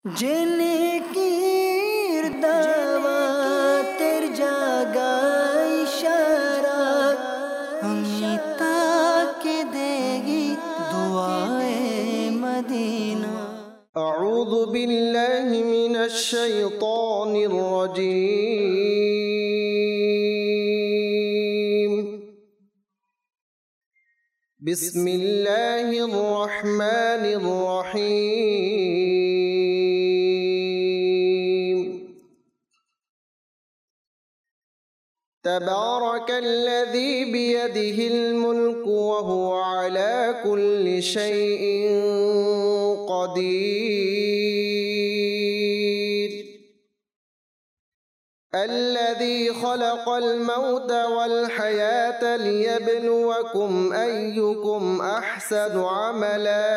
जिनकीर दावा तेर जागा इशारा अमिता के देगी दुआए मदीना। अऊज़ु बिल्लाहि मिनश शैतानिर रजीम। बिस्मिल्लाहिर रहमानिर रहीम। तबारकल्लज़ी बियदिहिल मुल्कु व हुवा अला कुल्लि शैइन क़दीर। अल्लज़ी ख़लक़ल मौत वल हयात लियब्लुवकुम अय्युकुम अहसनु अमला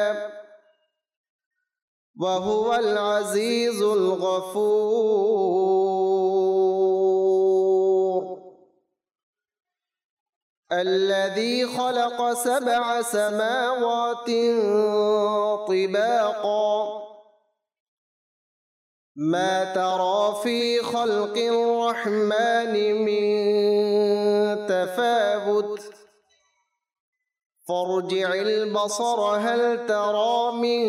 व हुवल अज़ीज़ुल गफ़ूर। अल्लज़ी ख़लक़ सबअ समावातिन तिबाक़ा मा तरा फ़ी ख़ल्क़िर रहमानि मिन तफ़ावुत फ़र्जि'ल बसर हल तरा मिन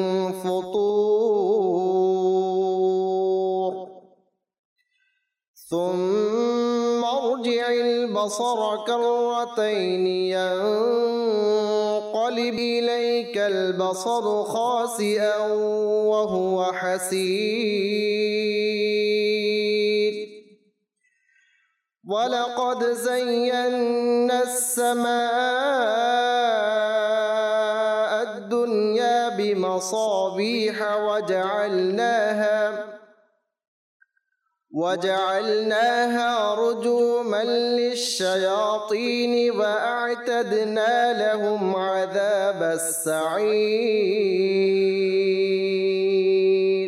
फ़ुतूर सुम्मा अर्जि'ल बसर कर्रतैनि यंक़लिब इलैकल बसरु ख़ासिअन व हुवा हसीर। वलक़द ज़य्यन्ना अस्समाअ अद्दुन्या बिमसाबीह वजअलनाहा रुजूमन लिश्शयातीन वअअतदना लहुम अज़ाबस सईर।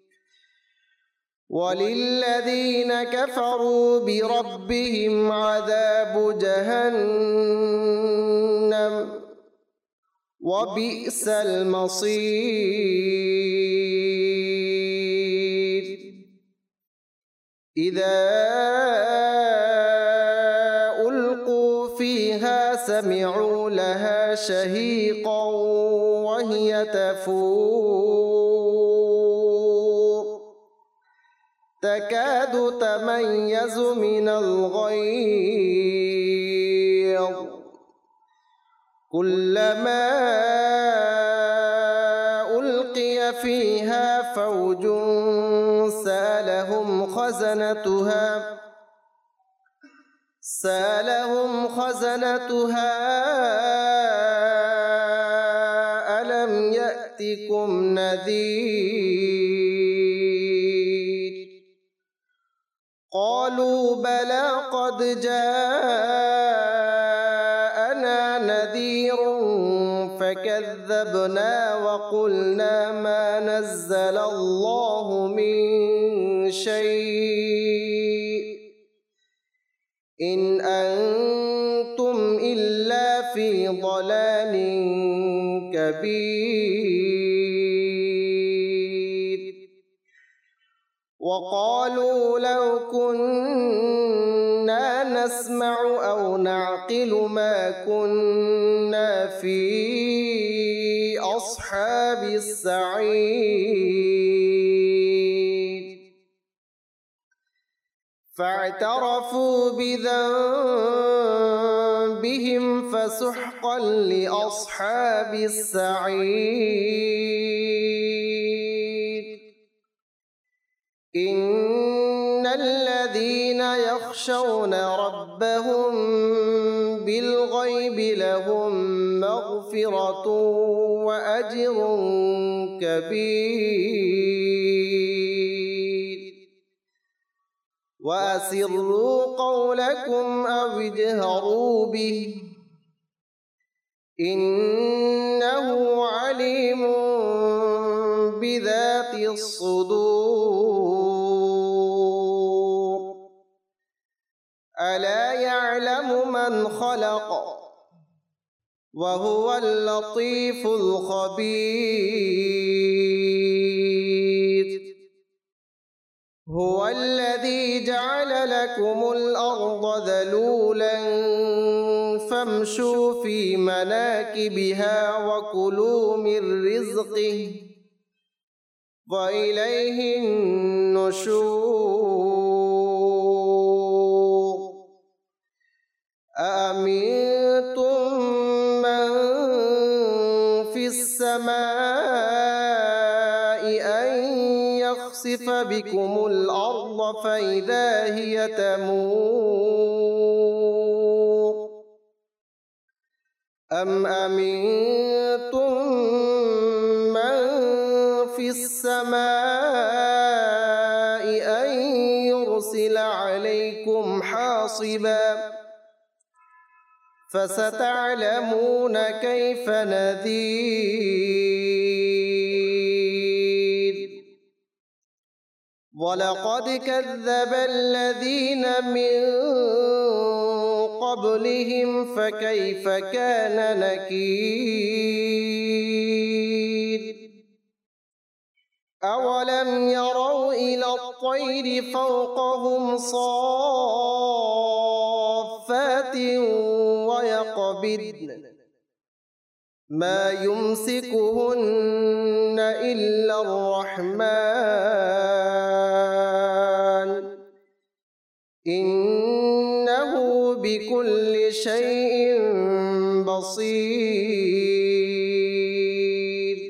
वलिल्लज़ीन कफ़रू बिरब्बिहिम अज़ाबु जहन्नम वबिअसल मसीर। इज़ा उल्क़ू फ़ीहा समिअू लहा शहीक़न वहिय तफ़ूर तकादु तमय्यज़ु मिनल ग़यज़ कुल्लमा उल्क़िय फ़ीहा फ़ौजुन سألهم خزنتها ألم يأتكم نذير قالوا بلى قد جاءنا نذير فكذبنا وقلنا ما نزل الله من شيء إن أنتم إلا في ضلال كبير وقالوا لو كنا نسمع أو نعقل ما كنا في أصحاب السعير فاعترفوا بذنبهم فسحقا لأصحاب السعير. إن الذين يخشون ربهم بالغيب لهم مغفرة وأجر كبير. وأسروا قولكم أو اجهروا به إنه عليم بذات الصدور. ألا يعلم من خلق وهو اللطيف الخبير. هو الذي جعل لكم الأرض ذلولا فامشوا في مناكبها وكلوا من رزقه وإليه النشور أأمنتم من في السماء أن يخسف بكم الأرض فإذا هي تمور أم أمنتم من في السماء أن يرسل عليكم حاصبا فستعلمون كيف نذير ولقد كذب الذين من قبلهم فكيف كان نكير أولم يروا إلى الطير فوقهم صافات ويقبضن ما يمسكهن إلا الرحمن إنه بكل شيء بصير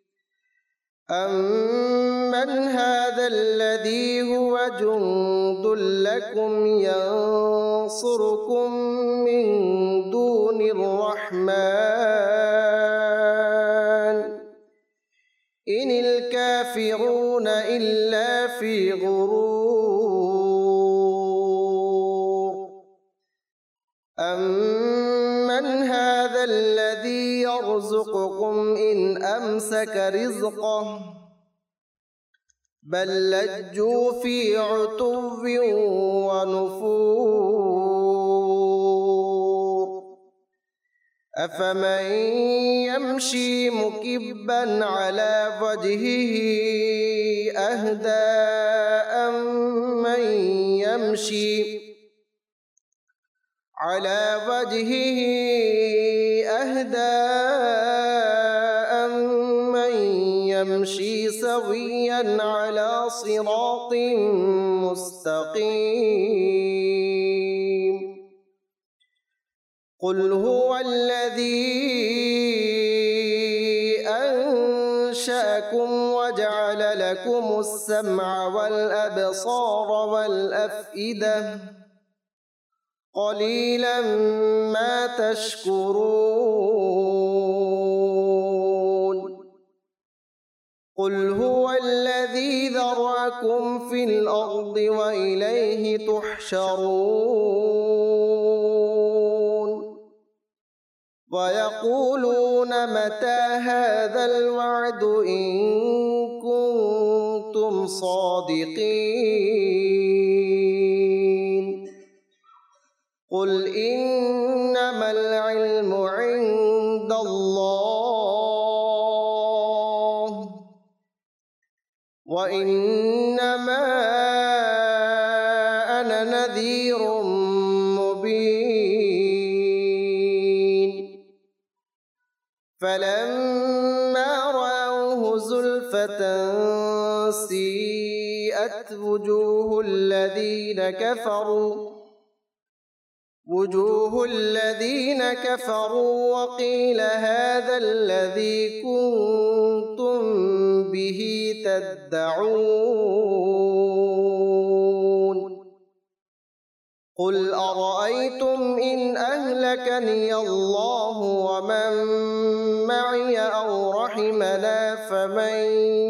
أمن هذا الذي هو جند لكم ينصركم من دون الرحمن إن الكافرون إلا في غرور أمن هذا الذي يرزقكم إن أمسك رزقه بل لجوا في عتو ونفور أفمن يمشي مكبا على وجهه أهدى أمن يمشي على وجهه أهدى أمن يمشي سويا على صراط مستقيم قل هو الذي أنشأكم وجعل لكم السمع والأبصار والأفئدة قليلا ما تشكرون قل هو الذي ذرأكم في الأرض وإليه تحشرون ويقولون متى هذا الوعد إن كنتم صادقين قل إنما العلم عند الله وإنما أنا نذير مبين فلما رأوه زلفة سيئت وجوه الذين كفروا وقيل هذا الذي كنتم به تدعون قل أرأيتم إن أهلكني الله ومن معي أو رحمنا فمن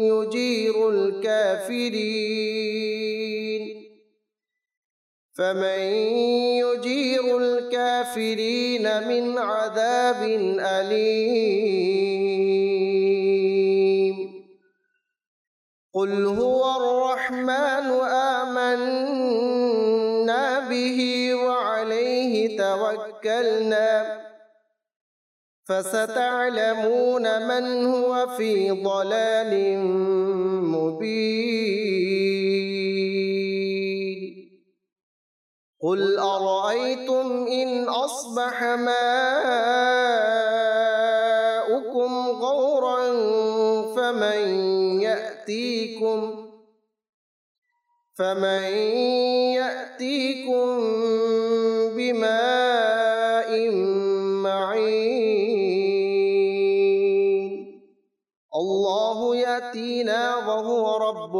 يجير الكافرين من عذاب أليم قل هو الرحمن آمنا به وعليه توكلنا فستعلمون من هو في ضلال مبين قل أرأيتم إن أصبح ماؤكم غورا فمن يأتيكم بماء معين الله يأتينا وهو رب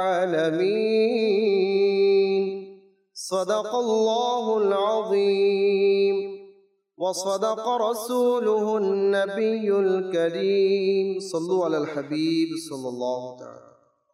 العالمين صدق الله العظيم وصدق رسوله النبي الكريم صلوا على الحبيب صلى الله تعالى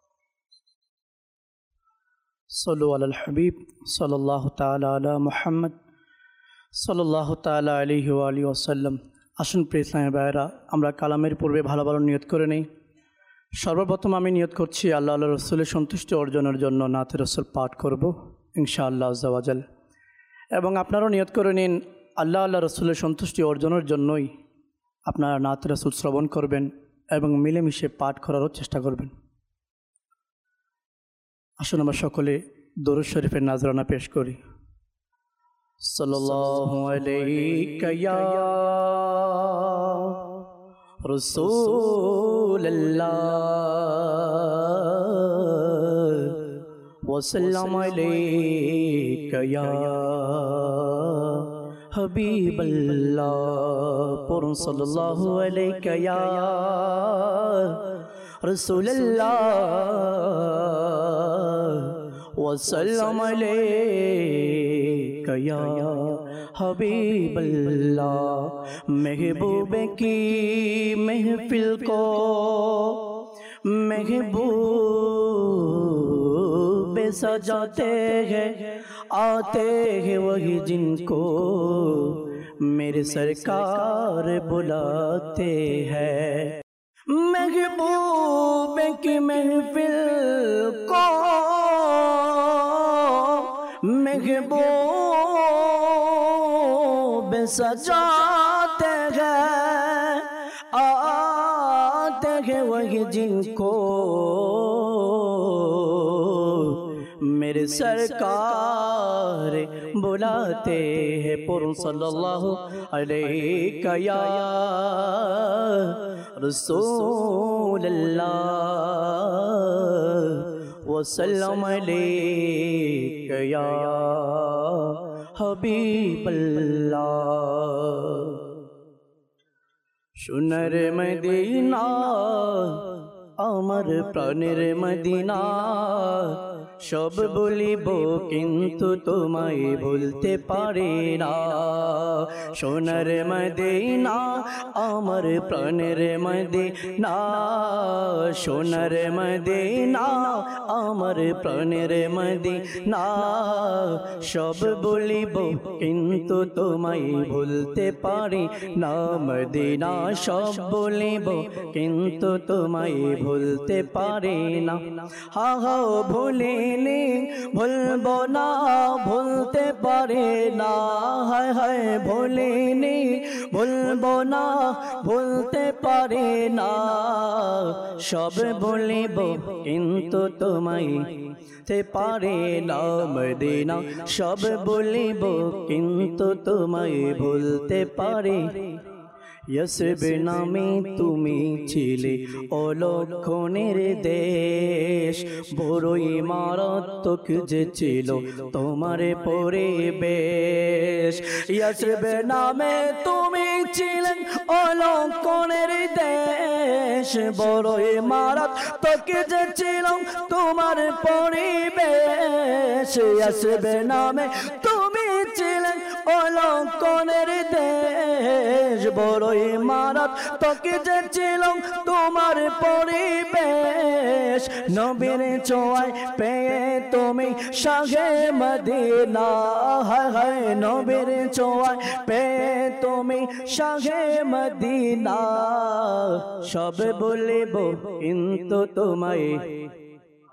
صلوا على الحبيب صلى الله تعالى على محمد صلى الله تعالى عليه وآله وسلم। আসুন প্রিয় ইসলামী ভাইয়েরা, আমরা কালামের পূর্বে ভালো ভালো নিয়ত করে নেই। সর্বপ্রথম আমি নিয়ত করছি আল্লাহ আল্লাহ রসুলের সন্তুষ্টি অর্জনের জন্য নাতে রসুল পাঠ করব ইনশাআল্লাহ আজ্জা ওয়াজাল। এবং আপনারাও নিয়ত করে নিন আল্লাহ আল্লাহ রসুলের সন্তুষ্টি অর্জনের জন্যই আপনারা নাতে রসুল শ্রবণ করবেন এবং মিলেমিশে পাঠ করারও চেষ্টা করবেন। আসুন আমরা সকলে দরুদ শরীফের নাজরানা পেশ করি। সাল্লাল্লাহু আলাইকা ইয়া রাসূলুল্লাহ ওয়া সাল্লামু আলাইকা ইয়া হাবিবাল্লাহ। পড়ুন সাল্লাল্লাহু আলাইকা ইয়া রাসূলুল্লাহ वसल्लम अलैका या हबीबल्लाह। महबूब की महफिल को महबूब सजाते हैं, आते हैं वही जिनको मेरे सरकार बुलाते हैं। महबूब की महफिल को महबूब सजाते हैं, आते हैं वही जिनको मेरे सरकार बुलाते हैं। पुरुष सल्लल्लाहु अलैका या रसूलल्लाह वसल्लम अलैका या हबीबल्लाह। সোনার মদিনা আমার প্রাণের মদিনা, সব বলিব কিন্তু তোমায় ভুলতে পারি না। সোনার মদিনা আমার প্রাণের মদিনা, সোনার মদিনা আমার প্রাণের মদিনা, সব বলিব কিন্তু তোমায় ভুলতে পারি না। মদিনা সব বলিব কিন্তু তোমায় ভুলতে পারি না। হা হা ভুলিনি ভুলবো না, ভুলতে পারি না। হায় হায় ভুলিনি ভুলবো না, ভুলতে পারি না। সব বলিব কিন্তু তোমায় তে পারি না। মদিনা সব বলিব কিন্তু তোমায় ভুলতে পারি। यस्रिब नामे তুমি ছিলে অলক্ষণের দেশ, বড়ই মারাত্মক যে ছিল তোমার পরিবেশ। यस्रिब নামে তুমি ছিলেন অলক্ষণের দেশ, বড়ই মারাত্মক যে ছিল তোমার পরিবেশ। यस्रिब নামে তুমি ছিলেন অলক্ষণের দেশ, বড়ই মারাত্মক যে ছিল তোমার পরিবেশ। নবীর ছোঁয়ায় পেয়ে তুমি শাহে মদিনা, হায় হায় নবীর ছোঁয়ায় পেয়ে তুমি শাহে মদিনা। সব বলিব কিন্তু তোমায়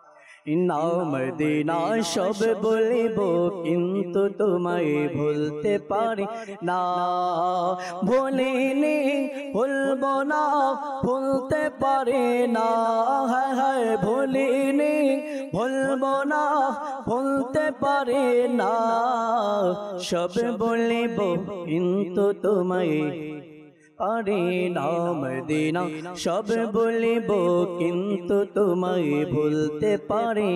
নাও মদিনা সব বলিব কিন্তু তোমায় ভুলতে পারি না ভুলিনি ভুলব না ভুলতে পারি না হায় হায় ভুলিনি ভুলব না ভুলতে পারি না সব বলিব কিন্তু তোমায় পারি না মদিনা সব বলিব কিন্তু তোমায় ভুলতে পারি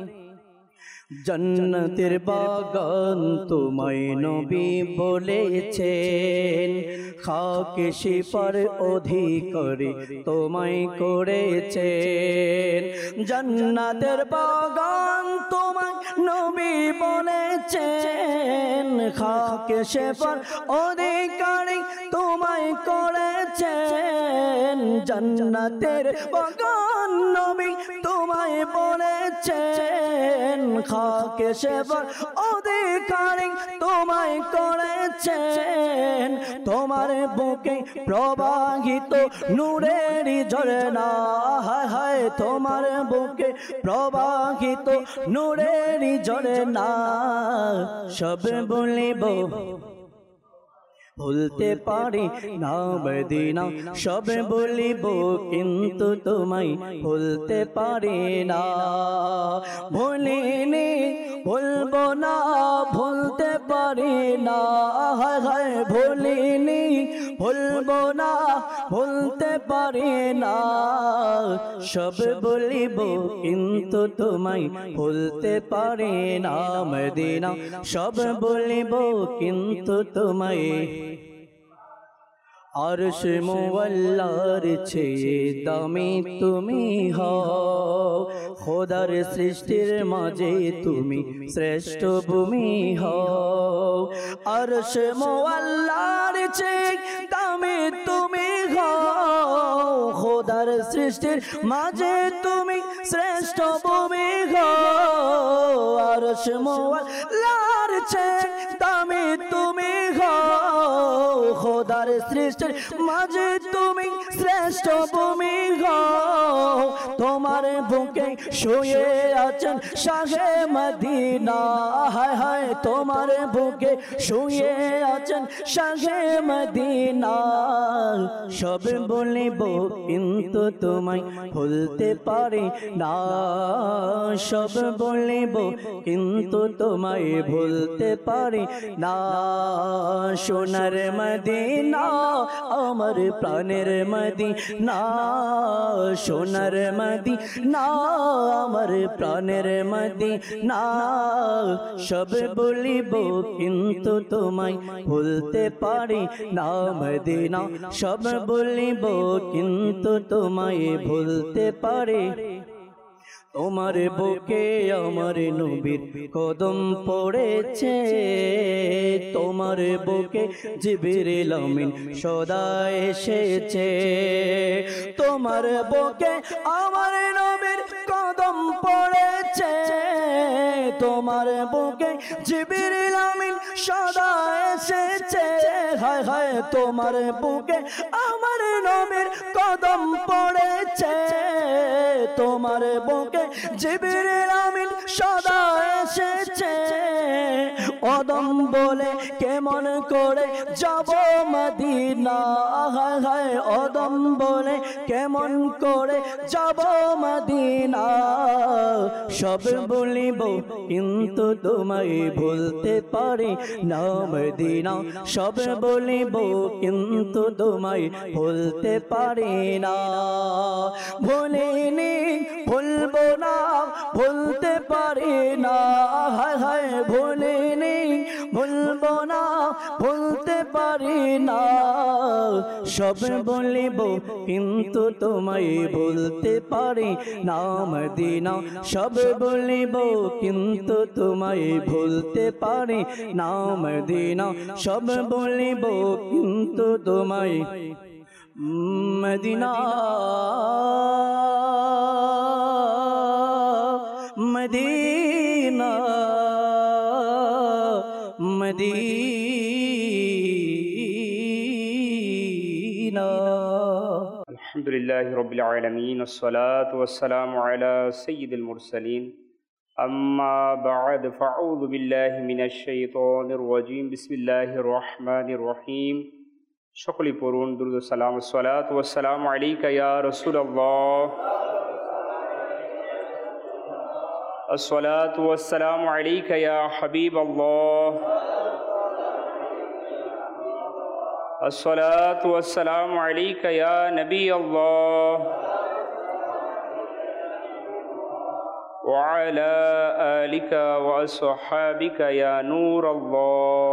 জন্নতের বাগান তোমায় নবী বলেছেন খাকে শিফার অধিকারী তোমায় করেছেন জান্নাতের বাগান তোমায় নবী বলেছেন খাকে শিফার অধিকারী তোমায় করেছেন জান্নাতের বাগান নবী তোমায় বলেছেন খাকে সেবার অধিকারী তোমায় করেছেন তোমার বুকে প্রবাহিত নূরের ঝরনা হায় হায় তোমার বুকে প্রবাহিত নূরের ঝরনা সব বলিব ভুলতে পারি না মদিনা সব বলিব কিন্তু তোমায় ভুলতে পারি না ভুলিনি ভুলব না ভুলতে পারি না হায় হায় ভুলিনি ভুলব না ভুলতে পারি না সব বলিব কিন্তু তোমায় ভুলতে পারি না মদিনা সব বলিব কিন্তু তোমায় আরশ মুআল্লার চেয়ে দামি তুমি হও খোদার সৃষ্টির মাঝে তুমি শ্রেষ্ঠ ভূমি হও আরশ মুআল্লার চেয়ে দামি তুমি হও খোদার সৃষ্টির মাঝে তুমি শ্রেষ্ঠ ভূমি হও আরশ মুআল্লার চেয়ে দামি তুমি হও খোদার সৃষ্টির মাঝে তুমি শ্রেষ্ঠ ভূমি হও তোমার বুকে শুয়ে আছেন শাহে মদিনা হায় হায় তোমার বুকে শুয়ে আছেন শাহে মদিনা সব বলিব কিন্তু তোমায় ভুলতে পারি না সব বলিব কিন্তু তোমায় ভুলতে পারি না সোনার মদিনা আমার প্রাণের মদিনা সোনার মদিনা আমার প্রাণের মদিনা সব বলিব কিন্তু তোমায় ভুলতে পারি না মদিনা সব বলিব কিন্তু তোমায় ভুলতে পারি তোমার বুকে আমার নবীর কদম পড়েছে তোমার বুকে জিবরিল আমিন সদা এসেছে তোমার বুকে আমার নবীর কদম পড়েছে তোমার বুকে জিবরিল আমিন সদা এসেছে হায় হায় তোমার বুকে আমার নবীর কদম পড়েছে তোমার বুকে জিবরিল আমিন সদা এসেছে অদম বলে কেমন করে যাব মদিনা হায় হায় অদম বলে কেমন করে যাব মদিনা সব বলিব কিন্তু তোমায় ভুলতে পারি না মদিনা সব বলিব কিন্তু তোমায় ভুলতে পারি না ভুলিনি ভুলব না ভুলতে পারি না হায় হায় ভুলিনি ভুলব না ভুলতে পারি না সব বলিব কিন্তু তোমায় ভুলতে পারি না মদিনা সব বলিব কিন্তু তোমায় ভুলতে পারি না মদিনা সব বলিব কিন্তু তোমায় মদিনা মদিনা মদিনা الحمد لله رب العالمين والصلاة والسلام على سيد المرسلين أما بعد فأعوذ بالله من الشيطان الرجيم بسم الله الرحمن الرحيم সকলে পড়ুন দুরূদ সালাম সালাত ওয়া সালাম আলাইকা ইয়া রাসূলুল্লাহ الصلاة والسلام عليك يا حبيب الله الصلاة والسلام عليك يا نبي الله وعلى آلك وأصحابك يا نور الله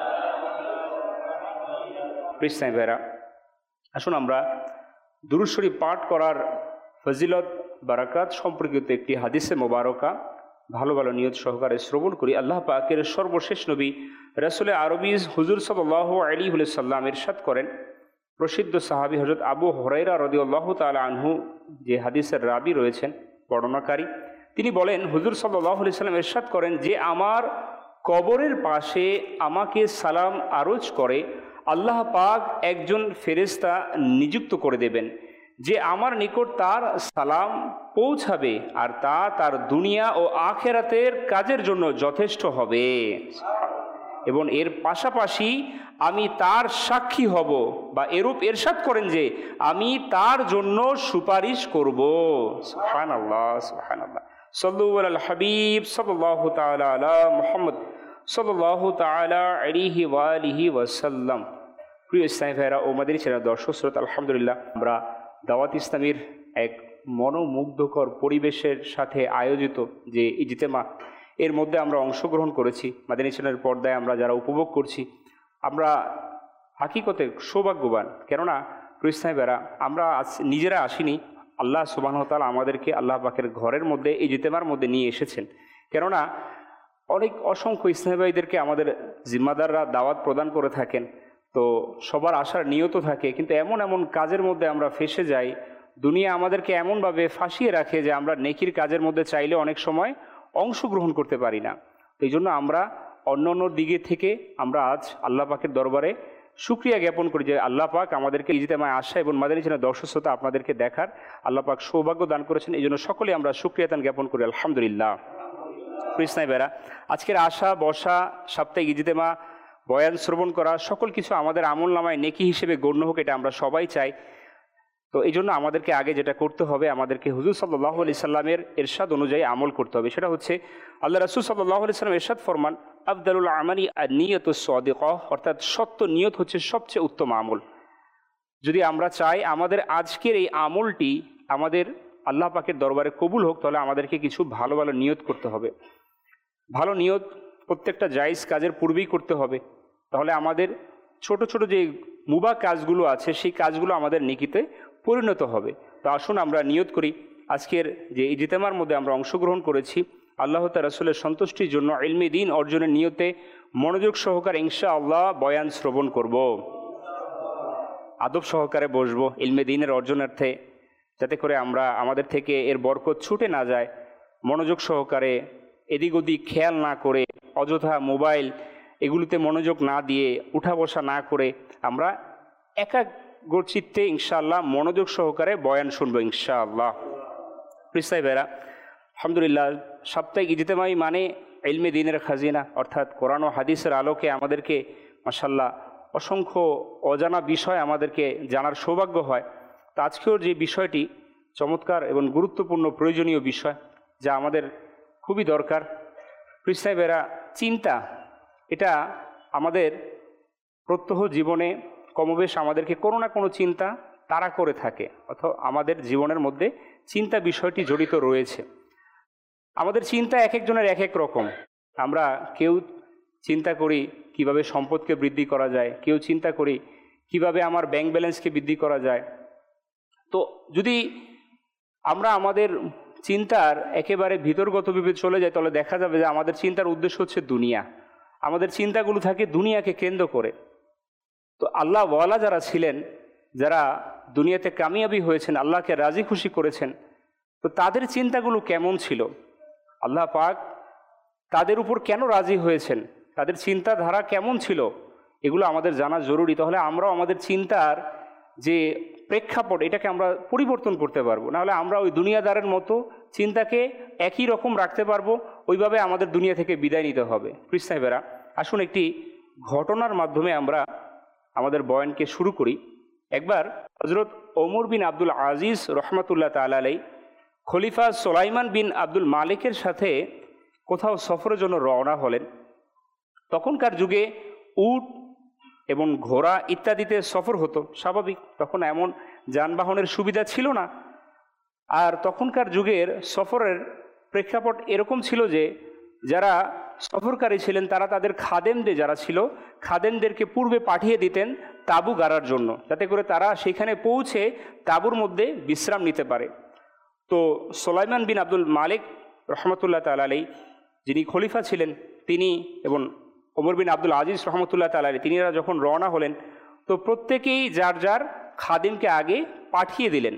প্রিয় ভাইরা, আসুন আমরা দুরূদ শরীফ পাঠ করার ফজিলত বারাকাত সম্পর্কিত একটি হাদিসে মোবারকা ভালো ভালো নিয়ত সহকারে শ্রবণ করি। আল্লাহ পাকের সর্বশেষ নবী রাসূলে আরবি হুজুর সাল্লাল্লাহু আলাইহি ওয়াসাল্লাম ইরশাদ করেন, প্রসিদ্ধ সাহাবী হযরত আবু হুরায়রা রাদিয়াল্লাহু তাআলা আনহু যে হাদিসের রাবি রয়েছেন, বর্ণনাকারী, তিনি বলেন হুজুর সাল্লাল্লাহু আলাইহি ওয়াসাল্লাম ইরশাদ করেন যে আমার কবরের পাশে আমাকে সালাম আরজ করে আল্লাহ পাক একজন ফেরেশতা নিযুক্ত করে দেবেন, যে আমার নিকট তার সালাম পৌঁছাবে আর তা তার দুনিয়া ও আখিরাতের কাজের জন্য যথেষ্ট হবে, এবং এর পাশাপাশি আমি তার সাক্ষী হব, বা এরূপ ইরশাদ করেন যে আমি তার জন্য সুপারিশ করব। সুবহানাল্লাহ, সুবহানাল্লাহ। সাল্লু আলাল হাবিব সাল্লাল্লাহু তাআলা আলা মুহাম্মদ সাল্লাল্লাহু তাআলা আলাইহি ওয়া আলিহি ওয়াসাল্লাম। প্রিয় ইসলামী ভাইরা ও মাদানী চ্যানেল দর্শক শ্রোতা, আলহামদুলিল্লাহ আমরা দাওয়াত ইসলামীর এক মনোমুগ্ধকর পরিবেশের সাথে আয়োজিত যে ইজতেমা, এর মধ্যে আমরা অংশগ্রহণ করেছি। মাদানী চ্যানেলের পর্দায় আমরা যারা উপভোগ করছি, আমরা হাকিকতে সৌভাগ্যবান। কেননা প্রিয় ইসলামী ভাইরা, আমরা নিজেরা আসিনি, আল্লাহ সুবহানাহু ওয়া তাআলা আমাদেরকে আল্লাহ পাকের ঘরের মধ্যে ইজতেমার মধ্যে নিয়ে এসেছেন। কেননা অনেক অসংখ্য ইসলামী ভাইদেরকে আমাদের জিম্মাদাররা দাওয়াত প্রদান করে থাকেন, তো সবার আসার নিয়ত থাকে, কিন্তু এমন এমন কাজের মধ্যে আমরা ফেঁসে যাই, দুনিয়া আমাদেরকে এমনভাবে ফাঁসিয়ে রাখে যে আমরা নেকির কাজের মধ্যে চাইলে অনেক সময় অংশগ্রহণ করতে পারি না। এই জন্য আমরা অন্য অন্য দিকে থেকে আমরা আজ আল্লাহ পাকের দরবারে শুকরিয়া জ্ঞাপন করি যে আল্লাহ পাক আমাদেরকে ইজতেমায় আসা এবং মাদানী চ্যানেল দর্শক শ্রোতা আপনাদেরকে দেখার আল্লাহ পাক সৌভাগ্য দান করেছেন। এই জন্য সকলে আমরা শুকরিয়া দান জ্ঞাপন করি, আলহামদুলিল্লাহ। কৃষ্ণাই বেরা, আজকের আসা বসা, সাপ্তাহিক ইজতেমা, বয়ান শ্রবণ করা, সকল কিছু আমাদের আমল নামায় নেকি হিসেবে গণ্য হোক, এটা আমরা সবাই চাই। তো এই জন্য আমাদেরকে আগে যেটা করতে হবে, আমাদেরকে হুজুর সাল্লাল্লাহু আলাইহি সাল্লামের ইরশাদ অনুযায়ী আমল করতে হবে। সেটা হচ্ছে আল্লাহ রাসূল সাল্লাল্লাহু আলাইহি সাল্লাম ইরশাদ ফরমান, আফদালুল আমালি আন-নিয়াতুস সাদিকাহ, অর্থাৎ সত্য নিয়ত হচ্ছে সবচেয়ে উত্তম আমল। যদি আমরা চাই আমাদের আজকের এই আমলটি আমাদের আল্লাহ পাকের দরবারে কবুল হোক, তাহলে আমাদেরকে কিছু ভালো ভালো নিয়ত করতে হবে। ভালো নিয়ত প্রত্যেকটা জায়েজ কাজের পূর্বেই করতে হবে, তাহলে আমাদের ছোট ছোট যে মুবাহ কাজগুলো আছে সেই কাজগুলো আমাদের নেকিতে পরিণত হবে। তো আসুন আমরা নিয়ত করি, আজকের যে ইজতেমার মধ্যে আমরা অংশগ্রহণ করেছি, আল্লাহ তাআলা রাসূলের সন্তুষ্টির জন্য ইলমে দ্বীন অর্জনের নিয়তে মনোযোগ সহকারে ইনশাআল্লাহ বয়ান শ্রবণ করব, আদব সহকারে বসবো ইলমে দ্বীনের অর্জনার্থে, যাতে করে আমরা আমাদের থেকে এর বরকত ছুটে না যায়। মনোযোগ সহকারে এদিক ওদিক খেয়াল না করে, অযথা মোবাইল এগুলোতে মনোযোগ না দিয়ে, উঠা বসা না করে আমরা একাগ্রচিত্তে ইনশাআল্লাহ মনোযোগ সহকারে বয়ান শুনবো ইনশাআল্লাহ। প্রিয় ভাইরা, আলহামদুলিল্লাহ সাপ্তাহিক ইজতেমাই মানে ইলমে দ্বীনের খাজিনা, অর্থাৎ কোরআন ও হাদিসের আলোকে আমাদেরকে মাশাআল্লাহ অসংখ্য অজানা বিষয় আমাদেরকে জানার সৌভাগ্য হয়। তো আজকেও যে বিষয়টি চমৎকার এবং গুরুত্বপূর্ণ প্রয়োজনীয় বিষয়, যা আমাদের খুবই দরকার। প্রিয় ভাইরা, চিন্তা, এটা আমাদের প্রত্যহ জীবনে কমবেশ আমাদেরকে কোনো না কোনো চিন্তা তাড়া করে থাকে, অথবা আমাদের জীবনের মধ্যে চিন্তা বিষয়টি জড়িত রয়েছে। আমাদের চিন্তা এক একজনের এক এক রকম। আমরা কেউ চিন্তা করি কিভাবে সম্পদকে বৃদ্ধি করা যায়, কেউ চিন্তা করি কিভাবে আমার ব্যাংক ব্যালেন্সকে বৃদ্ধি করা যায়। তো যদি আমরা আমাদের চিন্তার একেবারে ভিতরগতভাবে চলে যাই, তাহলে দেখা যাবে যে আমাদের চিন্তার উদ্দেশ্য হচ্ছে দুনিয়া, আমাদের চিন্তাগুলো থাকে দুনিয়াকে কেন্দ্র করে। তো আল্লাহ ওয়ালা যারা ছিলেন, যারা দুনিয়াতে কামিয়াবি হয়েছেন, আল্লাহকে রাজি খুশি করেছেন, তো তাদের চিন্তাগুলো কেমন ছিল, আল্লাহ পাক তাদের উপর কেন রাজি হয়েছেন, তাদের চিন্তাধারা কেমন ছিল, এগুলো আমাদের জানা জরুরি। তাহলে আমরাও আমাদের চিন্তার যে প্রেক্ষাপট, এটাকে আমরা পরিবর্তন করতে পারবো। নাহলে আমরা ওই দুনিয়াদারের মতো চিন্তাকে একই রকম রাখতে পারবো, ওইভাবে আমাদের দুনিয়া থেকে বিদায় নিতে হবে। প্রিয় সাহেবেরা, আসুন একটি ঘটনার মাধ্যমে আমরা আমাদের বয়ানকে শুরু করি। একবার হজরত ওমর বিন আব্দুল আজিজ রহমতুল্লাহ তাআলা আলাইহি খলিফা সুলাইমান বিন আব্দুল মালিকের সাথে কোথাও সফরের জন্য রওনা হলেন। তখনকার যুগে উট এবং ঘোড়া ইত্যাদিতে সফর হতো, স্বাভাবিক। তখন এমন যানবাহনের সুবিধা ছিল না। আর তখনকার যুগের সফরের প্রেক্ষাপট এরকম ছিল যে যারা সফরকারী ছিলেন তারা তাদের খাদেমদের যারা ছিল খাদেমদেরকে পূর্বে পাঠিয়ে দিতেন তাঁবু গাড়ার জন্য, যাতে করে তারা সেখানে পৌঁছে তাঁবুর মধ্যে বিশ্রাম নিতে পারে। তো সুলাইমান বিন আব্দুল মালিক রহমতুল্লাহ তাআলা আলাইহি, যিনি খলিফা ছিলেন, তিনি এবং ওমর বিন আব্দুল আজিজ রহমতুল্লাহ তাআলা আলাইহি তিনিরা যখন রওনা হলেন, তো প্রত্যেকেই যার যার খাদিমকে আগে পাঠিয়ে দিলেন।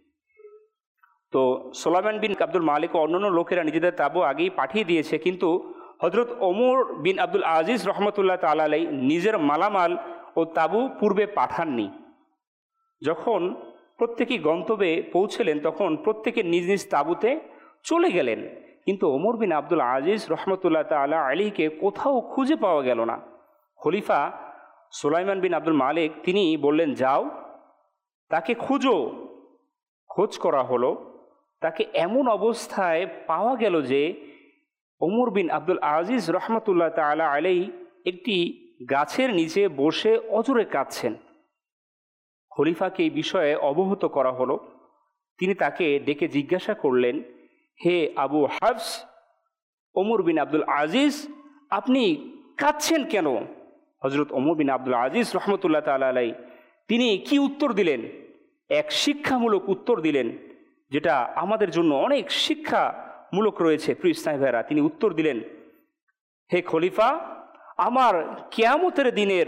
তো সুলাইমান বিন আব্দুল মালিক ও অন্যান্য লোকেরা নিজেদের তাঁবু আগেই পাঠিয়ে দিয়েছে, কিন্তু হজরত ওমর বিন আব্দুল আজিজ রহমতুল্লাহ তাআলা আলাইহি নিজের মালামাল ও তাঁবু পূর্বে পাঠাননি। যখন প্রত্যেকেই গন্তব্যে পৌঁছলেন তখন প্রত্যেকে নিজ নিজ তাঁবুতে চলে গেলেন, কিন্তু ওমর বিন আব্দুল আজিজ রহমতুল্লাহ তাআলা আলাইহিকে কোথাও খুঁজে পাওয়া গেল না। খলিফা সুলাইমান বিন আব্দুল মালিক তিনি বললেন, যাও তাকে খুঁজো। খোঁজ করা হলো, তাকে এমন অবস্থায় পাওয়া গেল যে ওমর বিন আব্দুল আজিজ রহমতুল্লাহ তাআলা আলাইহি একটি গাছের নিচে বসে অজরে কাঁদছেন। খলিফাকে এই বিষয়ে অবহিত করা হলো। তিনি তাকে ডেকে জিজ্ঞাসা করলেন, হে আবু হাফস, ওমর বিন আব্দুল আজিজ, আপনি কাঁদছেন কেন? হজরত ওমর বিন আব্দুল আজিজ রহমতুল্লাহ তাআলা আলাইহি তিনি কি উত্তর দিলেন? এক শিক্ষামূলক উত্তর দিলেন, যেটা আমাদের জন্য অনেক শিক্ষামূলক রয়েছে। প্রিয় ইসলামী ভাইরা, তিনি উত্তর দিলেন, হে খলিফা, আমার কিয়ামতের দিনের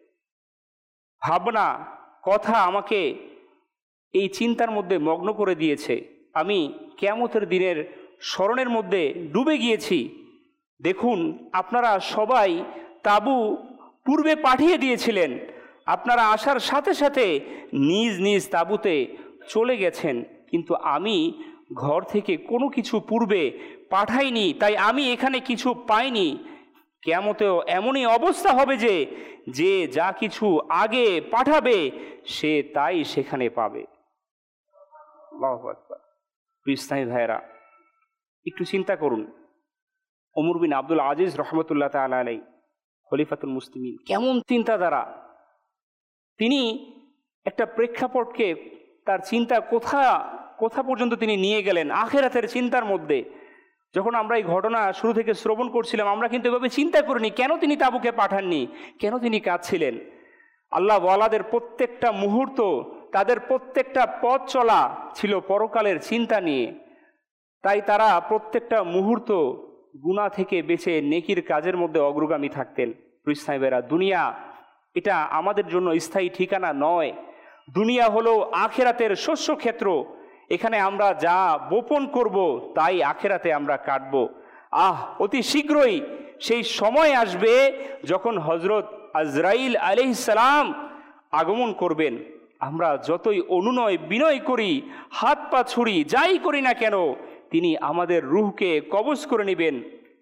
ভাবনা কথা আমাকে এই চিন্তার মধ্যে মগ্ন করে দিয়েছে। আমি কিয়ামতের দিনের স্মরণের মধ্যে ডুবে গিয়েছি। দেখুন, আপনারা সবাই তাঁবু পূর্বে পাঠিয়ে দিয়েছিলেন, আপনারা আসার সাথে সাথে নিজ নিজ তাঁবুতে চলে গেছেন, কিন্তু আমি ঘর থেকে কোনো কিছু পূর্বে পাঠাইনি, তাই আমি এখানে কিছু পাইনি। কিয়ামতেও এমনই অবস্থা হবে যে যে যা কিছু আগে পাঠাবে সে তাই সেখানে পাবে। আল্লাহু আকবার। ইসলামী ভাইরা, একটু চিন্তা করুন, ওমর বিন আব্দুল আজিজ রহমতুল্লাহ তাআলা আলাইহি খলিফাতুল মুসলিমিন, কেমন চিন্তাধারা! তিনি একটা প্রেক্ষাপটকে, তার চিন্তা কোথা পর্যন্ত তিনি নিয়ে গেলেন আখিরাতের চিন্তার মধ্যে। যখন আমরা এই ঘটনা শুরু থেকে শ্রবণ করছিলাম, আমরা কিন্তু এভাবে চিন্তা করিনি কেন তিনি তাঁবুকে পাঠাননি, কেন তিনি কাঁদছিলেন। আল্লাহ ওয়ালাদের প্রত্যেকটা মুহূর্ত, তাদের প্রত্যেকটা পথ চলা ছিল পরকালের চিন্তা নিয়ে। তাই তারা প্রত্যেকটা মুহূর্ত গুনাহ থেকে বেঁচে নেকির কাজের মধ্যে অগ্রগামী থাকতেন। সাহেবেরা, দুনিয়া এটা আমাদের জন্য স্থায়ী ঠিকানা নয়। দুনিয়া হলো আখিরাতের শস্য ক্ষেত্র। এখানে আমরা যা বপন করব তাই আখিরাতে আমরা কাটব। অতি শীঘ্রই সেই সময় আসবে যখন হজরত আজরাইল আলাইহিস সালাম আগমন করবেন। আমরা যতই অনুনয় বিনয় করি, হাত পা ছুড়ি, যাই করি না কেন, তিনি আমাদের রূহকে কবজ করে নেবেন।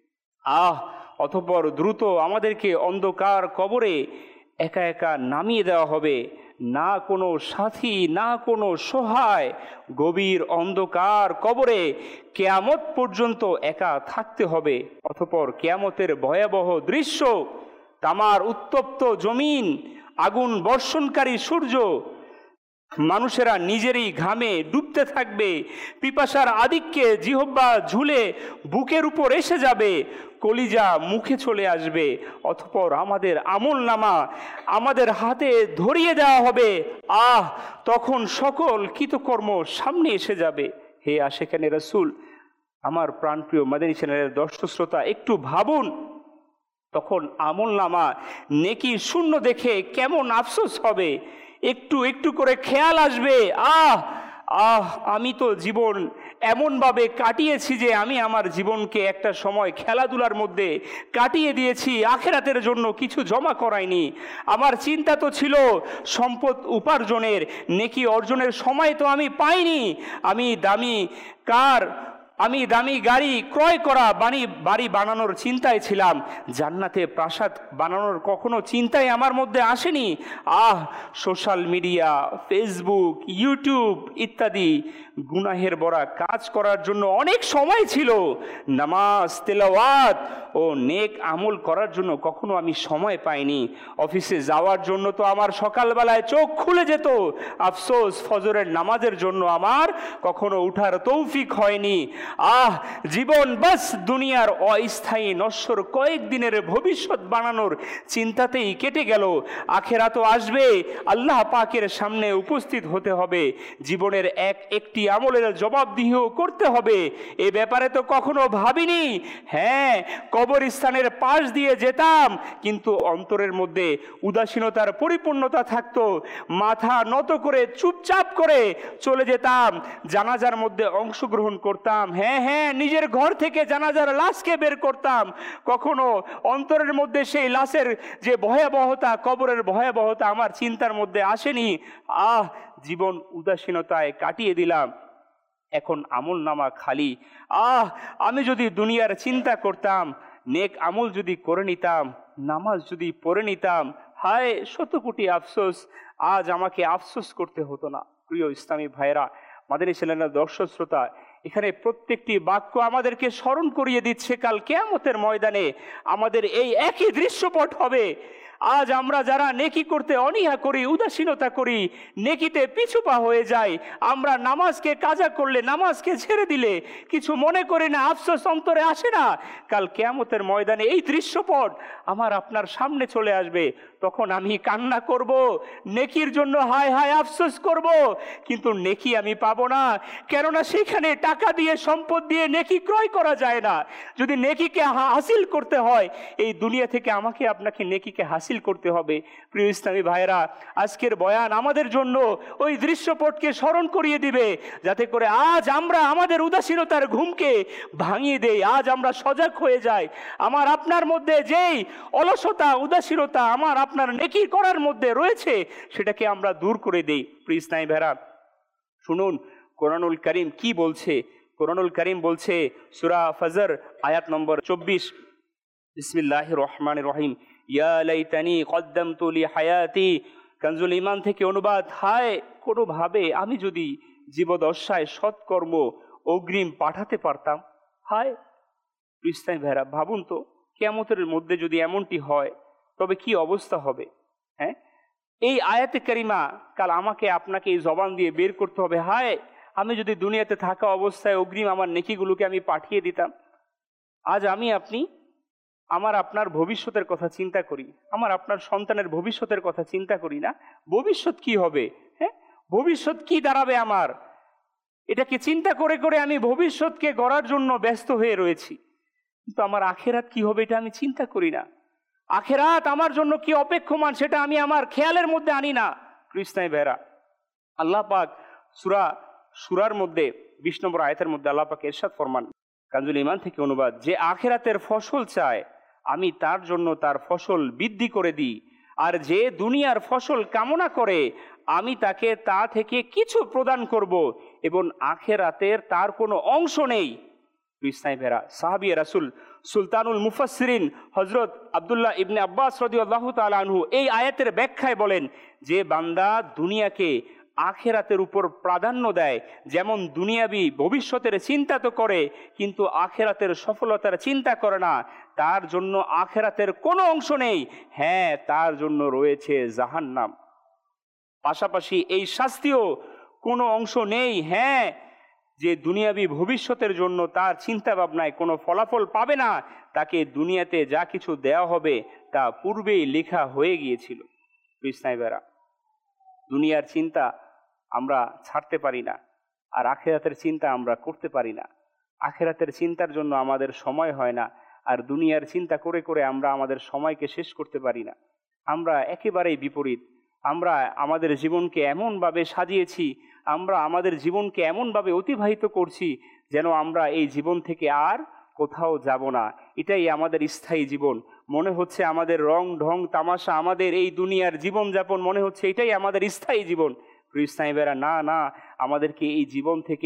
অতঃপর দ্রুত আমাদেরকে অন্ধকার কবরে একা একা নামিয়ে দেওয়া হবে। না কোনো সাথী, না কোনো সহায়, গভীর অন্ধকার কবরে কিয়ামত পর্যন্ত একা থাকতে হবে। অতঃপর কিয়ামতের ভয়াবহ দৃশ্য, তামার উত্তপ্ত জমিন, আগুন বর্ষণকারী সূর্য, মানুষেরা নিজেরই ঘামে ডুবতে থাকবে, পিপাসার আধিক্যে জিহ্বা ঝুলে বুকের উপর এসে যাবে, কলিজা মুখে চলে আসবে। অতঃপর আমাদের আমলনামা আমাদের হাতে ধরিয়ে দেওয়া হবে। তখন সকল কৃতকর্ম সামনে এসে যাবে। হে আশিকানে রাসূল, আমার প্রাণপ্রিয় মাদানী চ্যানেলের দর্শক শ্রোতা, একটু ভাবুন, তখন আমলনামা নেকি শূন্য দেখে কেমন আফসোস হবে। একটু একটু করে খেয়াল আসবে, আমি তো জীবন এমনভাবে কাটিয়েছি যে আমি আমার জীবনকে একটা সময় খেলাধুলার মধ্যে কাটিয়ে দিয়েছি, আখিরাতের জন্য কিছু জমা করাইনি। আমার চিন্তা তো ছিল সম্পদ উপার্জনের, নেকি অর্জনের সময় তো আমি পাইনি। আমি দামি কার আমি দামি গাড়ি ক্রয় করা, বাড়ি বানানোর চিন্তায় ছিলাম, জান্নাতে প্রাসাদ বানানোর কখনো চিন্তাই আমার মধ্যে আসেনি। সোশ্যাল মিডিয়া, ফেসবুক, ইউটিউব ইত্যাদি গুনাহের বড়া কাজ করার জন্য অনেক সময় ছিল। নামাজ, তেলাওয়াত ও নেক আমল করার জন্য কখনো আমি সময় পাইনি। অফিসে যাওয়ার জন্য তো আমার সকালবেলায় চোখ খুলে যেত, আফসোস ফজরের নামাজের জন্য আমার কখনো উঠার তৌফিক হয়নি। জীবন বাস দুনিয়ার অস্থায়ী নশ্বর কয়েকদিনের ভবিষ্যৎ বানানোর চিন্তাতেই কেটে গেল। আখেরাত তো আসবে, আল্লাহ পাকের সামনে উপস্থিত হতে হবে, জীবনের একটি আমলের জবাবদিহিও করতে হবে। এ ব্যাপারে তো কখনো ভাবিনি। হ্যাঁ, কবরস্থানের পাশ দিয়ে যেতাম, কিন্তু অন্তরের মধ্যে উদাসীনতার পরিপূর্ণতা থাকতো। মাথা নত করে চুপচাপ করে চলে যেতাম, জানাজার মধ্যে অংশগ্রহণ করতাম। হ্যাঁ, নিজের ঘর থেকে জানাজার লাশকে বের করতাম। কখনো অন্তরের মধ্যে সেই লাশের যে ভয়াবহতা, কবরের ভয়াবহতা আমার চিন্তার মধ্যে আসেনি। জীবন উদাসীনতায় কাটিয়ে দিলাম। এখন আমল নামা খালি। আমি যদি দুনিয়ার চিন্তা করতাম, নেক আমল যদি করে নিতাম, নামাজ যদি পড়ে নিতাম, হায় শত কোটি আফসোস, আজ আমাকে আফসোস করতে হতো না। প্রিয় ইসলামী ভাইরা, মাদানী চ্যানেলের দর্শক শ্রোতা, এখানে প্রত্যেকটি বাক্য আমাদেরকে স্মরণ করিয়ে দিচ্ছে কাল কিয়ামতের ময়দানে আমাদের এই একই দৃশ্যপট হবে। আজ আমরা যারা নেকি করতে অনীহা করি, উদাসীনতা করি, নেকিতে পিছুপা হয়ে যাই, আমরা নামাজকে কাজা করলে, নামাজকে ছেড়ে দিলে কিছু মনে করি না, আফসোস অন্তরে আসে না। কাল কিয়ামতের ময়দানে এই দৃশ্যপট আমার আপনার সামনে চলে আসবে, তখন আমি কান্না করব, নেকির জন্য হায় হায় আফসোস করব, কিন্তু নেকি আমি পাবো না। কেননা সেখানে টাকা দিয়ে, সম্পদ দিয়ে নেকি ক্রয় করা যায় না। যদি নেকিকে হাসিল করতে হয়, এই দুনিয়া থেকে আমাকে আপনাকে নেকিকে হাসিল করতে হবে। প্রিয় ইসলামী ভাইরা, আজকের বয়ান আমাদের জন্য ওই দৃশ্যপটকে স্মরণ করিয়ে দিবে, যাতে করে আজ আমরা আমাদের উদাসীনতার ঘুমকে ভাঙিয়ে দেই, আজ আমরা সজাগ হয়ে যাই। আমার আপনার মধ্যে যেই অলসতা, উদাসীনতা আমার আপনার নেকি করার মধ্যে রয়েছে, সেটাকে আমরা দূর করে দেই। প্রিয় ইসলামী ভাইরা, শুনুন কোরআনুল কারীম কি বলছে। কোরআনুল কারীম বলছে, সূরা ফজর আয়াত নম্বর 24, বিসমিল্লাহির রহমানির রহিম, ইয়া লাইতানি কদ্দামতু লি হায়াতি। কানজুল ঈমান থেকে অনুবাদ, হায় কোনোভাবে আমি যদি জীবদশায় সৎকর্ম অগ্রিম পাঠাতে পারতাম। হায় ইসলামী ভাইরা, ভাবুন তো, কিয়ামতের মধ্যে যদি এমনটি হয় তবে কি অবস্থা হবে। হ্যাঁ, এই আয়াতে কারিমা কাল আমাকে আপনাকে এই জবান দিয়ে বের করতে হবে, হায় আমি যদি দুনিয়াতে থাকা অবস্থায় অগ্রিম আমার নেকিগুলোকে আমি পাঠিয়ে দিতাম। আজ আমি আপনি আমার আপনার ভবিষ্যতের কথা চিন্তা করি, আমার আপনার সন্তানের ভবিষ্যতের কথা চিন্তা করি না। ভবিষ্যৎ কি হবে, হ্যাঁ, ভবিষ্যৎ কি দাঁড়াবে আমার, এটাকে চিন্তা করে করে আমি ভবিষ্যৎকে গড়ার জন্য ব্যস্ত হয়ে রয়েছি। কিন্তু আমার আখেরাত কি হবে এটা আমি চিন্তা করি না। আখেরাত আমার জন্য কি অপেক্ষমান সেটা আমি আমার খেয়ালের মধ্যে আনি না। কৃষ্ণাই ভাইরা, আল্লাহ পাক সূরার মধ্যে 20 নম্বর আয়াতের মধ্যে আল্লাহ পাক ইরশাদ ফরমান, কানজুল ঈমান থেকে অনুবাদ, যে আখেরাতের ফসল চায় আমি তার জন্য তার ফসল বৃদ্ধি করে দিই, আর যে দুনিয়ার ফসল কামনা করে আমি তাকে তা থেকে কিছু প্রদান করব, এবং আখেরাতের তার কোনো অংশ নেই। ইসলামীরা, সাহাবী রাসূল সুলতানুল মুফাসসিরিন হযরত আব্দুল্লাহ ইবনে আব্বাস রাদিয়াল্লাহু তাআলা আনহু এই আয়াতের ব্যাখ্যায় বলেন, যে বান্দা দুনিয়াকে আখেরাতের উপর প্রাধান্য দেয়, যেমন দুনিয়াবি ভবিষ্যতের চিন্তা তো করে কিন্তু আখেরাতের সফলতার চিন্তা করে না, তার জন্য আখেরাতের কোনো অংশ নেই। হ্যাঁ, তার জন্য রয়েছে জাহান্নাম। পাশাপাশি এই শাস্তিও কোনো অংশ নেই। হ্যাঁ, যে দুনিয়াবি ভবিষ্যতের জন্য তার চিন্তা ভাবনায় কোনো ফলাফল পাবে না, তাকে দুনিয়াতে যা কিছু দেওয়া হবে তা পূর্বেই লেখা হয়ে গিয়েছিল। কৃষ্ণাইবেরা, দুনিয়ার চিন্তা আমরা ছাড়তে পারি না, আর আখেরাতের চিন্তা আমরা করতে পারি না। আখেরাতের চিন্তার জন্য আমাদের সময় হয় না, আর দুনিয়ার চিন্তা করে করে আমরা আমাদের সময়কে শেষ করতে পারি না। আমরা একেবারেই বিপরীত। আমরা আমাদের জীবনকে এমনভাবে সাজিয়েছি, আমরা আমাদের জীবনকে এমনভাবে অতিবাহিত করছি যেন আমরা এই জীবন থেকে আর কোথাও যাব না। এটাই আমাদের স্থায়ী জীবন। মনে হচ্ছে আমাদের রং ঢং তামাশা, আমাদের এই দুনিয়ার জীবনযাপন মনে হচ্ছে এটাই আমাদের স্থায়ী জীবন। ইসলামীরা, না না, আমাদেরকে এই জীবন থেকে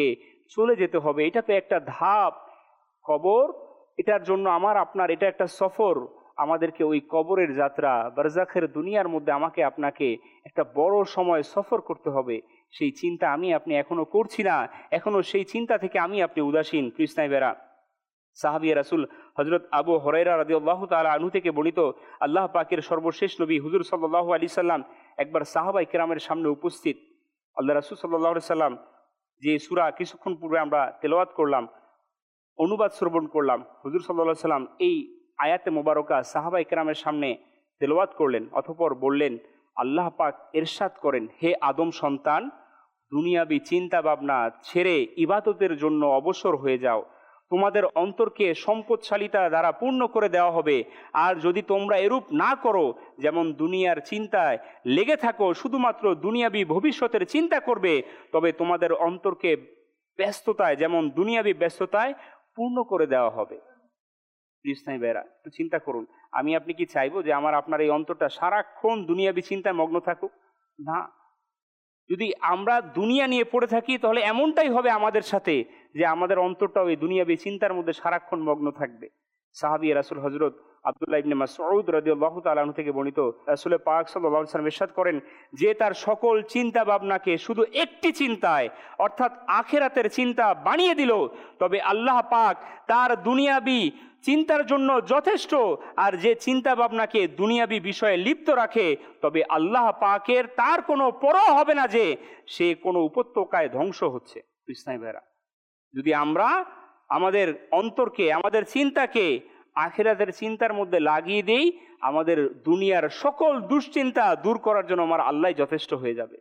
চলে যেতে হবে, এটা তো একটা ধাপ। কবর, এটার জন্য আমার আপনার এটা একটা সফর। আমাদেরকে ওই কবরের যাত্রা, বারজাখের দুনিয়ার মধ্যে আমাকে আপনাকে একটা বড় সময় সফর করতে হবে। সেই চিন্তা আমি আপনি এখনো করছি না, এখনো সেই চিন্তা থেকে আমি আপনি উদাসীন। কৃষ্ণাইবেরা, সাহাবিয়া রাসূল হযরত আবু হুরায়রা রাদিয়াল্লাহু তাআলা আনহু থেকে বর্ণিত, আল্লাহ পাকের সর্বশেষ নবী হুজুর সাল্লাল্লাহু আলাইহি সাল্লাম একবার সাহাবায়ে কেরামের সামনে উপস্থিত। আল্লাহ রাসূল সাল্লাল্লাহু আলাইহি সাল্লাম যে সূরা কিছুক্ষণ পূর্বে আমরা তেলাওয়াত করলাম, অনুবাদ শ্রবণ করলাম, হুজুর সাল্লাল্লাহু আলাইহি সাল্লাম এই আয়াতে মোবারকা সাহাবায়ে কেরামের সামনে তেলাওয়াত করলেন। অতঃপর বললেন, আল্লাহ পাক ইরশাদ করেন, হে আদম সন্তান, দুনিয়াবি চিন্তা ভাবনা ছেড়ে ইবাদতের জন্য অবসর হয়ে যাও। তোমাদের অন্তরকে সম্পদশালিতা দ্বারা পূর্ণ করে দেওয়া হবে। আর যদি তোমরা এরূপ না করো, যেমন দুনিয়ার চিন্তায় লেগে থাকো, শুধুমাত্র দুনিয়াবি ভবিষ্যতের চিন্তা করবে, তবে তোমাদের অন্তরকে ব্যস্ততায়, যেমন দুনিয়াবি ব্যস্ততায় পূর্ণ করে দেওয়া হবে। কৃষ্ণাই বেরা, একটু চিন্তা করুন, আমি আপনি কি চাইবো যে আমার আপনার এই অন্তরটা সারাক্ষণ দুনিয়াবি চিন্তায় মগ্ন থাকুক? না। যদি আমরা দুনিয়া নিয়ে পড়ে থাকি, তাহলে এমনটাই হবে আমাদের সাথে যে আমাদের অন্তরটাও এই দুনিয়াবি চিন্তার মধ্যে সারাক্ষণ মগ্ন থাকবে। সাহাবী রাসূল হযরত আব্দুল্লাহ ইবনে মাসউদ রাদিয়াল্লাহু তাআলা আনহু থেকে বর্ণিত, রাসূল পাক সাল্লাল্লাহু আলাইহি ওয়াসাল্লাম ইরশাদ করেন যে তার সকল চিন্তা ভাবনাকে শুধু একটি চিন্তায়, অর্থাৎ আখিরাতের চিন্তা বানিয়ে দিল, তবে আল্লাহ পাক তার দুনিয়াবি চিন্তার জন্য যথেষ্ট। আর যে চিন্তা ভাবনাকে দুনিয়াবি বিষয়ে লিপ্ত রাখে, তবে আল্লাহ পাকের তার কোনো পরোয়া হবে না যে সে কোনো উপত্যকায় ধ্বংস হচ্ছে। কৃষ্ণাই ভাইরা, যদি আমরা আমাদের অন্তরকে, আমাদের চিন্তাকে আখিরাতের চিন্তার মধ্যে লাগিয়ে দেই, আমাদের দুনিয়ার সকল দুশ্চিন্তা দূর করার জন্য আমার আল্লাহ যথেষ্ট হয়ে যাবে।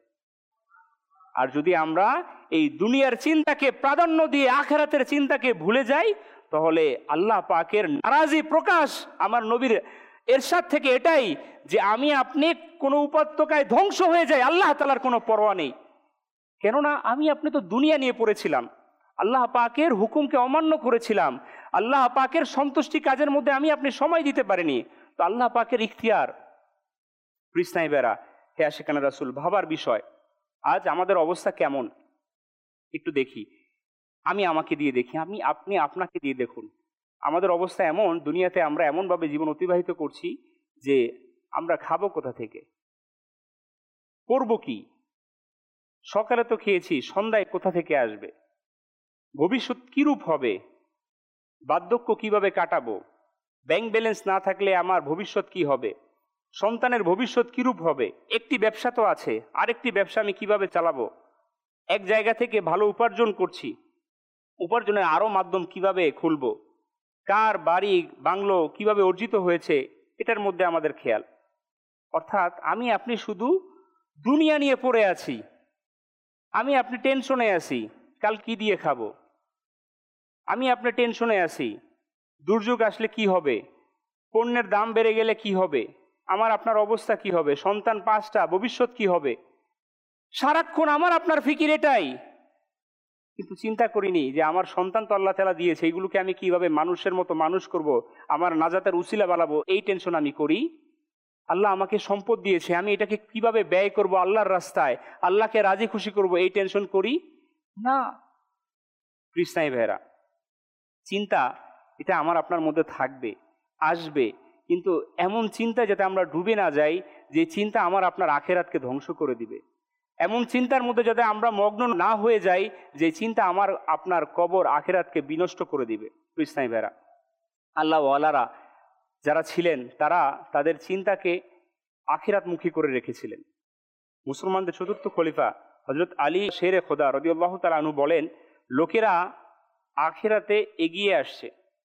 আর যদি আমরা এই দুনিয়ার চিন্তাকে প্রাধান্য দিয়ে আখিরাতের চিন্তাকে ভুলে যাই, তাহলে আল্লাহ পাকের নারাজি প্রকাশ আমার নবীর এরশাদ থেকে এটাই যে আমি আপনি কোনো উপত্যকায় ধ্বংস হয়ে যাই, আল্লাহ তাআলার কোনো পরোয়া নেই। কেননা আমি আপনি তো দুনিয়া নিয়ে পড়েছিলাম, আল্লাহ পাকের হুকুমকে অমান্য করেছিলাম, আল্লাহ পাকের সন্তুষ্টি কাজের মধ্যে আমি আপনি সময় দিতে পারিনি। তো আল্লাহ পাকের ইখতিয়ার। কৃষ্ণাই বেরা, হে আশিকানা রাসূল, ভাবার বিষয়, আজ আমাদের অবস্থা কেমন একটু দেখি। আমি আমাকে দিয়ে দেখি, আপনি আপনাকে দিয়ে দেখুন। আমাদের অবস্থা এমন, দুনিয়াতে আমরা এমনভাবে জীবন অতিবাহিত করছি যে আমরা খাবো কোথা থেকে, করবো কি, সকালে তো খেয়েছি, সন্ধ্যায় কোথা থেকে আসবে, ভবিষ্যৎ কিরূপ হবে, বার্ধক্য কিভাবে কাটাবো, ব্যাংক ব্যালেন্স না থাকলে আমার ভবিষ্যৎ কি হবে, সন্তানের ভবিষ্যৎ কিরূপ হবে। একটি ব্যবসা তো আছে, আরেকটি ব্যবসা আমি কিভাবে চালাবো, এক জায়গা থেকে ভালো উপার্জন করছি, উপার্জনের আরো মাধ্যম কিভাবে খুলবো, কার বাড়ি বাংলো কিভাবে অর্জিত হয়েছে, এটার মধ্যে আমাদের খেয়াল। অর্থাৎ আমি আপনি শুধু দুনিয়া নিয়ে পড়ে আছি, আমি আপনি টেনশনে আছি, কাল কি দিয়ে খাবো, আমি আপনি টেনশনে আছি, দুর্যোগ আসলে কি হবে, পণ্যের দাম বেড়ে গেলে কি হবে, আমার আপনার অবস্থা কি হবে, সন্তান 5টা, ভবিষ্যৎ কি হবে, সারাক্ষণ আমার আপনার ফিকির এটাই। কিন্তু চিন্তা করিনি যে আমার সন্তান তো আল্লাহ তাআলা দিয়েছে, এইগুলোকে আমি কিভাবে মানুষের মতো মানুষ করব, আমার নাজাতের উসিলা বানাবো, এই টেনশন আমি করি। আল্লাহ আমাকে সম্পদ দিয়েছে, আমি এটাকে কিভাবে ব্যয় করব আল্লাহর রাস্তায়, আল্লাহকে রাজি খুশি করব, এই টেনশন করি না। কৃষ্ণাই ভাইরা, চিন্তা এটা আমার আপনার মধ্যে থাকবে, আসবে, কিন্তু এমন চিন্তা যাতে আমরা ডুবে না যাই যে চিন্তা আমার আপনার আখেরাতকে ধ্বংস করে দিবে। এমন চিন্তার মধ্যে যাতে আমরা মগ্ন না হয়ে যাই যে চিন্তা আমার আপনার কবর আখেরাতকে বিনষ্ট করে দিবে। কৃষ্ণাই ভাইরা, আল্লাহ ওয়ালারা যারা ছিলেন তারা তাদের চিন্তাকে আখিরাতমুখী করে রেখেছিলেন। মুসলমানদের চতুর্থ খলিফা হযরত আলী শেরে খোদা রাদিয়াল্লাহু তাআলা আনহু বলেন, লোকেরা আখিরাতে এগিয়ে আসছে,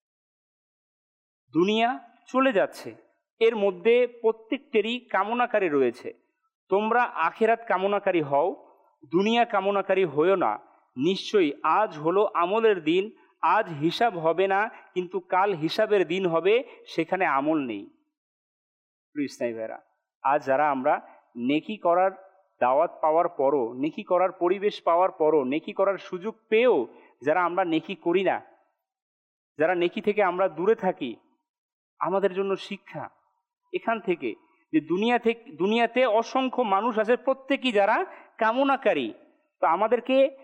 দুনিয়া চলে যাচ্ছে, এর মধ্যে প্রত্যেকটারই কামনাকারী রয়েছে। তোমরা আখিরাত কামনাকারী হও, দুনিয়া কামনাকারী হইও না। নিশ্চয়ই আজ হলো আমলের দিন, আজ হিসাব হবে না, কিন্তু কাল হিসাবের দিন হবে, সেখানে আমল নেই। কৃষ্ণাই ভাইরা, আজ যারা আমরা নেকি করার দাওয়াত পাওয়ার পরও, নেকি করার পরিবেশ পাওয়ার পরও, নেকি করার সুযোগ পেয়েও যারা আমরা নেকি করি না, যারা নেকি থেকে আমরা দূরে থাকি, আমাদের জন্য শিক্ষা এখান থেকে যে দুনিয়াতে অসংখ্য মানুষ আছে, প্রত্যেকেই যারা কামনাকারী। তো আমাদেরকে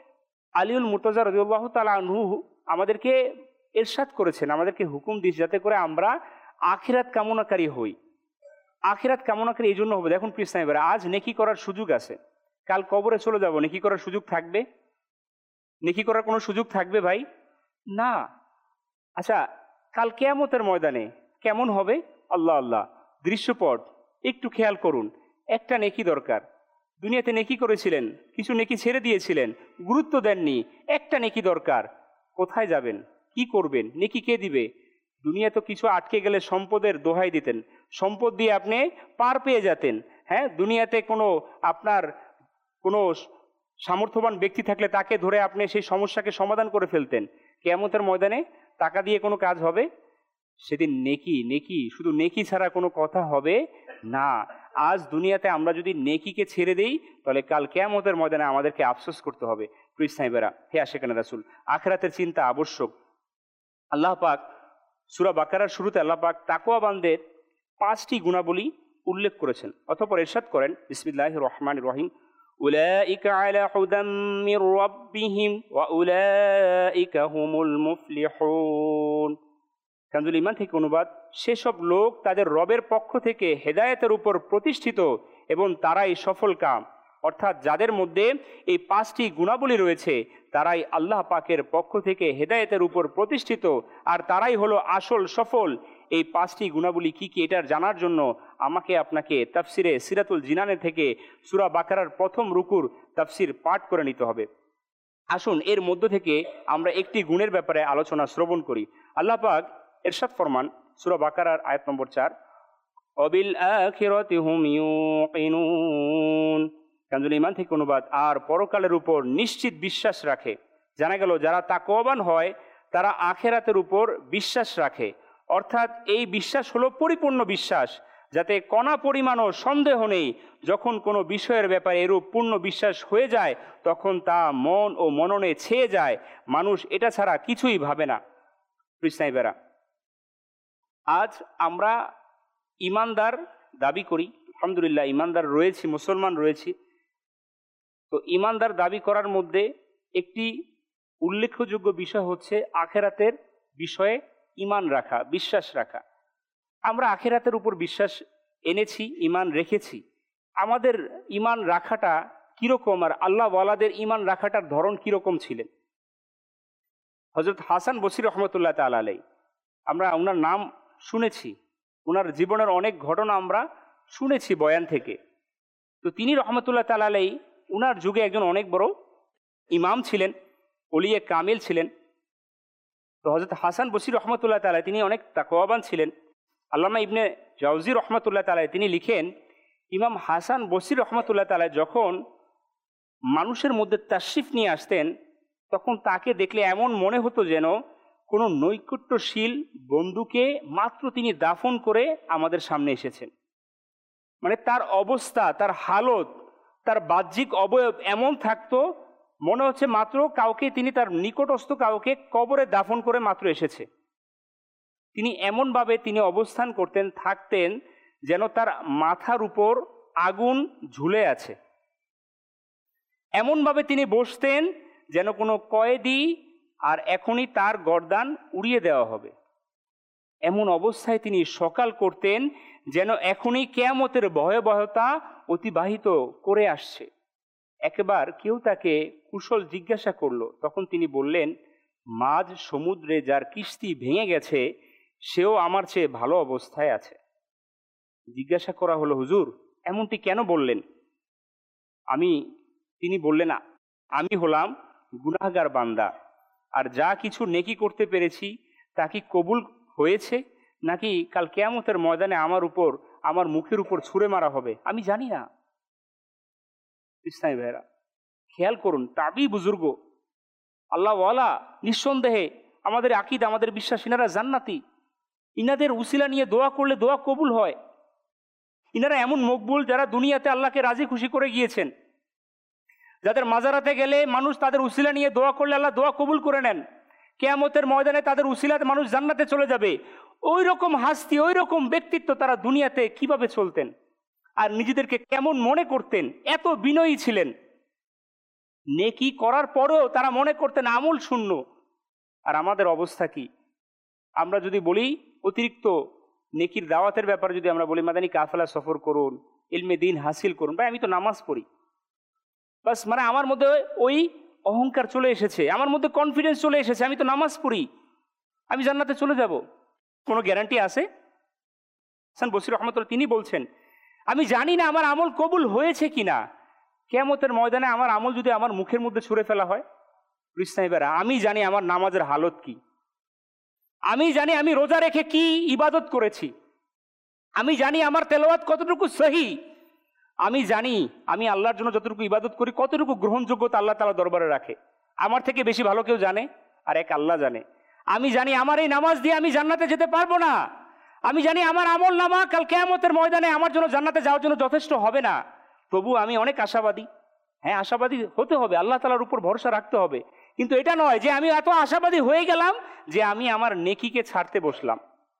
আলিউল মুর্তজা রাদিয়াল্লাহু তাআলা আনহু আমাদেরকে ইরশাদ করেছেন, আমাদেরকে হুকুম দিয়েছে যাতে করে আমরা আখিরাত কামনাকারী হই। আখিরাত কামনাকারী এই জন্য হবে, দেখুন প্রিয় ইসলামী, আজ নেকি করার সুযোগ আছে, কাল কবরে চলে যাব, নেকি করার সুযোগ থাকবে? নেকি করার কোনো সুযোগ থাকবে ভাই? না। আচ্ছা, কাল কিয়ামতের ময়দানে কেমন হবে? আল্লাহ আল্লাহ, দৃশ্যপট একটু খেয়াল করুন। একটা নেকি দরকার, দুনিয়াতে নেকি করেছিলেন, কিছু নেকি ছেড়ে দিয়েছিলেন, গুরুত্ব দেননি, একটা নেকি দরকার, কোথায় যাবেন, কি করবেন, নেকি কে দিবে? দুনিয়া তো কিছু আটকে গেলে সম্পদের দোহাই দিতেন, সম্পদ দিয়ে আপনি পার পেয়ে যেতেন। হ্যাঁ, দুনিয়াতে আপনার কোনো সামর্থ্যবান ব্যক্তি থাকলে তাকে ধরে আপনি সেই সমস্যাকে সমাধান করে ফেলতেন। কিয়ামতের ময়দানে টাকা দিয়ে কোনো কাজ হবে? সেদিন নেকি নেকি, শুধু নেকি ছাড়া কোনো কথা হবে না। আজ দুনিয়াতে আমরা যদি নেকিকে ছেড়ে দেই, তাহলে কাল কিয়ামতের ময়দানে আমাদেরকে আফসোস করতে হবে। প্রিয় সাহেবেরা, হে আশিকানে রাসূল, আখিরাতের চিন্তা আবশ্যক। আল্লাহ পাক সূরা বাকারার শুরুতে আল্লাহ পাক তাকওয়াবানদের 5টি গুণাবলী উল্লেখ করেছেন। অতঃপর ইরশাদ করেন, বিসমিল্লাহির রহমানির রহিম, উলাইকা আলা হুদাম মির রাব্বিহিম ওয়া উলাইকা হুমুল মুফলিহুন। কানজুল ঈমান থেকে অনুবাদ, সেসব লোক তাদের রবের পক্ষ থেকে হেদায়েতের উপর প্রতিষ্ঠিত এবং তারাই সফল কাম। অর্থাৎ যাদের মধ্যে এই 5টি গুণাবলী রয়েছে তারাই আল্লাহ পাকের পক্ষ থেকে হেদায়েতের উপর প্রতিষ্ঠিত, আর তারাই হলো আসল সফল। এই 5টি গুণাবলী কি কি, এটার জানার জন্য আমাকে আপনাকে তাফসিরে সিরাতুল জিনানে থেকে সূরা বাকারার প্রথম রুকুর তাফসির পাঠ করে নিতে হবে। আসুন এর মধ্য থেকে আমরা একটি গুণের ব্যাপারে আলোচনা শ্রবণ করি। আল্লাহ পাক ইরশাদ ফরমান সূরা বাকারার আয়াত নম্বর 4, ওয়াবিল আখিরাতি হুম ইউকিনুন। কানজুল ঈমান থেকে অনুবাদ, আর পরকালের উপর নিশ্চিত বিশ্বাস রাখে। জানা গেল যারা তাকওয়াবান হয় তারা আখিরাতের উপর বিশ্বাস রাখে, অর্থাৎ এই বিশ্বাস হলো পরিপূর্ণ বিশ্বাস, যাতে কণা পরিমাণও সন্দেহ নেই। যখন কোনো বিষয়ের ব্যাপারে এরূপ পূর্ণ বিশ্বাস হয়ে যায় তখন তা মন ও মননে ছেয়ে যায়, মানুষ এটা ছাড়া কিছুই ভাবে না। কৃষ্ণাইবেরা, আজ আমরা ইমানদার দাবি করি, আলহামদুলিল্লাহ ইমানদার রয়েছি, মুসলমান রয়েছি। তো ইমানদার দাবি করার মধ্যে একটি উল্লেখযোগ্য বিষয় হচ্ছে আখিরাতের বিষয়ে ঈমান রাখা, বিশ্বাস রাখা। আমরা আখিরাতের উপর বিশ্বাস এনেছি, ঈমান রেখেছি। আমাদের ঈমান রাখাটা কীরকম, আর আল্লাহ ওয়ালাদের ঈমান রাখাটার ধরন কীরকম ছিলেন? হযরত হাসান বসরি রহমতুল্লাহ তাআলা আলাইহি, আমরা ওনার নাম শুনেছি, ওনার জীবনের অনেক ঘটনা আমরা শুনেছি বয়ান থেকে। তো তিনি রহমতুল্লাহ তাআলা আলাইহি ওনার যুগে একজন অনেক বড় ইমাম ছিলেন, ওলিয়ে কামিল ছিলেন। তো হযরত হাসান বসরি রহমতুল্লাহ তাআলা তিনি অনেক তাকওয়াবান ছিলেন। আল্লামা ইবনে জাওজি রহমতুল্লাহ তাআলা তিনি লিখেন, ইমাম হাসান বসরি রহমতুল্লাহ তাআলা যখন মানুষের মধ্যে তাশরিফ নিয়ে আসতেন তখন তাকে দেখলে এমন মনে হতো যেন কোনো নৈকট্যশীল বন্ধুকে মাত্র তিনি দাফন করে আমাদের সামনে এসেছেন। মানে তার অবস্থা, তার হালত, তার বাহ্যিক অবয়ব এমন থাকতো মনে হচ্ছে মাত্র কাউকে তিনি তার নিকটস্থ কাউকে কবরে দাফন করে মাত্র এসেছে। তিনি এমনভাবে তিনি অবস্থান করতেন, থাকতেন যেন তার মাথার উপর আগুন ঝুলে আছে। এমনভাবে তিনি বসতেন যেন কোনো কয়েদি আর এখনই তার গর্দান উড়িয়ে দেওয়া হবে। এমন অবস্থায় তিনি সকাল করতেন যেন এখনই কিয়ামতের ভয়াবহতা অতিবাহিত করে আসছে। একবার কেউ তাকে কুশল জিজ্ঞাসা করলো, তখন তিনি বললেন, মাঝ সমুদ্রে যার কিস্তি ভেঙে গেছে সেও আমার চেয়ে ভালো অবস্থায় আছে। জিজ্ঞাসা করা হলো, হুজুর এমনটি কেন বললেন? তিনি বললেন, আমি হলাম গুনাহগার বান্দা, আর যা কিছু নেকি করতে পেরেছি তা কি কবুল হয়েছে, নাকি কাল কিয়ামতের ময়দানে আমার মুখের উপর ছুঁড়ে মারা হবে আমি জানি না। ইসলামী ভাইরা খেয়াল করুন, তাবি বুজুর্গ আল্লাহ ওয়ালা, নিঃসন্দেহে আমাদের আকীদা, আমাদের বিশ্বাস ইনারা জান্নাতি। ইনাদের উসিলা নিয়ে দোয়া করলে দোয়া কবুল হয়। ইনারা এমন মকবুল যারা দুনিয়াতে আল্লাহকে রাজি খুশি করে গিয়েছেন, যাদের মাজারাতে গেলে মানুষ তাদের উসিলা নিয়ে দোয়া করলে আল্লাহ দোয়া কবুল করে নেন। কিয়ামতের ময়দানে তাদের উসিলাতে মানুষ জান্নাতে চলে যাবে। ওই রকম হাস্তি, ওই রকম ব্যক্তিত্ব তারা দুনিয়াতে কিভাবে চলতেন আর নিজেদেরকে কেমন মনে করতেন, এত বিনয়ী ছিলেন। নেকি করার পরেও তারা মনে করতেন আমল শূন্য। আর আমাদের অবস্থা কি? আমরা যদি বলি অতিরিক্ত নেকির দাওয়াতের ব্যাপারে যদি আমরা বলি মাদানী কাফেলা সফর করুন, ইলমে দিন হাসিল করুন, ভাই আমি তো নামাজ পড়ি, বাস মানে আমার মধ্যে ওই অহংকার চলে এসেছে, আমার মধ্যে কনফিডেন্স চলে এসেছে, আমি তো নামাজ পড়ি, আমি জান্নাতে চলে যাব। কোনো গ্যারান্টি আছে? হাসান বসরি রহমতুল্লাহ তিনি বলছেন, আমি জানি না আমার আমল কবুল হয়েছে কিনা, কিয়ামতের ময়দানে আমার আমল যদি আমার মুখের মধ্যে ছুঁড়ে ফেলা হয়, সাহেবেরা আমি জানি আমার নামাজের হালত কি, আমি জানি আমি রোজা রেখে কি ইবাদত করেছি, আমি জানি আমার তেলাওয়াত কতটুকু সহি, আমি জানি আমি আল্লাহর জন্য যতটুকু ইবাদত করি কতটুকু গ্রহণযোগ্যতা আল্লাহ তাআলা দরবারে রাখে। আমার থেকে বেশি ভালো কেউ জানে? আর এক আল্লাহ জানে। আমি জানি আমার এই নামাজ দিয়ে আমি জান্নাতে যেতে পারবো না, আমি জানি আমার আমল নামা কাল কিয়ামতের ময়দানে আমার জন্য জান্নাতে যাওয়ার জন্য যথেষ্ট হবে না। তবু আমি অনেক আশাবাদী। হ্যাঁ, আশাবাদী হতে হবে, আল্লাহ তাআলার উপর ভরসা রাখতে হবে, কিন্তু এটা নয় যে আমি এত আশাবাদী হয়ে গেলাম যে আমি আমার নেকিকে ছাড়তে বসলাম।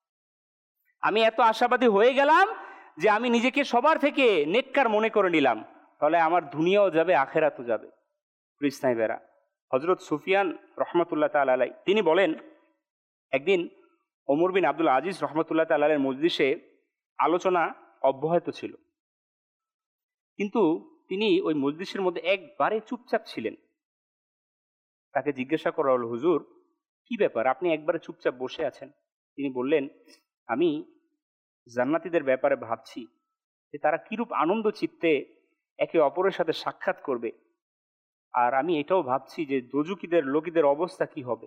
আমি এত আশাবাদী হয়ে গেলাম যে আমি নিজেকে সবার থেকে নেককার মনে করে নিলাম, তাহলে আমার দুনিয়াও যাবে আখেরাতও যাবে। সাহেবেরা, হযরত সুফিয়ান রহমতুল্লাহ তাআলা আলাইহি তিনি বলেন, একদিন ওমর বিন আব্দুল আজিজ রহমতুল্লাহ তাআলা আলাইহির মজলিসে আলোচনা অব্যাহত ছিল, কিন্তু তিনি ওই মজলিসের মধ্যে একবারে চুপচাপ ছিলেন। তাকে জিজ্ঞাসা করা হলো, হুজুর কি ব্যাপার, আপনি একবারে চুপচাপ বসে আছেন? তিনি বললেন, আমি জান্নাতীদের ব্যাপারে ভাবছি যে তারা কিরূপ আনন্দ চিত্তে একে অপরের সাথে সাক্ষাৎ করবে, আর আমি এটাও ভাবছি যে দোজখীদের লোকেদের অবস্থা কি হবে।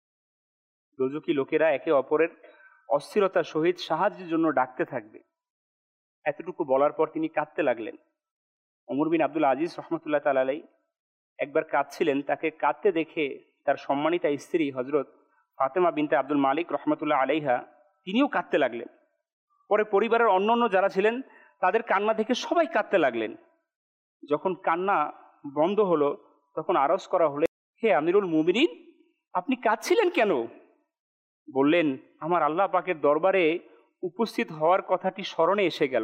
দোজখী লোকেরা একে অপরের অস্থিরতার সহিত সাহায্যের জন্য ডাকতে থাকবে। এতটুকু বলার পর তিনি কাঁদতে লাগলেন। ওমর বিন আব্দুল আজিজ রহমতুল্লাহ তাআলা আলাইহি একবার কাঁদছিলেন, তাকে কাঁদতে দেখে তার সম্মানিতা স্ত্রী হজরত ফাতেমা বিনতে আব্দুল মালিক রহমতুল্লাহ আলাইহা তিনিও কাঁদতে লাগলেন। পরে পরিবারের অন্যান্য যারা ছিলেন তাদের কান্না দেখে সবাই কাঁদতে লাগলেন। যখন কান্না বন্ধ হলো তখন আরজ করা হলো, হে আমিরুল মুমিনিন, আপনি কাঁদছিলেন কেন? বললেন, আমার আল্লাহ পাকের দরবারে উপস্থিত হওয়ার কথাটি স্মরণে এসে গেল,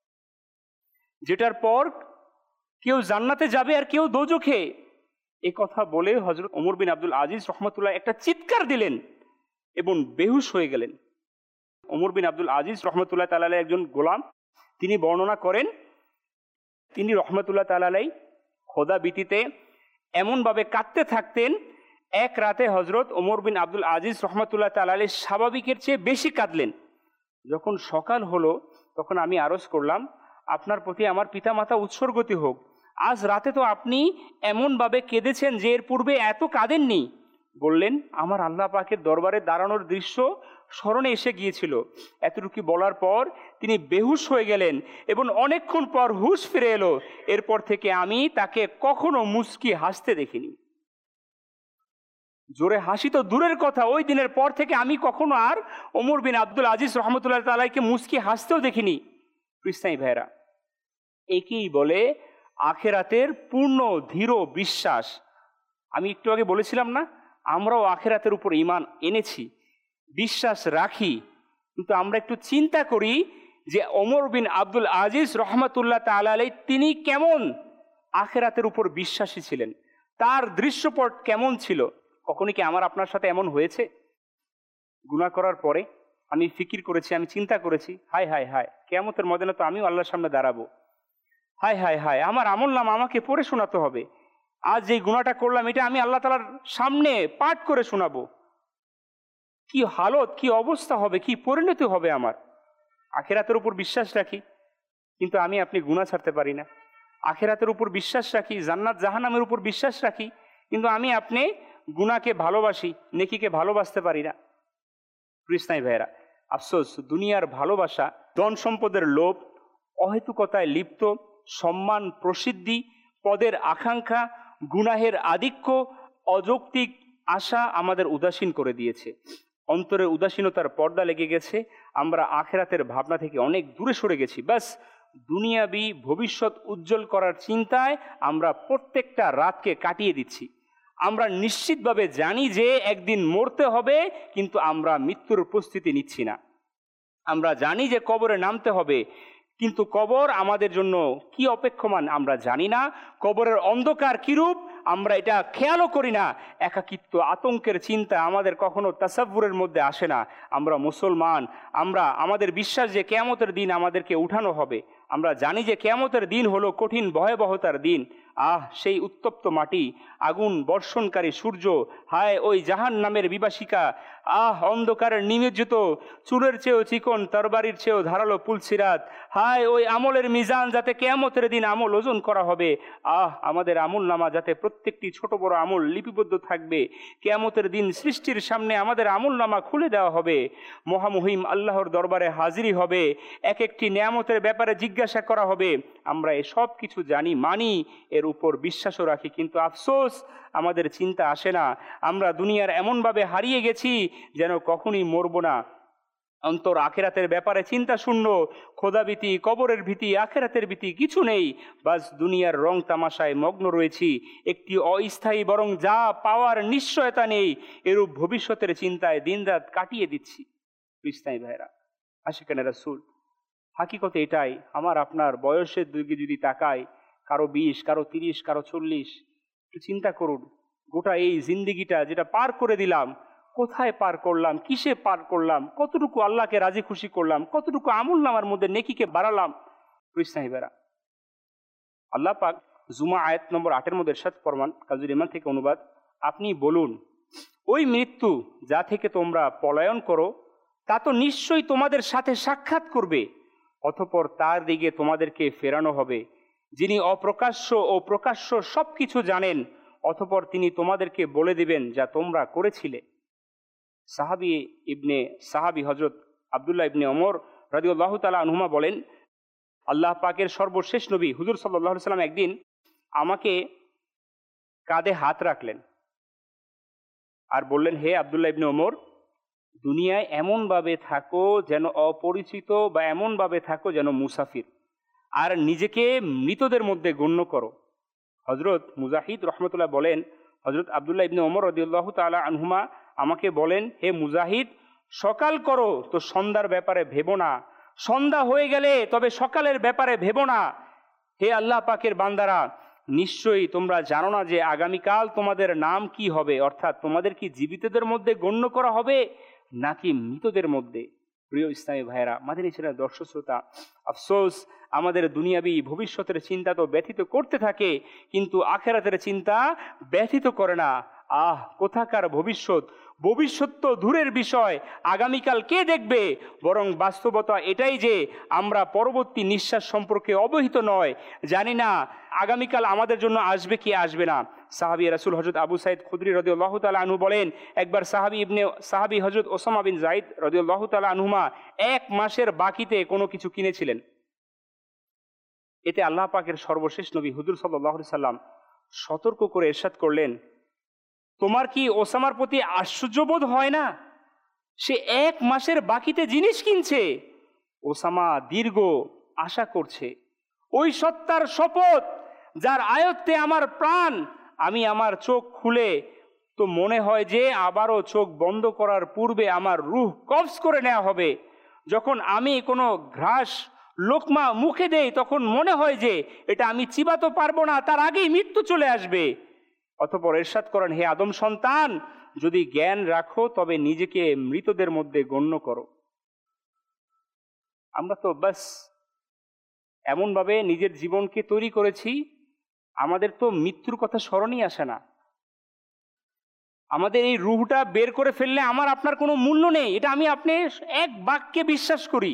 যেটার পর কেউ জান্নাতে যাবে আর কেউ দোজখে। এ কথা বলে হযরত ওমর বিন আব্দুল আজিজ রহমতুল্লাহ একটা চিৎকার দিলেন এবং বেহুশ হয়ে গেলেন। ওমর বিন আব্দুল আজিজ রহমতুল্লাহ তাআলা আলাইহি একজন গোলাম, তিনি বর্ণনা করেন, তিনি রহমতুল্লাহ তাআলা আলাইহি খোদা ভীতিতে এমনভাবে কাঁদতে থাকতেন, এক রাতে হজরত ওমর বিন আব্দুল আজিজ রহমতুল্লাহ তাআলা আলাইহি স্বাভাবিকের চেয়ে বেশি কাঁদলেন। যখন সকাল হলো তখন আমি আরজ করলাম, আপনার প্রতি আমার পিতামাতা উৎসর্গতি হোক, আজ রাতে তো আপনি এমনভাবে কেঁদেছেন যে এর পূর্বে এত কাঁদেননি। বললেন, আমার আল্লাহ পাকের দরবারে দাঁড়ানোর দৃশ্য স্মরণে এসে গিয়েছিল। এতটুকু বলার পর তিনি বেহুশ হয়ে গেলেন এবং অনেকক্ষণ পর হুঁশ ফিরে এলো। এরপর থেকে আমি তাকে কখনো মুস্কি হাসতে দেখিনি। জোরে হাসি তো দূরের কথা, ওই দিনের পর থেকে আমি কখনো আর ওমর বিন আব্দুল আজিজ রহমতুল্লাহ তাআলাকে মুস্কি হাসতেও দেখিনি। কৃষ্ণাই ভাইরা, একেই বলে আখেরাতের পূর্ণ দৃঢ় বিশ্বাস। আমি একটু আগে বলেছিলাম না, আমরাও আখেরাতের উপর ঈমান এনেছি, বিশ্বাস রাখি, কিন্তু আমরা একটু চিন্তা করি যে ওমর বিন আব্দুল আজিজ রহমতুল্লাহ তাআলা আলাইহি তিনি কেমন আখেরাতের উপর বিশ্বাসী ছিলেন, তার দৃশ্যপট কেমন ছিল। কখনই কি আমার আপনার সাথে এমন হয়েছে? গুনাহ করার পরে আমি ফিকির করেছি, আমি চিন্তা করেছি, হায় হায় হায়, কিয়ামতের ময়দানে তো আমিও আল্লাহর সামনে দাঁড়াবো, হায় হায় হায়, আমার আমল নামা আমাকে পড়ে শোনাতে হবে, আজ যেই গুনাহটা করলাম এটা আমি আল্লাহ তাআলার সামনে পাঠ করে শোনাবো, কি হালত, কি অবস্থা হবে, কি পরিণতি হবে আমার। আখিরাতের উপর বিশ্বাস রাখি, কিন্তু আমি আপনি গুনাহ ছাড়তে পারি না। আখিরাতের উপর বিশ্বাস রাখি, জান্নাত জাহান্নামের উপর বিশ্বাস রাখি, কিন্তু আমি আপনি গুনাহকে ভালোবাসি, নেকিকে ভালোবাসতে পারি না। কৃষ্ণাই ভাইয়েরা, আফসোস, দুনিয়ার ভালোবাসা, ধন সম্পদের লোভ, অহেতুকতায় লিপ্ত, সম্মান প্রসিদ্ধি, পদের আকাঙ্ক্ষা, গুনাহের আধিক্য, অযৌক্তিক আশা আমাদের উদাসীন করে দিয়েছে। অন্তরের উদাসীনতার পর্দা লেগে গেছে, আমরা আখেরাতের ভাবনা থেকে অনেক দূরে সরে গেছি। বাস দুনিয়াবি ভবিষ্যৎ উজ্জ্বল করার চিন্তায় আমরা প্রত্যেকটা রাতকে কাটিয়ে দিচ্ছি। আমরা নিশ্চিতভাবে জানি যে একদিন মরতে হবে, কিন্তু আমরা মৃত্যুর প্রস্তুতি নিচ্ছি না। আমরা জানি যে কবরে নামতে হবে, কিন্তু কবর আমাদের জন্য কি অপেক্ষমান আমরা জানি না। কবরের অন্ধকার কিরূপ আমরা এটা খেয়ালও করি না। একাকিত্ব, আতঙ্কের চিন্তা আমাদের কখনো তাসাব্বুরের মধ্যে আসে না। আমরা মুসলমান, আমাদের বিশ্বাস যে কিয়ামতের দিন আমাদেরকে উঠানো হবে। আমরা জানি যে কিয়ামতের দিন হলো কঠিন ভয়াবহতার দিন। সেই উত্তপ্ত মাটি, আগুন বর্ষণকারী সূর্য, হায় ওই জাহান্নামের বিবাসিকা, অন্ধকারের নিমজ্জিত, চুলের চেয়েও চিকন, তরবারির চেয়েও ধারালো পুলসিরাত, হায় ওই আমলের মিজান যাতে কিয়ামতের দিন আমল ওজন করা হবে। আমাদের আমল নামা যাতে প্রত্যেকটি ছোট বড় আমল লিপিবদ্ধ থাকবে। কিয়ামতের দিন সৃষ্টির সামনে আমাদের আমল নামা খুলে দেওয়া হবে। মহামহিম আল্লাহর দরবারে হাজিরি হবে। এক একটি নিয়ামতের ব্যাপারে জিজ্ঞাসা করা হবে। আমরা এসব কিছু জানি, মানি, এর উপর বিশ্বাসও রাখি, কিন্তু আফসোস আমাদের চিন্তা আসে না। আমরা দুনিয়ার এমনভাবে হারিয়ে গেছি যেন কখনই মরব না। অন্তর আখেরাতের ব্যাপারে চিন্তা শূন্য, খোদাভীতি, কবরের ভীতি, আখেরাতের ভীতি কিছু নেই। বাস দুনিয়ার রং তামাশায় মগ্ন রয়েছি। একটি অস্থায়ী বরং যা পাওয়ার নিশ্চয়তা নেই এরূপ ভবিষ্যতের চিন্তায় দিনরাত কাটিয়ে দিচ্ছি। ইসলামী ভাইরা, আশিকানে রাসূল, হাকিকতে এটাই। আমার আপনার বয়সের দিকে যদি তাকাই, কারো 20, কারো 30, কারো 40, একটু চিন্তা করুন, গোটা এই জিন্দিগিটা যেটা পার করে দিলাম, কোথায় পার করলাম, কিসে পার করলাম, কতটুকু আল্লাহকে রাজি খুশি করলাম, কতটুকু আমল নামার মধ্যে নেকিকে বাড়ালাম। ইসলামীরা, আল্লাহ পাক জুমা আয়াত নম্বর 8 মধ্যে ইরশাদ ফরমান, কাজী ইমান থেকে অনুবাদ, আপনি বলুন, ওই মৃত্যু যা থেকে তোমরা পলায়ন করো তা তো নিশ্চয়ই তোমাদের সাথে সাক্ষাৎ করবে, অতঃপর তার দিকে তোমাদেরকে ফেরানো হবে, যিনি অপ্রকাশ্য ও প্রকাশ্য সব কিছু জানেন, অতঃপর তিনি তোমাদেরকে বলে দিবেন যা তোমরা করেছিলে। সাহাবি হজরত আব্দুল্লাহ ইবনে ওমর রাদিয়াল্লাহু তাআলা আনহুমা বলেন, আল্লাহ পাকের সর্বশেষ নবী হুজুর সাল্লাল্লাহু আলাইহি সাল্লাম একদিন আমাকে কাঁধে হাত রাখলেন আর বললেন, হে আব্দুল্লাহ ইবনে ওমর, দুনিয়ায় এমনভাবে থাকো যেন অপরিচিত, বা এমনভাবে থাকো যেন মুসাফির, আর নিজেকে মৃতদের মধ্যে গণ্য করো। হজরত মুজাহিদ রহমতুল্লাহ বলেন, হজরত আব্দুল্লাহ ইবনে ওমর রাদিয়াল্লাহু তাআলা আনহুমা আমাকে বলেন, হে মুজাহিদ, সকাল করো তো সন্ধ্যার ব্যাপারে ভেবো না, সন্ধ্যা হয়ে গেলে তবে সকালের ব্যাপারে ভেবো না। হে আল্লাহ পাকের বান্দারা, নিশ্চয়ই তোমরা জানো না যে আগামীকাল তোমাদের নাম কি হবে, অর্থাৎ তোমাদের কি জীবিতদের মধ্যে গণ্য করা হবে নাকি মৃতদের মধ্যে। প্রিয় ইসলামী ভাইয়েরা, মাদানী চ্যানেলের দর্শক শ্রোতা, আফসোস আমাদের দুনিয়াবি ভবিষ্যতের চিন্তা তো ব্যথিত করতে থাকে, কিন্তু আখেরাতের চিন্তা ব্যথিত করে না। কোথাকার ভবিষ্যৎ, ভবিষ্যৎ তো দূরের বিষয়, আগামীকাল কে দেখবে। বরং বাস্তবতা এটাই যে আমরা পরবর্তী নিঃশ্বাস সম্পর্কে অবহিত নয়, জানি না আগামীকাল আমাদের জন্য আসবে কি আসবে না। সাহাবী রাসূল হযরত আবু সাঈদ খুদরি রাদিয়াল্লাহু তাআলা আনহু বলেন, একবার সাহাবী হযরত ওসামা বিন যায়েদ রাদিয়াল্লাহু তাআলা আনহুমা 1 মাসের বাকিতে কোনো কিছু কিনেছিলেন। এতে আল্লাহ পাকের সর্বশেষ নবী হুজুর সাল্লাল্লাহু আলাইহি সাল্লাম সতর্ক করে ইরশাদ করলেন, তোমার কি ওসামার প্রতি আশ্চর্যবোধ হয় না? সে 1 মাসের বাকিতে জিনিস কিনছে। ওসামা দীর্ঘ আশা করছে। ওই সত্তার শপথ যার আয়ত্তে আমার প্রাণ, আমি আমার চোখ খুলে তো মনে হয় যে আবারও চোখ বন্ধ করার পূর্বে আমার রূহ কবজ করে নেওয়া হবে। যখন আমি কোনো ঘ্রাস লোকমা মুখে দেই তখন মনে হয় যে এটা আমি চিবাতে পারবো না, তার আগেই মৃত্যু চলে আসবে। অতঃপর ইরশাদ করেন, হে আদম সন্তান, যদি জ্ঞান রাখো তবে নিজেকে মৃতদের মধ্যে গণ্য করো। আমরা তো বাস এমনভাবে নিজের জীবনকে তৈরি করেছি, আমাদের তো মৃত্যুর কথা স্মরণই আসে না। আমাদের এই রুহটা বের করে ফেললে আমার আপনার কোনো মূল্য নেই, এটা আমি আপনি এক বাক্যে বিশ্বাস করি।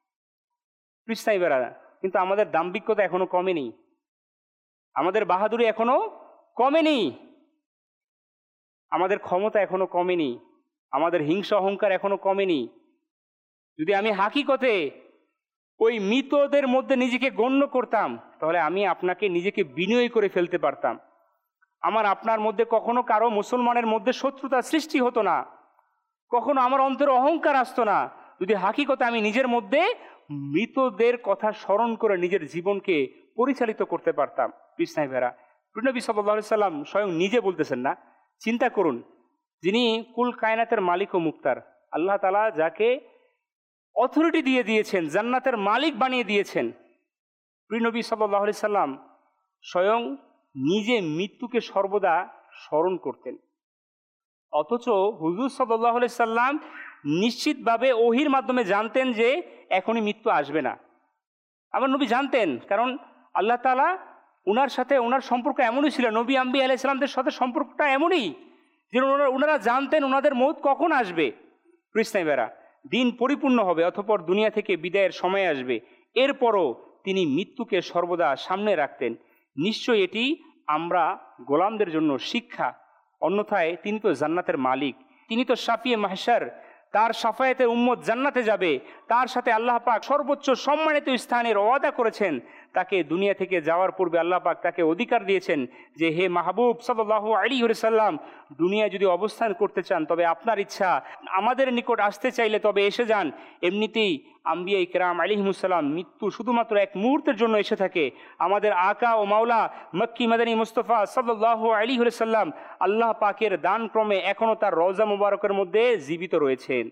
কিন্তু আমাদের দাম্ভিকতা এখনো কমেনি, আমাদের বাহাদুরি এখনো কমেনি, আমাদের ক্ষমতা এখনো কমেনি, আমাদের হিংসা অহংকার এখনো কমেনি। যদি আমি হাকিকতে ওই মৃতদের মধ্যে নিজেকে গণ্য করতাম, তাহলে আমি আপনাকে নিজেকে বিনয় করে ফেলতে পারতাম। আমার আপনার মধ্যে কখনো কারো মুসলমানের মধ্যে শত্রুতা সৃষ্টি হতো না, কখনো আমার অন্তরে অহংকার আসতো না, যদি হাকিকতে আমি নিজের মধ্যে মৃতদের কথা স্মরণ করে নিজের জীবনকে পরিচালিত করতে পারতাম। কৃষ্ণাই ভেরা, নবী সাল্লাল্লাহু আলাইহি সাল্লাম স্বয়ং নিজে বলতেছেন না? চিন্তা করুন, যিনি কুল কায়নাতের মালিক ও মুক্তার, আল্লাহ তাআলা যাকে অথরিটি দিয়ে দিয়েছেন, জান্নাতের মালিক বানিয়ে দিয়েছেন, নবী সাল্লাল্লাহু আলাইহি সাল্লাম স্বয়ং নিজে মৃত্যুকে সর্বদা স্মরণ করতেন। অথচ হুজুর সাল্লাল্লাহু আলাইহি সাল্লাম নিশ্চিতভাবে ওহির মাধ্যমে জানতেন যে এখনই মৃত্যু আসবে না। আমার নবী জানতেন, কারণ আল্লাহ তাআলা ওনার সাথে ওনার সম্পর্ক এমনই ছিল, নবী আম্বিয়া আলাইহিস সালামদের সাথে সম্পর্কটা এমনই যে ওনারা জানতেন ওনাদের মৌত কখন আসবে। কৃষ্ণাইবেরা, দিন পরিপূর্ণ হবে, অতঃপর দুনিয়া থেকে বিদায়ের সময় আসবে, এরপরও তিনি মৃত্যুকে সর্বদা সামনে রাখতেন। নিশ্চয়ই এটি আমরা গোলামদের জন্য শিক্ষা, অন্যথায় তিনি তো জান্নাতের মালিক, তিনি তো শাফিয়ে মাহশার, তার শাফায়াতে উম্মত জান্নাতে যাবে, তার সাথে আল্লাহ পাক সর্বোচ্চ সম্মানিত স্থানের ওয়াদা করেছেন। তাকে দুনিয়া থেকে যাওয়ার পূর্বে আল্লাহ পাক তাকে অধিকার দিয়েছেন যে হে মাহবুব সাল্লাল্লাহু আলাইহি ওয়াসাল্লাম, দুনিয়ায় যদি অবস্থান করতে চান তবে আপনার ইচ্ছা, আমাদের নিকট আসতে চাইলে তবে এসে যান। এমনিতেই আম্বিয়া ইকরাম আলাইহিমুসসালাম মৃত্যু শুধুমাত্র এক মুহূর্তের জন্য এসে থাকে। আমাদের আকা ও মাওলা মক্কি মাদানী মুস্তাফা সাল্লাল্লাহু আলাইহি ওয়াসাল্লাম আল্লাহ পাকের দান ক্রমে এখনো তার রওজা মুবারকের মধ্যে জীবিত রয়েছেন।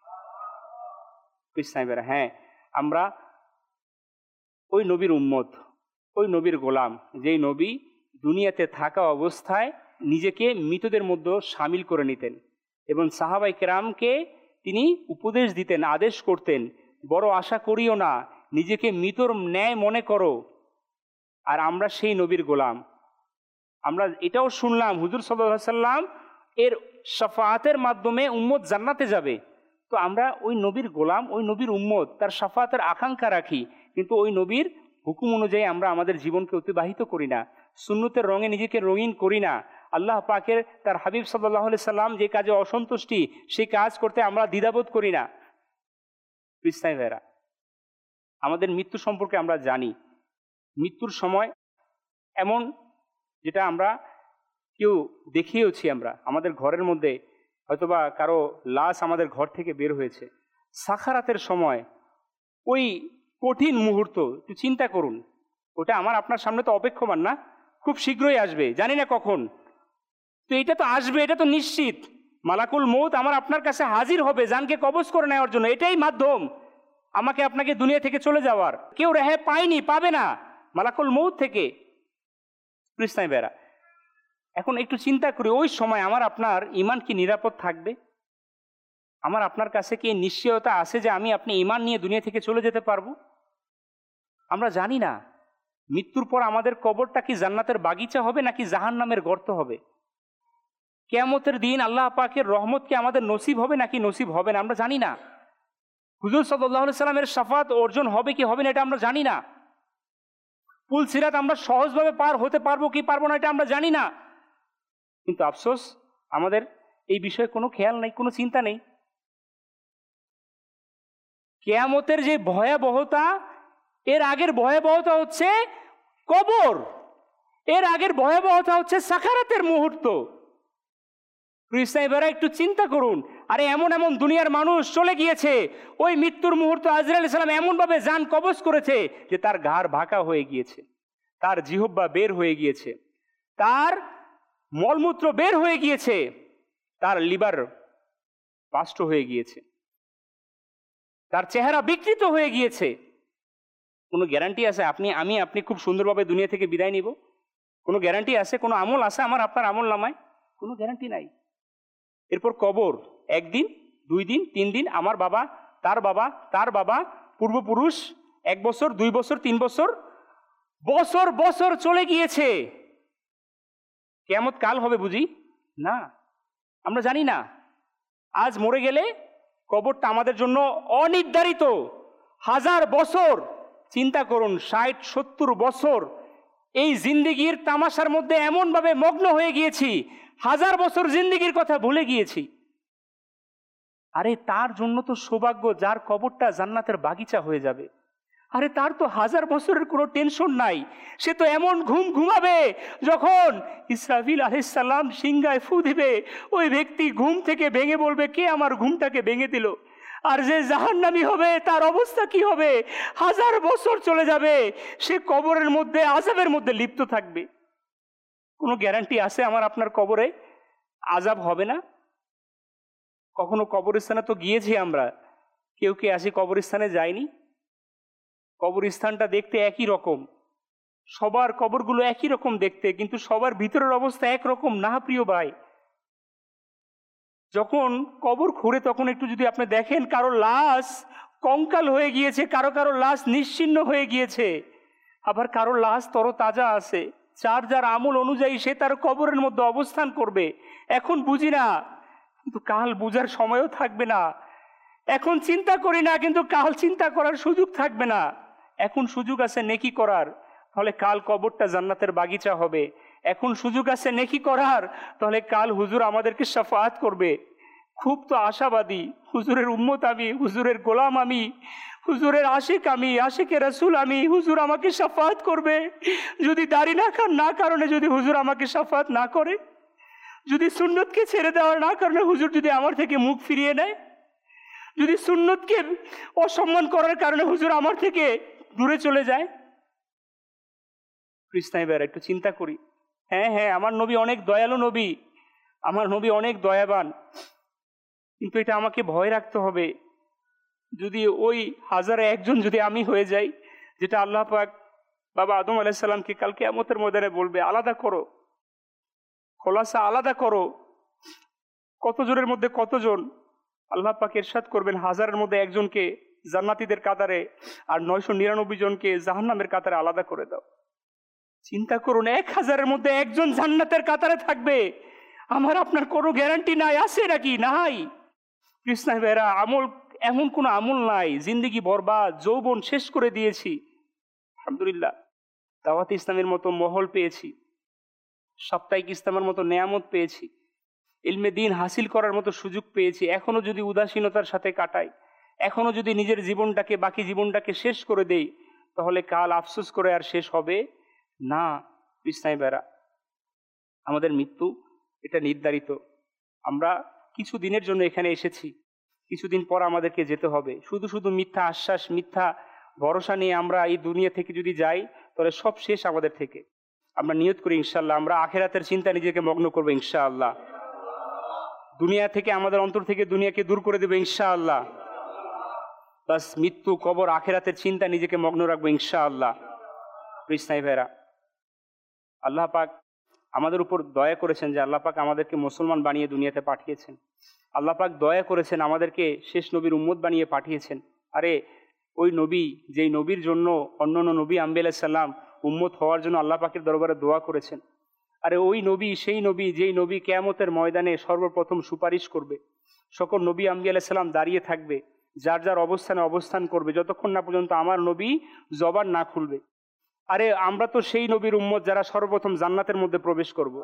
হ্যাঁ, আমরা ওই নবীর উম্মত, ওই নবীর গোলাম, যেই নবী দুনিয়াতে থাকা অবস্থায় নিজেকে মৃতদের মধ্যে সামিল করে নিতেন এবং সাহাবাই কেরামকে তিনি উপদেশ দিতেন, আদেশ করতেন, বড় আশা করিও না, নিজেকে মৃতর ন্যায় মনে করো। আর আমরা সেই নবীর গোলাম। আমরা এটাও শুনলাম হুজুর সাল্লাল্লাহু আলাইহি সাল্লাম এর শাফাআতের মাধ্যমে উম্মত জান্নাতে যাবে। তো আমরা ওই নবীর গোলাম, ওই নবীর উম্মত, তার শাফাআতের আকাঙ্ক্ষা রাখি, কিন্তু ওই নবীর হুকুম অনুযায়ী আমরা আমাদের জীবনকে অতিবাহিত করি না, সুন্নতের রঙে নিজেকে রঙিন করি না। আল্লাহ পাকের তার হাবিব সাল্লাল্লাহু আলাইহি সাল্লাম যে কাজে অসন্তুষ্টি, সেই কাজ করতে আমরা দ্বিধাবোধ করি না। কৃষ্ণাই ভাইরা, আমাদের মৃত্যু সম্পর্কে আমরা জানি। মৃত্যুর সময় এমন, যেটা আমরা কেউ দেখিয়েওছি, আমরা আমাদের ঘরের মধ্যে হয়তোবা কারো লাশ আমাদের ঘর থেকে বের হয়েছে, সাখারাতের সময় ওই কঠিন মুহূর্ত একটু চিন্তা করুন। ওটা আমার আপনার সামনে তো অপেক্ষমান না, খুব শীঘ্রই আসবে, জানি না কখন। তো এটা তো আসবে, এটা তো নিশ্চিত। মালাকুল মৌত আমার আপনার কাছে হাজির হবে জানকে কবজ করে নেওয়ার জন্য। এটাই মাধ্যম আমাকে আপনাকে দুনিয়া থেকে চলে যাওয়ার। কেউ রেহাই পায়নি, পাবে না মালাকুল মৌত থেকে। কৃষ্ণাই বেরা, এখন একটু চিন্তা করি, ওই সময় আমার আপনার ঈমান কি নিরাপদ থাকবে? আমার আপনার কাছে কি নিশ্চয়তা আছে যে আমি আপনি ঈমান নিয়ে দুনিয়া থেকে চলে যেতে পারবো? আমরা জানি না মৃত্যুর পর আমাদের কবরটা কি জান্নাতের বাগিচা হবে নাকি জাহান্নামের গর্ত হবে। কিয়ামতের দিন আল্লাহ পাকের রহমত কি আমাদের নসিব হবে নাকি নসিব হবে না, আমরা জানি না। হুজুর সাল্লাল্লাহু আলাইহি সাল্লামের শাফাত অর্জন হবে কি হবে না এটা আমরা জানি না। পুল সিরাত আমরা সহজভাবে পার হতে পারবো কি পারবো না এটা আমরা জানি না। কিন্তু আফসোস, আমাদের এই বিষয়ে কোনো খেয়াল নেই, কোনো চিন্তা নেই। কিয়ামতের যে ভয়াবহতা, এর আগের ভয়াবহতা হচ্ছে কবর, এর আগের ভয়াবহতা হচ্ছে সাকারাতের মুহূর্ত। এবারে একটু চিন্তা করুন, আরে এমন এমন দুনিয়ার মানুষ চলে গিয়েছে, ওই মৃত্যুর মুহূর্ত আজরাইল আলাইহিস সালাম এমনভাবে জান কবজ করেছে যে তার ঘাড় ভাঁকা হয়ে গিয়েছে, তার জিহ্বা বের হয়ে গিয়েছে, তার মলমূত্র বের হয়ে গিয়েছে, তার লিভার বাস্ট হয়ে গিয়েছে, তার চেহারা বিকৃত হয়ে গিয়েছে। কোনো গ্যারান্টি আছে আপনি খুব সুন্দরভাবে দুনিয়া থেকে বিদায় নিব? কোনো গ্যারান্টি আছে? কোনো আমল আছে আমার আপনার আমল নামায়? কোনো গ্যারান্টি নাই। এরপর কবর, একদিন, 2 দিন, 3 দিন, আমার বাবা, তার বাবা, পূর্বপুরুষ, 1 বছর, 2 বছর, 3 বছর, বছর বছর চলে গিয়েছে। কিয়ামত কাল হবে বুঝি? না, আমরা জানি না। আজ মরে গেলে কবরটা আমাদের জন্য অনির্ধারিত। 1000 বছর, চিন্তা করুন, 60-70 বছর এই জিন্দেগির তামাশার মধ্যে এমনভাবে মগ্ন হয়ে গিয়েছি, 1000 বছর জিন্দেগির কথা ভুলে গিয়েছি। আরে তার জন্য তো সৌভাগ্য যার কবরটা জান্নাতের বাগিচা হয়ে যাবে। আরে তার তো 1000 বছরের কোনো টেনশন নাই। সে তো এমন ঘুম ঘুমাবে, যখন ইসরাফিল আলাইহিস সালাম সিংহায় ফু দিবে, ওই ব্যক্তি ঘুম থেকে ভেঙে বলবে, কে আমার ঘুমটাকে ভেঙে দিল? আর যে জাহান্নামী হবে তার অবস্থা কি হবে? 1000 বছর চলে যাবে, সে কবরের মধ্যে আযাবের মধ্যে লিপ্ত থাকবে। কোনো গ্যারান্টি আছে আমার আপনার কবরে আযাব হবে না? কখনো কবরস্থানে তো গিয়েছি আমরা, কেউ কে আসি কবরস্থানে যায়নি? কবরস্থানটা দেখতে একই রকম, সবার কবরগুলো একই রকম দেখতে, কিন্তু সবার ভিতরের অবস্থা একরকম না প্রিয় ভাই। যখন কবর খুঁড়ে তখন একটু যদি আপনি দেখেন, কারো লাশ কঙ্কাল হয়ে গিয়েছে, কারো কারো লাশ নিশ্চিহ্ন হয়ে গিয়েছে, আবার কারো লাশ তরতাজা আছে। যার যার আমল অনুযায়ী সে তার কবরের মধ্যে অবস্থান করবে। এখন বুঝি না, কিন্তু কাল বুঝার সময়ও থাকবে না। এখন চিন্তা করি না, কিন্তু কাল চিন্তা করার সুযোগ থাকবে না। এখন সুযোগ আছে নেকি করার, তাহলে কাল কবরটা জান্নাতের বাগিচা হবে। এখন সুযোগ আছে নেকি করার, তাহলে কাল হুজুর আমাদেরকে শাফাআত করবে। খুব তো আশাবাদী, হুজুরের উম্মত আমি, হুজুরের গোলাম আমি, হুজুরের আশিক আমি, আশিকে রাসূল আমি। হুজুর আমাকে শাফাআত করবে। যদি দাড়ি না কারণে যদি হুজুর আমাকে শাফাআত না করে, যদি সুন্নতকে ছেড়ে দেওয়ার না কারণে হুজুর যদি আমার থেকে মুখ ফিরিয়ে নেয়, যদি সুন্নতকে অসম্মান করার কারণে হুজুর আমার থেকে দূরে চলে যায়। কৃষ্ণাই ভাইরা একটু চিন্তা করি। হ্যাঁ, আমার নবী অনেক দয়ালু নবী, আমার নবী অনেক দয়াবান, কিন্তু এটা আমাকে ভয় রাখতে হবে। যদি ওই হাজারে একজন যদি আমি হয়ে যাই, যেটা আল্লাহ পাক বাবা আদম আলাইহিস সালামকে কাল কিয়ামতের ময়দানে বলবে, আলাদা করো, খোলাসা আলাদা করো, কতজনের মধ্যে কতজন। আল্লাহ পাক ইরশাদ করবেন, হাজারের মধ্যে একজনকে জান্নাতীদের কাতারে আর 999 জনকে জাহান্নামের কাতারে আলাদা করে দাও। চিন্তা করুন, 1000-এর মধ্যে একজন জান্নাতের কাতারে থাকবে। আমার আপনার কোনো গ্যারান্টি নাই, আছে নাকি? নাই। কৃষ্ণাই ভাইরা, আমল এমন কোনো আমল নাই, জিন্দেগি বরবাদ, যৌবন শেষ করে দিয়েছি। আলহামদুলিল্লাহ, দাওয়াত ইসলামের মতো মহল পেয়েছি, সাপ্তাহিক ইসলামের মতো নেয়ামত পেয়েছি, ইলমে দ্বীন হাসিল করার মতো সুযোগ পেয়েছি। এখনো যদি উদাসীনতার সাথে কাটাই, এখনো যদি নিজের জীবনটাকে, বাকি জীবনটাকে শেষ করে দেই, তাহলে কাল আফসোস করে আর শেষ হবে না। কৃষ্ণাই ভাইরা, আমাদের মৃত্যু এটা নির্ধারিত। আমরা কিছু দিনের জন্য এখানে এসেছি, কিছুদিন পর আমাদেরকে যেতে হবে। শুধু শুধু মিথ্যা আশ্বাস, মিথ্যা ভরসা নিয়ে আমরা এই দুনিয়া থেকে যদি যাই, তাহলে সব শেষ আমাদের থেকে। আমরা নিয়ত করি ইনশাআল্লাহ, আমরা আখিরাতের চিন্তা নিজেকে মগ্ন করবো ইনশাআল্লাহ। দুনিয়া থেকে, আমাদের অন্তর থেকে দুনিয়াকে দূর করে দেবো ইনশাআল্লাহ। বাস মৃত্যু, কবর, আখিরাতের চিন্তা নিজেকে মগ্ন রাখবো ইনশাআল্লাহ। কৃষ্ণাই ভাইরা, আল্লাহ পাক আমাদের উপর দয়া করেছেন যে আল্লাহ পাক আমাদেরকে মুসলমান বানিয়ে দুনিয়াতে পাঠিয়েছেন। আল্লাহ পাক দয়া করেছেন, আমাদেরকে শেষ নবীর উম্মত বানিয়ে পাঠিয়েছেন। আরে ওই নবী, যেই নবীর জন্য অন্যান্য নবী আম্বিয়া আলাইহিস সালাম উম্মত হওয়ার জন্য আল্লাহ পাকের দরবারে দোয়া করেছেন। আরে ওই নবী, সেই নবী, যেই নবী কিয়ামতের ময়দানে সর্বপ্রথম সুপারিশ করবে। সকল নবী আম্বিয়া আলাইহিস সালাম দাঁড়িয়ে থাকবে, যার যার অবস্থানে অবস্থান করবে, যতক্ষণ না পর্যন্ত আমার নবী জবান না খুলবে। আরে আমরা তো সেই নবীর উম্মত যারা সর্বপ্রথম জান্নাতের মধ্যে প্রবেশ করব।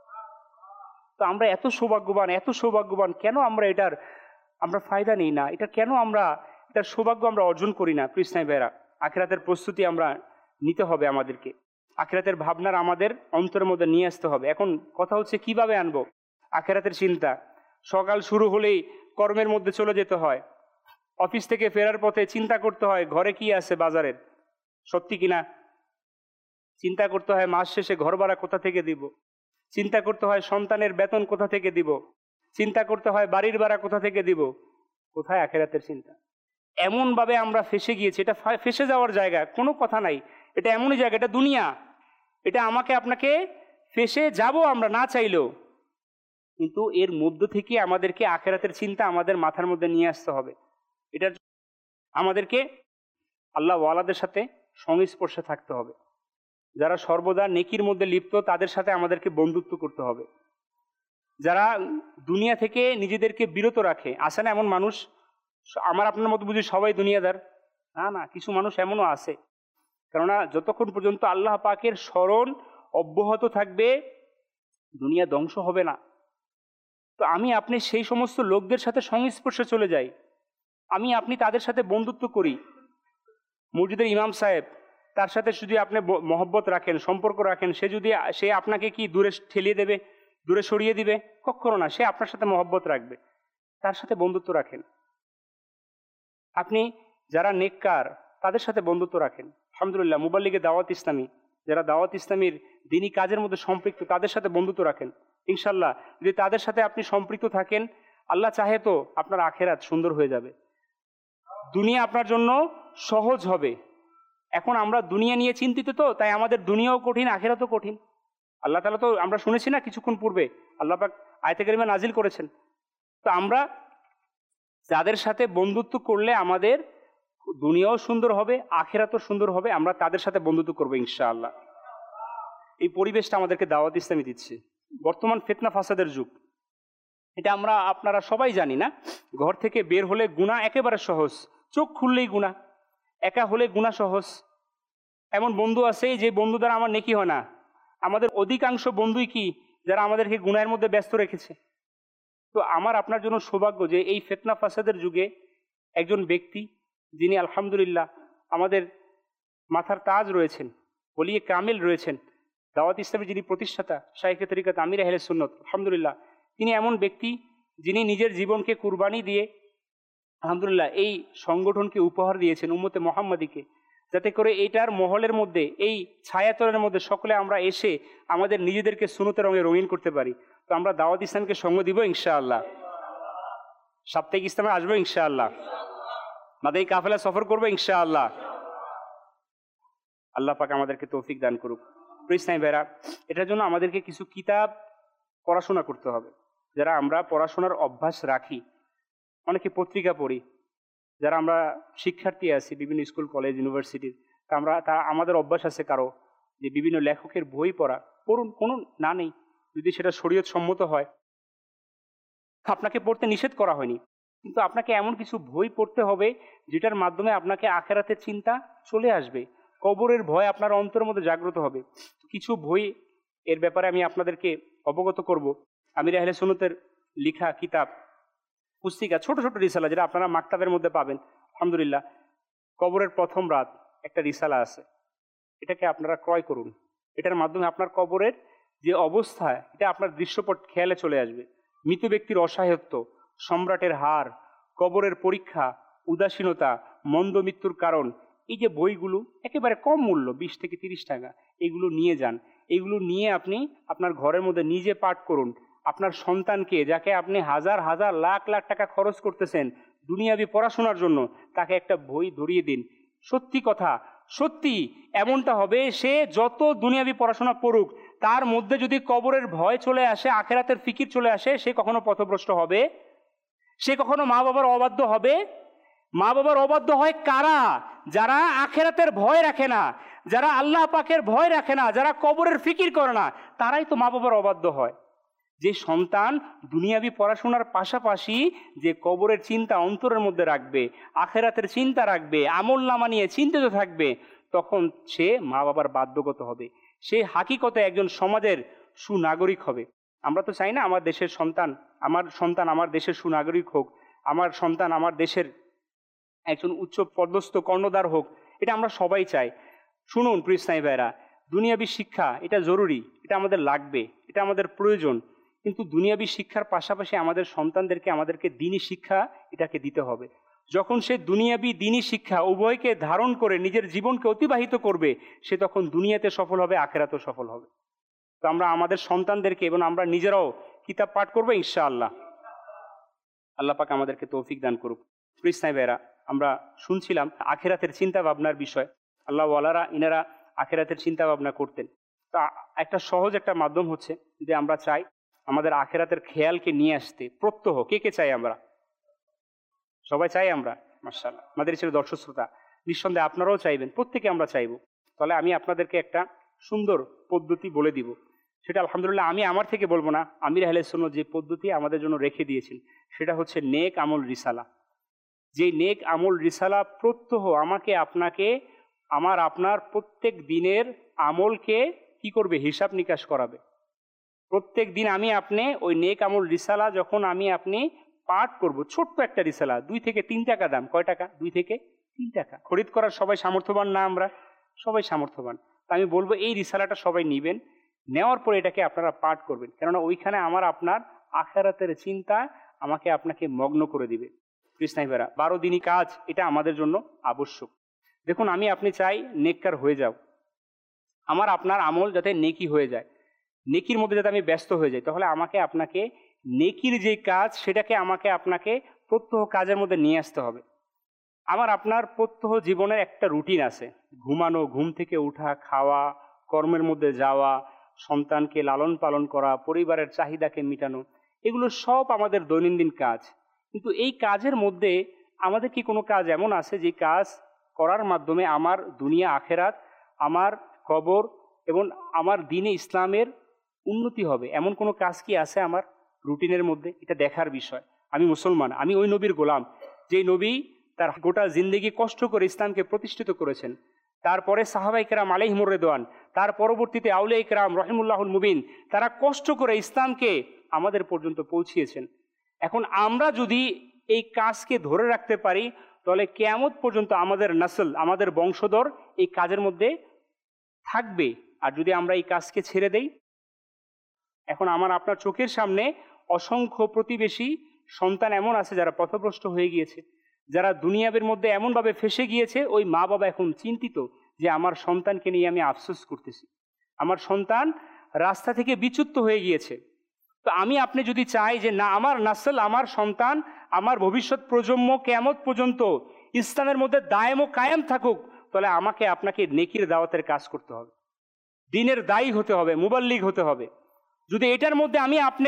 তো আমরা এত সৌভাগ্যবান, কেন আমরা আমরা ফায়দা নেই না? এটা কেন আমরা এটার সৌভাগ্য আমরা অর্জন করি না? কৃষ্ণাই ভাইরা, আখিরাতের প্রস্তুতি আমরা নিতে হবে আমাদেরকে, আখিরাতের ভাবনার আমাদের অন্তরের মধ্যে নিয়ে আসতে হবে। এখন কথা হচ্ছে কিভাবে আনবো আখিরাতের চিন্তা। সকাল শুরু হলেই কর্মের মধ্যে চলে যেতে হয়, অফিস থেকে ফেরার পথে চিন্তা করতে হয় ঘরে কি আছে বাজারের, সত্যি কিনা? চিন্তা করতে হয় মাস শেষে ঘর ভাড়া কোথা থেকে দিব, চিন্তা করতে হয় সন্তানের বেতন কোথা থেকে দিব, চিন্তা করতে হয় বাড়ির ভাড়া কোথা থেকে দিব। কোথায় আখিরাতের চিন্তা? এমনভাবে আমরা ফেসে গিয়েছি, এটা ফেসে যাওয়ার জায়গা, কোনো কথা নাই। এটা এমনই জায়গা, এটা দুনিয়া, এটা আমাকে আপনাকে ফেসে যাব আমরা না চাইলেও। কিন্তু এর মধ্য থেকে আমাদেরকে আখিরাতের চিন্তা আমাদের মাথার মধ্যে নিয়ে আসতে হবে। এটার আমাদেরকে আল্লাহ ওয়ালাদের সাথে সংস্পর্শে থাকতে হবে। যারা সর্বদা নেকির মধ্যে লিপ্ত, তাদের সাথে আমাদেরকে বন্ধুত্ব করতে হবে। যারা দুনিয়া থেকে নিজেদেরকে বিরত রাখে, আসে না এমন মানুষ? আমার আপনার মতো বুঝি সবাই দুনিয়াদার? না, কিছু মানুষ এমনও আছে। কেননা যতক্ষণ পর্যন্ত আল্লাহ পাকের স্মরণ অব্যাহত থাকবে, দুনিয়া ধ্বংস হবে না। তো আমি আপনি সেই সমস্ত লোকদের সাথে সংস্পর্শে চলে যাই, আমি আপনি তাদের সাথে বন্ধুত্ব করি। মসজিদের ইমাম সাহেব, তার সাথে যদি আপনি মহব্বত রাখেন, সম্পর্ক রাখেন, সে আপনাকে কি দূরে ঠেলিয়ে দেবে, দূরে সরিয়ে দিবে? কখনো না। সে আপনার সাথে মহব্বত রাখবে, তার সাথে বন্ধুত্ব রাখেন। আপনি যারা নেককার, তাদের সাথে বন্ধুত্ব রাখেন। আলহামদুলিল্লাহ, মুবাল্লিগে দাওয়াত ইসলামী, যারা দাওয়াত ইসলামীর দিনী কাজের মধ্যে সম্পৃক্ত, তাদের সাথে বন্ধুত্ব রাখেন। ইনশাল্লাহ যদি তাদের সাথে আপনি সম্পৃক্ত থাকেন, আল্লাহ চাহে তো আপনার আখিরাত সুন্দর হয়ে যাবে, দুনিয়া আপনার জন্য সহজ হবে। এখন আমরা দুনিয়া নিয়ে চিন্তিত, তো তাই আমাদের দুনিয়াও কঠিন, আখিরাতও কঠিন। আল্লাহ তাআলা তো আমরা শুনেছি না কিছুক্ষণ পূর্বে, আল্লাহ পাক আয়াতে কারিমা নাজিল করেছেন। তো আমরা যাদের সাথে বন্ধুত্ব করলে আমাদের দুনিয়াও সুন্দর হবে, আখিরাতও সুন্দর হবে, আমরা তাদের সাথে বন্ধুত্ব করবো ইনশাআল্লাহ। এই পরিবেশটা আমাদেরকে দাওয়াত ইসলামী দিচ্ছে। বর্তমান ফিতনা ফাসাদের যুগ, এটা আমরা আপনারা সবাই জানি না। ঘর থেকে বের হলে গুনাহ একেবারে সহজ, চোখ খুললেই গুনাহ, একা হলে গুনাহ সহজ। এমন বন্ধু আছে যে বন্ধু দ্বারা আমার নেকি হয় না। আমাদের অধিকাংশ বন্ধুই কি, যারা আমাদেরকে গুনাহের মধ্যে ব্যস্ত রেখেছে। তো আমার আপনার জন্য সৌভাগ্য যে এই ফিতনা ফাসাদের যুগে একজন ব্যক্তি যিনি আলহামদুলিল্লাহ আমাদের মাথার তাজ রয়েছেন, ওলিয়ে কামিল রয়েছেন, দাওয়াত ইসলামের যিনি প্রতিষ্ঠাতা শাইখে তরিকত আমির আহলে সুন্নত, আলহামদুলিল্লাহ তিনি এমন ব্যক্তি যিনি নিজের জীবনকে কুরবানি দিয়ে আলহামদুলিল্লাহ এই সংগঠনকে উপহার দিয়েছেন উম্মতে মুহাম্মাদিকে, যাতে করে এইটার মহলের মধ্যে, এই ছায়াতলের মধ্যে সকলে আমরা এসে আমাদের নিজেদেরকে সুন্নতের রঙে রঙিন করতে পারি। তো আমরা দাওয়াত ইসলামকে সঙ্গ দিব ইনশাআল্লাহ, সাপ্তাহিক ইসলামে আসবো ইনশাআল্লাহ, মাদানী কাফেলা সফর করবো ইনশাআল্লাহ। আল্লাহ পাক আমাদেরকে তৌফিক দান করুক। প্রিয় ইসলামী ভাইরা, এটার জন্য আমাদেরকে কিছু কিতাব পড়াশোনা করতে হবে। যারা আমরা পড়াশোনার অভ্যাস রাখি, অনেকে পত্রিকা পড়ি, যারা আমরা শিক্ষার্থী আছি বিভিন্ন স্কুল কলেজ ইউনিভার্সিটির, আমাদের অভ্যাস আছে কারো যে বিভিন্ন লেখকের বই পড়া, পড়ুন, কোনো না নেই, যদি সেটা শরীয়ত সম্মত হয়। আপনাকে পড়তে নিষেধ করা হয়নি, কিন্তু আপনাকে এমন কিছু বই পড়তে হবে যেটার মাধ্যমে আপনাকে আখিরাতের চিন্তা চলে আসবে, কবরের ভয় আপনার অন্তরের মধ্যে জাগ্রত হবে। কিছু বই এর ব্যাপারে আমি আপনাদেরকে অবগত করব। আমির আহলে সুন্নতের লিখা কিতাব, পুস্তিকা, ছোট ছোট রিসালা যেটা আপনারা মাকতাবের মধ্যে পাবেন, আলহামদুলিল্লাহ কবরের প্রথম রাত একটা রিসালা আছে, এটাকে আপনারা ক্রয় করুন। এটার মাধ্যমে আপনার কবরের যে অবস্থা, এটা আপনার দৃশ্যপট খেয়ালে চলে আসবে। মৃত ব্যক্তির অসহায়ত্ব, সম্রাটের হার, কবরের পরীক্ষা, উদাসীনতা, মন্দ মৃত্যুর কারণ, এই যে বইগুলো একেবারে কম মূল্য, 20 থেকে 30 টাকা, এগুলো নিয়ে যান। এগুলো নিয়ে আপনি আপনার ঘরের মধ্যে নিজে পাঠ করুন। আপনার সন্তানকে, যাকে আপনি হাজার হাজার লাখ লাখ টাকা খরচ করতেছেন দুনিয়াবি পড়াশোনার জন্য, তাকে একটা বই ধরিয়ে দিন। সত্যি কথা, সত্যি এমনটা হবে, সে যত দুনিয়াবি পড়াশোনা পড়ুক, তার মধ্যে যদি কবরের ভয় চলে আসে, আখিরাতের ফিকির চলে আসে, সে কখনো পথভ্রষ্ট হবে? সে কখনো মা বাবার অবাধ্য হবে? মা বাবার অবাধ্য হয় কারা? যারা আখিরাতের ভয় রাখে না, যারা আল্লাহ পাকের ভয় রাখে না, যারা কবরের ফিকির করে না, তারাই তো মা বাবার অবাধ্য হয়। যে সন্তান দুনিয়াবি পড়াশোনার পাশাপাশি যে কবরের চিন্তা অন্তরের মধ্যে রাখবে, আখিরাতের চিন্তা রাখবে, আমল নামা নিয়ে চিন্তিত থাকবে, তখন সে মা বাবার বাধ্যগত হবে, সে হাকিকতে একজন সমাজের সুনাগরিক হবে। আমরা তো চাই না আমার দেশের সন্তান, আমার দেশের সুনাগরিক হোক, আমার সন্তান আমার দেশের একজন উচ্চ পদস্থ কর্ণধার হোক, এটা আমরা সবাই চাই। শুনুন প্রিয় ইসলামী ভাইরা, দুনিয়াবি শিক্ষা এটা জরুরি, এটা আমাদের লাগবে, এটা আমাদের প্রয়োজন, কিন্তু দুনিয়াবি শিক্ষার পাশাপাশি আমাদের সন্তানদেরকে আমাদেরকে দ্বীনি শিক্ষা এটাকে দিতে হবে। যখন সে দুনিয়াবি দ্বীনি শিক্ষা উভয়কে ধারণ করে নিজের জীবনকে অতিবাহিত করবে, সে তখন দুনিয়াতে সফল হবে, আখিরাতেও সফল হবে। তো আমরা আমাদের সন্তানদেরকে এবং আমরা নিজেরাও কিতাব পাঠ করবো ইনশাআল্লাহ। আল্লাহ পাক আমাদেরকে তৌফিক দান করুক। প্রিয় ইসলামী ভাইরা, আমরা শুনছিলাম আখিরাতের চিন্তা ভাবনার বিষয়। আল্লাহ ওয়ালারা ইনারা আখিরাতের চিন্তা ভাবনা করতেন। তা একটা সহজ একটা মাধ্যম হচ্ছে যে আমরা চাই আমাদের আখিরাতের খেয়ালকে নিয়ে আসতে, প্রত্যহ। কে কে চাই? আমরা সবাই চাই। আমরা মাশাআল্লাহ, আমাদের ছিল দর্শক শ্রোতা, নিঃসন্দেহে আপনারাও চাইবেন, প্রত্যেকে আমরা চাইব। তাহলে আমি আপনাদেরকে একটা সুন্দর পদ্ধতি বলে দিব। সেটা আলহামদুলিল্লাহ আমি আমার থেকে বলবো না, আমির আহলে সুন্নাত যে পদ্ধতি আমাদের জন্য রেখে দিয়েছেন, সেটা হচ্ছে নেক আমল রিসালা। যে নেক আমল রিসালা প্রত্যহ আমাকে আপনাকে আপনার প্রত্যেক দিনের আমলকে কি করবে? হিসাব নিকাশ করাবে। প্রত্যেক দিন আমি আপনি ওই নেক আমল রিসালা যখন আপনি পাঠ করব, ছোট্ট একটা রিসালা, 2 থেকে 3 টাকা দাম। কয় টাকা? 2 থেকে 3 টাকা। খরিদ করার সবাই সামর্থ্যবান না? আমরা সবাই সামর্থ্যবান। তা আমি বলবো এই রিসালাটা সবাই নেবেন, নেওয়ার পরে এটাকে আপনারা পাঠ করবেন, কেননা ওইখানে আপনার আখিরাতের চিন্তা আমাকে আপনাকে মগ্ন করে দিবে। কৃষ্ণাই ভাইরা, 12 দিনই কাজ এটা আমাদের জন্য আবশ্যক। দেখুন, আমি আপনি চাই নেককার হয়ে যাও, আপনার আমল যাতে নেকি হয়ে যায়, নেকির মধ্যে যাতে আমি ব্যস্ত হয়ে যাই, তাহলে আমাকে আপনাকে নেকির যে কাজ সেটাকে আমাকে আপনাকে প্রত্যহ কাজের মধ্যে নিয়ে আসতে হবে। আমার আপনার প্রত্যহ জীবনের একটা রুটিন আছে, ঘুমানো, ঘুম থেকে ওঠা, খাওয়া, কর্মের মধ্যে যাওয়া, সন্তানকে লালন পালন করা, পরিবারের চাহিদাকে মেটানো, এগুলো সব আমাদের দৈনন্দিন কাজ। কিন্তু এই কাজের মধ্যে আমাদের কি কোনো কাজ এমন আছে যে কাজ করার মাধ্যমে আমার দুনিয়া আখেরাত, আমার কবর এবং আমার দ্বীনে ইসলামের উন্নতি হবে? এমন কোনো কাজ কি আছে আমার রুটিনের মধ্যে? এটা দেখার বিষয়। আমি মুসলমান, আমি ওই নবীর গোলাম যেই নবী তার গোটা জিন্দেগি কষ্ট করে ইসলামকে প্রতিষ্ঠিত করেছেন। তারপরে সাহাবায়ে কেরাম আলাইহিমুর রিদওয়ান, তার পরবর্তীতে আউলিয়া কেরাম রহিমুল্লাহুল মুবিন, তারা কষ্ট করে ইসলামকে আমাদের পর্যন্ত পৌঁছিয়েছেন। এখন আমরা যদি এই কাজকে ধরে রাখতে পারি, তাহলে কিয়ামত পর্যন্ত আমাদের নসল, আমাদের বংশধর এই কাজের মধ্যে থাকবে। আর যদি আমরা এই কাজকে ছেড়ে দেই, এখন আমার আপনার চোখের সামনে অসংখ্য প্রতিবেশী সন্তান এমন আছে যারা পথভ্রষ্ট হয়ে গিয়েছে, যারা দুনিয়াবের মধ্যে এমনভাবে ফেসে গিয়েছে, ওই মা বাবা এখন চিন্তিত যে আমার সন্তানকে নিয়ে আমি আফসোস করতেছি, আমার সন্তান রাস্তা থেকে বিচ্যুত হয়ে গিয়েছে। তো আমি আপনি যদি চাই যে না, আমার নাসল, আমার সন্তান, আমার ভবিষ্যৎ প্রজন্ম কিয়ামত পর্যন্ত ইসলামের মধ্যে দায়েম ও কায়েম থাকুক, তাহলে আমাকে আপনাকে নেকির দাওয়াতের কাজ করতে হবে, দ্বীনের দায়ী হতে হবে, মুবাল্লিগ হতে হবে। যদি এটার মধ্যে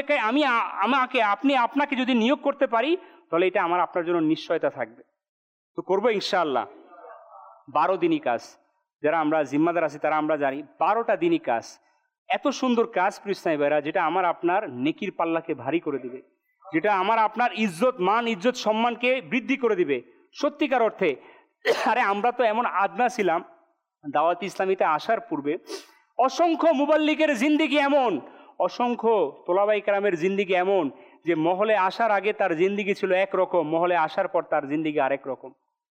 আপনাকে যদি নিয়োগ করতে পারি, তাহলে এটা আমার আপনার জন্য নিশ্চয়তা থাকবে। তো করবো ইনশাআল্লাহ। 12 দিনই কাজ, যারা আমরা জিম্মাদার আছি তারা আমরা জানি 12টা দিনই কাজ। এত সুন্দর কাজ প্রিয় ভাইরা, যেটা আমার আপনার নেকির পাল্লাকে ভারী করে দিবে, যেটা আমার আপনার ইজ্জত, মান, ইজ্জত, সম্মানকে বৃদ্ধি করে দিবে সত্যিকার অর্থে। আরে আমরা তো এমন আদনা ছিলাম দাওয়াত ইসলামীতে আসার পূর্বে, অসংখ্য মুবাল্লিগের জিন্দিগি এমন, অসংখ্য তোলাবাই কেরামের জিন্দিগি এমন যে মহলে আসার আগে তার জিন্দিগি ছিল একরকম, মহলে আসার পর তার জিন্দিগি আরেক রকম।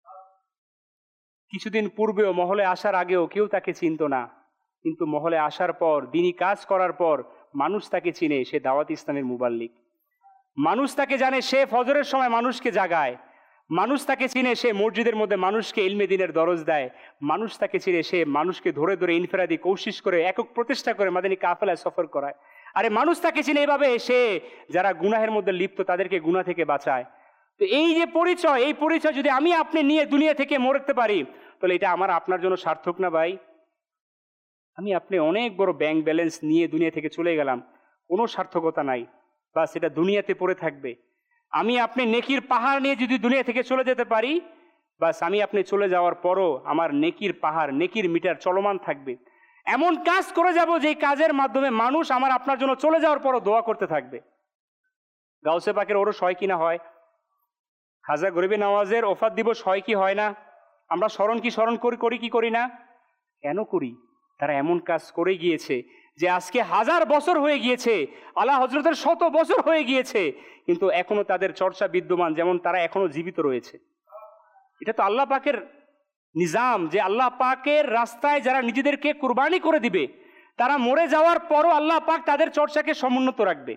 কিছুদিন পূর্বেও মহলে আসার আগেও কেউ তাকে চিনত না, কিন্তু মহলে আসার পর, দিনই কাজ করার পর মানুষ তাকে চিনে, সে দাওয়াত ইসলামের মুবাল্লিগ। মানুষ তাকে জানে, সে ফজরের সময় মানুষকে জাগায়। মানুষ তাকে চিনে, সে মসজিদের মধ্যে মানুষকে ইলমে দ্বীনের দরজ দেয়। মানুষ তাকে চিনে, সে মানুষকে ধরে ধরে ইনফিরাদি কোশিশ করে, একক প্রচেষ্টা করে মাদানী কাফেলায় সফর করায়। আরে মানুষ তাকে চিনে এভাবে, সে যারা গুনাহের মধ্যে লিপ্ত তাদেরকে গুনাহ থেকে বাঁচায়। তো এই যে পরিচয়, এই পরিচয় যদি আমি আপনি নিয়ে দুনিয়া থেকে মরতে পারি, তাহলে এটা আমার আপনার জন্য সার্থক না ভাই? আমি আপনি অনেক বড় ব্যাংক ব্যালেন্স নিয়ে দুনিয়া থেকে চলে গেলাম, কোনো সার্থকতা নাই, বা সেটা দুনিয়াতে পড়ে থাকবে। আমি আপনি নেকির পাহাড় নিয়ে যদি দুনিয়া থেকে চলে যেতে পারি, বাস আমি আপনি চলে যাওয়ার পরও আমার নেকির পাহাড়, নেকির মিটার চলমান থাকবে। এমন কাজ করে যাব যে কাজের মাধ্যমে মানুষ আমার আপনার জন্য চলে যাওয়ার পরও দোয়া করতে থাকবে। গাউসে পাকের ওরস হয় কি না হয়? খাজা গরিবে নওয়াজের ওফাত দিবস হয় কি হয় না? আমরা স্মরণ করি কি করি না? কেন করি? তারা এমন কাজ করে গিয়েছে যে আজকে 1000 বছর হয়ে গিয়েছে, আলা হজরতের 100 বছর হয়ে গিয়েছে, কিন্তু এখনো তাদের চর্চা বিদ্যমান, যেমন তারা এখনো জীবিত রয়েছে। এটা তো আল্লাহ পাকের নিজাম যে আল্লাহ পাকের রাস্তায় যারা নিজেদেরকে কুরবানি করে দিবে, তারা মরে যাওয়ার পরও আল্লাহ পাক তাদের চর্চাকে সমুন্নত রাখবে।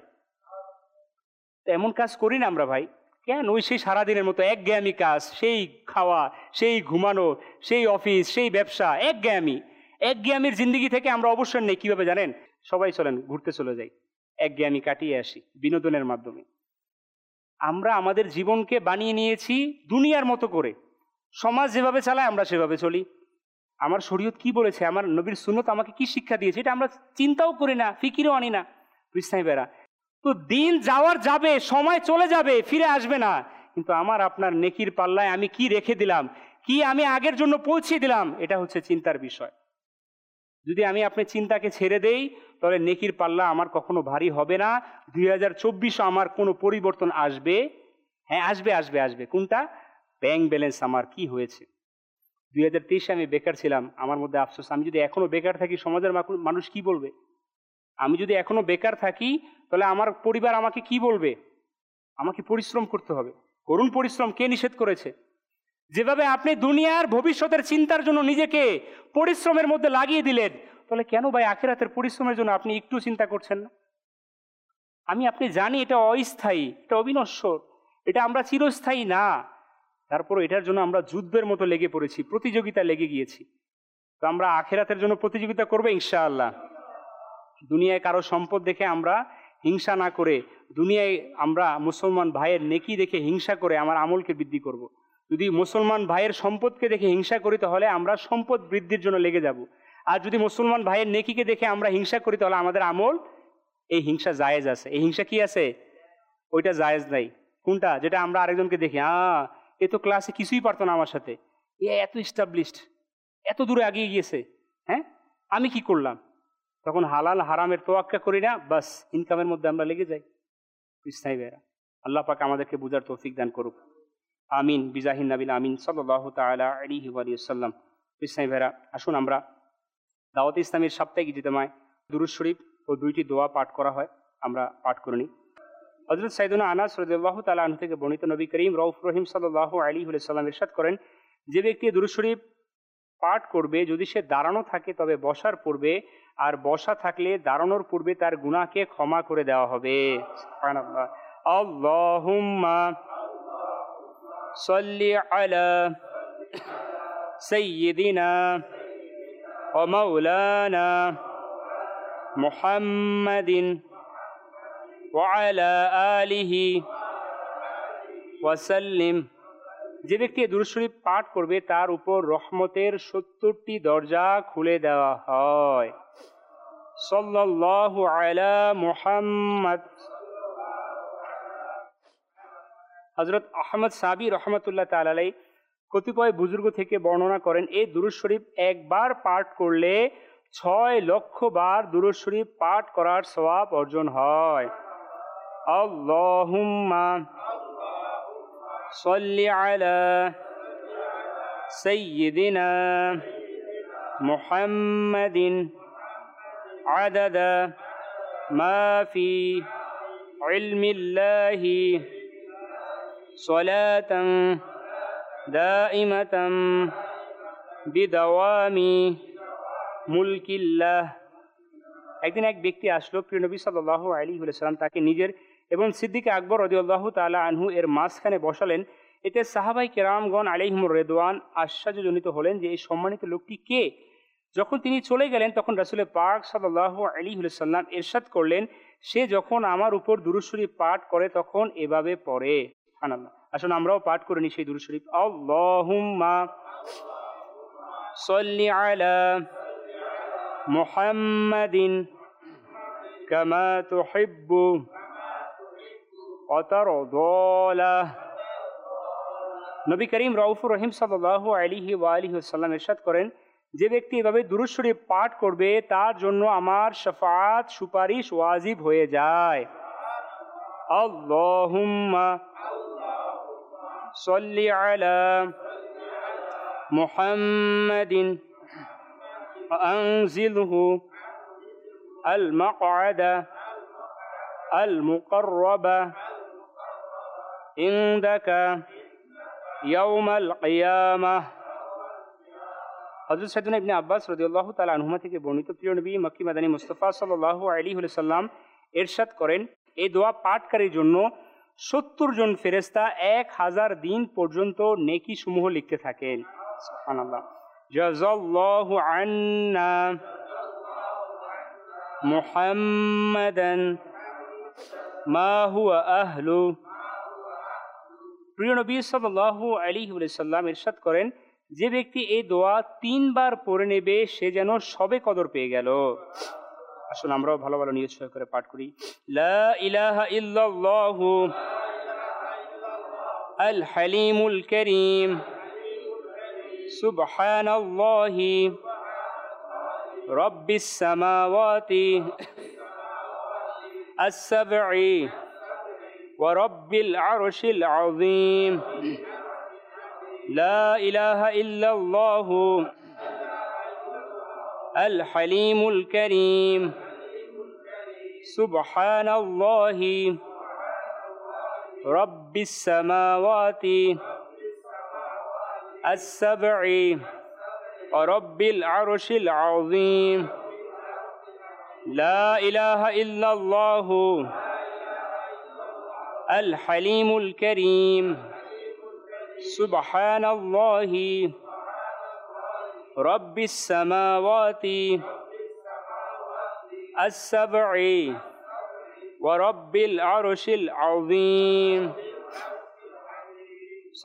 এমন কাজ করি না আমরা ভাই, কেন? ওই সেই সারাদিনের মতো একঘেয়েমি কাজ, সেই খাওয়া, সেই ঘুমানো, সেই অফিস, সেই ব্যবসা, একঘেয়েমির জিন্দিগি থেকে আমরা অবসর নেই। কিভাবে জানেন? সবাই চলেন ঘুরতে চলে যাই, একঘেয়েমি কাটিয়ে আসি বিনোদনের মাধ্যমে। আমরা আমাদের জীবনকে বানিয়ে নিয়েছি দুনিয়ার মতো করে, সমাজ যেভাবে চালায় আমরা সেভাবে চলি। আমার শরীয়ত কি বলেছে, আমার নবীর সুন্নত আমাকে কি শিক্ষা দিয়েছে, এটা আমরা চিন্তাও করি না, ফিকিরও আনি না। বেরা তো দিন যাবে, সময় চলে যাবে, ফিরে আসবে না, কিন্তু আমার আপনার নেকির পাল্লায় আমি কি রেখে দিলাম, কি আমি আগের জন্য পৌঁছে দিলাম, এটা হচ্ছে চিন্তার বিষয়। যদি আমি আপনার চিন্তাকে ছেড়ে দেই, তাহলে নেকির পাল্লা আমার কখনো ভারী হবে না। 2024 আমার কোনো পরিবর্তন আসবে? হ্যাঁ আসবে। কোনটা? ব্যাংক ব্যালেন্স আমার কি হয়েছে। 2023 আমি বেকার ছিলাম, আমার মধ্যে আফসোস। আমি যদি এখনো বেকার থাকি, সমাজের মানুষ কি বলবে? আমি যদি এখনো বেকার থাকি, তাহলে আমার পরিবার আমাকে কি বলবে? আমাকে পরিশ্রম করতে হবে। করুণ পরিশ্রম, কে নিষেধ করেছে? যেভাবে আপনি দুনিয়ার ভবিষ্যতের চিন্তার জন্য নিজেকে পরিশ্রমের মধ্যে লাগিয়ে দিলেন, তাহলে কেন ভাই আখিরাতের পরিশ্রমের জন্য আপনি একটু চিন্তা করছেন না? আমি আপনি জানি এটা অস্থায়ী, এটা অবিনশ্বর, এটা আমরা চিরস্থায়ী না। তারপর এটার জন্য আমরা যুদ্ধের মতো লেগে পড়েছি, প্রতিযোগিতা লেগে গিয়েছি। তো আমরা আখিরাতের জন্য প্রতিযোগিতা করবো ইনশাআল্লাহ। দুনিয়ায় কারো সম্পদ দেখে আমরা হিংসা না করে, দুনিয়ায় আমরা মুসলমান ভাইয়ের নেকি দেখে হিংসা করে আমার আমলকে বৃদ্ধি করব। যদি মুসলমান ভাইয়ের সম্পদকে দেখে হিংসা করি তাহলে আমরা সম্পদ বৃদ্ধির জন্য লেগে যাব। আর যদি মুসলমান ভাইয়ের নেকিকে দেখে আমরা হিংসা করি তাহলে আমাদের আমল, এই হিংসা জায়েজ আছে। এই হিংসা কি আছে? ওইটা জায়েজ নাই। কোনটা? যেটা আমরা আরেকজনকে দেখি, এ তো ক্লাসে কিছুই পারতো না আমার সাথে, এ এত ইস্টাবলিশড, এত দূরে এগিয়ে গিয়েছে, হ্যাঁ আমি কি করলাম? তখন হালাল হারামের তোয়াক্কা করি না, বাস ইনকামের মধ্যে আমরা লেগে যাই। ইসলামী ভাইরা, আল্লাহ পাক আমাদেরকে বুঝার তৌফিক দান করুক, আমিন বিজাহিন নাবিল আমিন সাল্লাল্লাহু তাআলা আলাইহি ওয়া সাল্লাম। ইসলামী ভাইরা, আসুন আমরা দাওয়াত ইসলামের সাপ্তাহিক ইজতেমায় দুরূদ শরীফ ও 2টি দোয়া পাঠ করা হয়, আমরা পাঠ করে নিই। হযরত সাইয়েদুনা আনাস রাদিয়াল্লাহু তাআলা আনহু থেকে বর্ণিত, নবী করিম রউফ রহিম সাল্লাল্লাহু আলাইহি ওয়া সাল্লাম ইরশাদ করেন, যে ব্যক্তি দুরূদ শরীফ পাঠ করবে যদি সে দাঁড়ানো থাকে তবে বসার পূর্বে, আর বসা থাকলে দাঁড়ানোর পূর্বে তার গুনাহকে ক্ষমা করে দেওয়া হবে। সুবহানাল্লাহ। আল্লাহুম্মা সাল্লি আলা সাইয়্যিদিনা ওয়া মাওলানা মুহাম্মাদিন ওয়া আলা আলিহি ওয়া সাল্লিম। যে ব্যক্তি দুরূদ শরীফ পাঠ করবে তার উপর রহমতের 70টি দরজা খুলে দেওয়া হয়। সাল্লাল্লাহু আলা মুহাম্মদ। হযরত আহমদ সাবি রহমাতুল্লাহ তাআলা আলাইহি কতিপয় বুজুর্গ থেকে বর্ণনা করেন, এই দুরূদ শরীফ একবার পাঠ করলে 6 লক্ষ বার দুরূদ শরীফ পাঠ করার সওয়াব অর্জন হয়। আল্লাহুম্মা সাল্লি আলা সাইয়্যিদিনা মুহাম্মাদিন আদাদা মা ফি ইলমিল্লাহি সালাতান দাইমাতান বিদাওয়ামি মুলকিল্লাহ। একদিন এক ব্যক্তি আসলো, প্রিয় নবী সাল্লাল্লাহু আলাইহি ওয়া সাল্লাম তাকে নিজের এবং সিদ্দিক আকবর রাদিয়াল্লাহু তাআলা আনহু এর মাঝখানে বসালেন। এতে সাহাবাই কেরামগণ আলাইহিমুর রিদওয়ান আশ্চর্যজনিত হলেন যে এই সম্মানিত লোকটি কে। যখন তিনি চলে গেলেন তখন রাসূল পাক সাল্লাল্লাহু আলাইহি ওয়া সাল্লাম ইরশাদ করলেন, সে যখন আমার উপর দুরূদ শরীফ পাঠ করে তখন এভাবে পড়ে। সুবহানাল্লাহ। আসুন আমরাও পাঠ করে নিই সেই দুরূদ শরীফ। আল্লাহুম্মা সাল্লি আলা মুহাম্মাদিন কামা তুহিব্বু ওয়া তারদা। নবী করিম রউফুর রহিম সাল্লাল্লাহু আলাইহি ওয়া আলিহি ওয়াসাল্লাম ইরশাদ করেন, যে ব্যক্তি এভাবে দুরূদ শরীফ পাঠ করবে তার জন্য আমার শাফাআত সুপারিশ ওয়াজিব হয়ে যায়। আল্লাহুম্মা সাল্লি আলা মুহাম্মাদিন ওয়া আনজিলহু আল মাকআদা আল মুকাররাবা ইনদাকা ইয়াউমাল কিয়ামাহ। হযরত সাইয়েদনা ইবনে আব্বাস রাদিয়াল্লাহু তাআলা আনহুমা থেকে বর্ণিত, প্রিয় নবী মক্কি মাদানী মুস্তাফা সাল্লাল্লাহু আলাইহি ওয়া সাল্লাম ইরশাদ করেন, এই দোয়া পাঠকারীর জন্য 70 জন ফেরেশতা 1000 দিন পর্যন্ত নেকি সমূহ লিখতে থাকেন। সুবহানাল্লাহ। জাযাল্লাহু আন্না মুহাম্মাদান মা হুয়া আহলু। প্রিয় নবী সাল্লাল্লাহু আলাইহি ওয়া সাল্লাম ইরশাদ করেন, যে ব্যক্তি এই দোয়া 3 বার পড়ে নেবে সে যেন সবে কদর পেয়ে গেল। আসুন আমরাও ভালো ভালো নিয়ত সহকারে পাঠ করি। লা ইলাহা ইল্লাল্লাহু আল হালিমুল কারীম সুবহানাল্লাহি রাব্বিস সামাওয়াতি আস-সাবঈ ওয়া রাব্বিল আরশিল আযীম। লা ইলাহা ইল্লাল্লাহু আল হালিমুল কারীম সুবহানাল্লাহি রাব্বিস সামাওয়াতি আস-সাবঈ ওয়া রাব্বিল আরশিল আযীম। লা ইলাহা ইল্লাল্লাহু আল হালিমুল কারীম সুবহানাল্লাহি রাব্বিস সামাওয়াতি আস-সাবঈ ওয়া রাব্বিল আরশিল আযীম।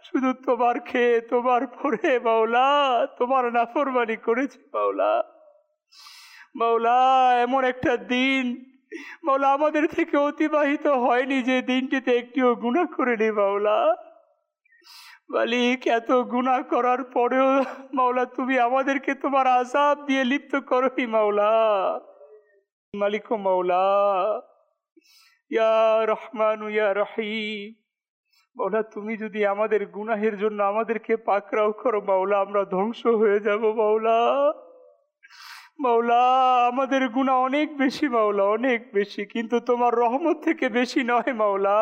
শুধু তোমার খেয়ে তোমার পরে মাওলা তোমার নাফরমানি করেছি মাওলা। মাওলা এমন একটা দিন মাওলা আমাদের থেকে অতিবাহিত হয়নি যে দিনটিতে একটিও গুনাহ করিনি মাওলা। মালিক এত গুনাহ করার পরেও মাওলা তুমি আমাদেরকে তোমার আযাব দিয়ে লিপ্ত করোনি মাওলা। মালিক ও মাওলা, ইয়া রহমান ইয়া রহিম, মাওলা তুমি যদি আমাদের গুনাহের জন্য আমাদেরকে পাকড়াও করো মাওলা, আমরা ধ্বংস হয়ে যাব মাওলা। মাওলা আমাদের গুনাহ অনেক বেশি মাওলা, অনেক বেশি, কিন্তু তোমার রহমত থেকে বেশি নয় মাওলা।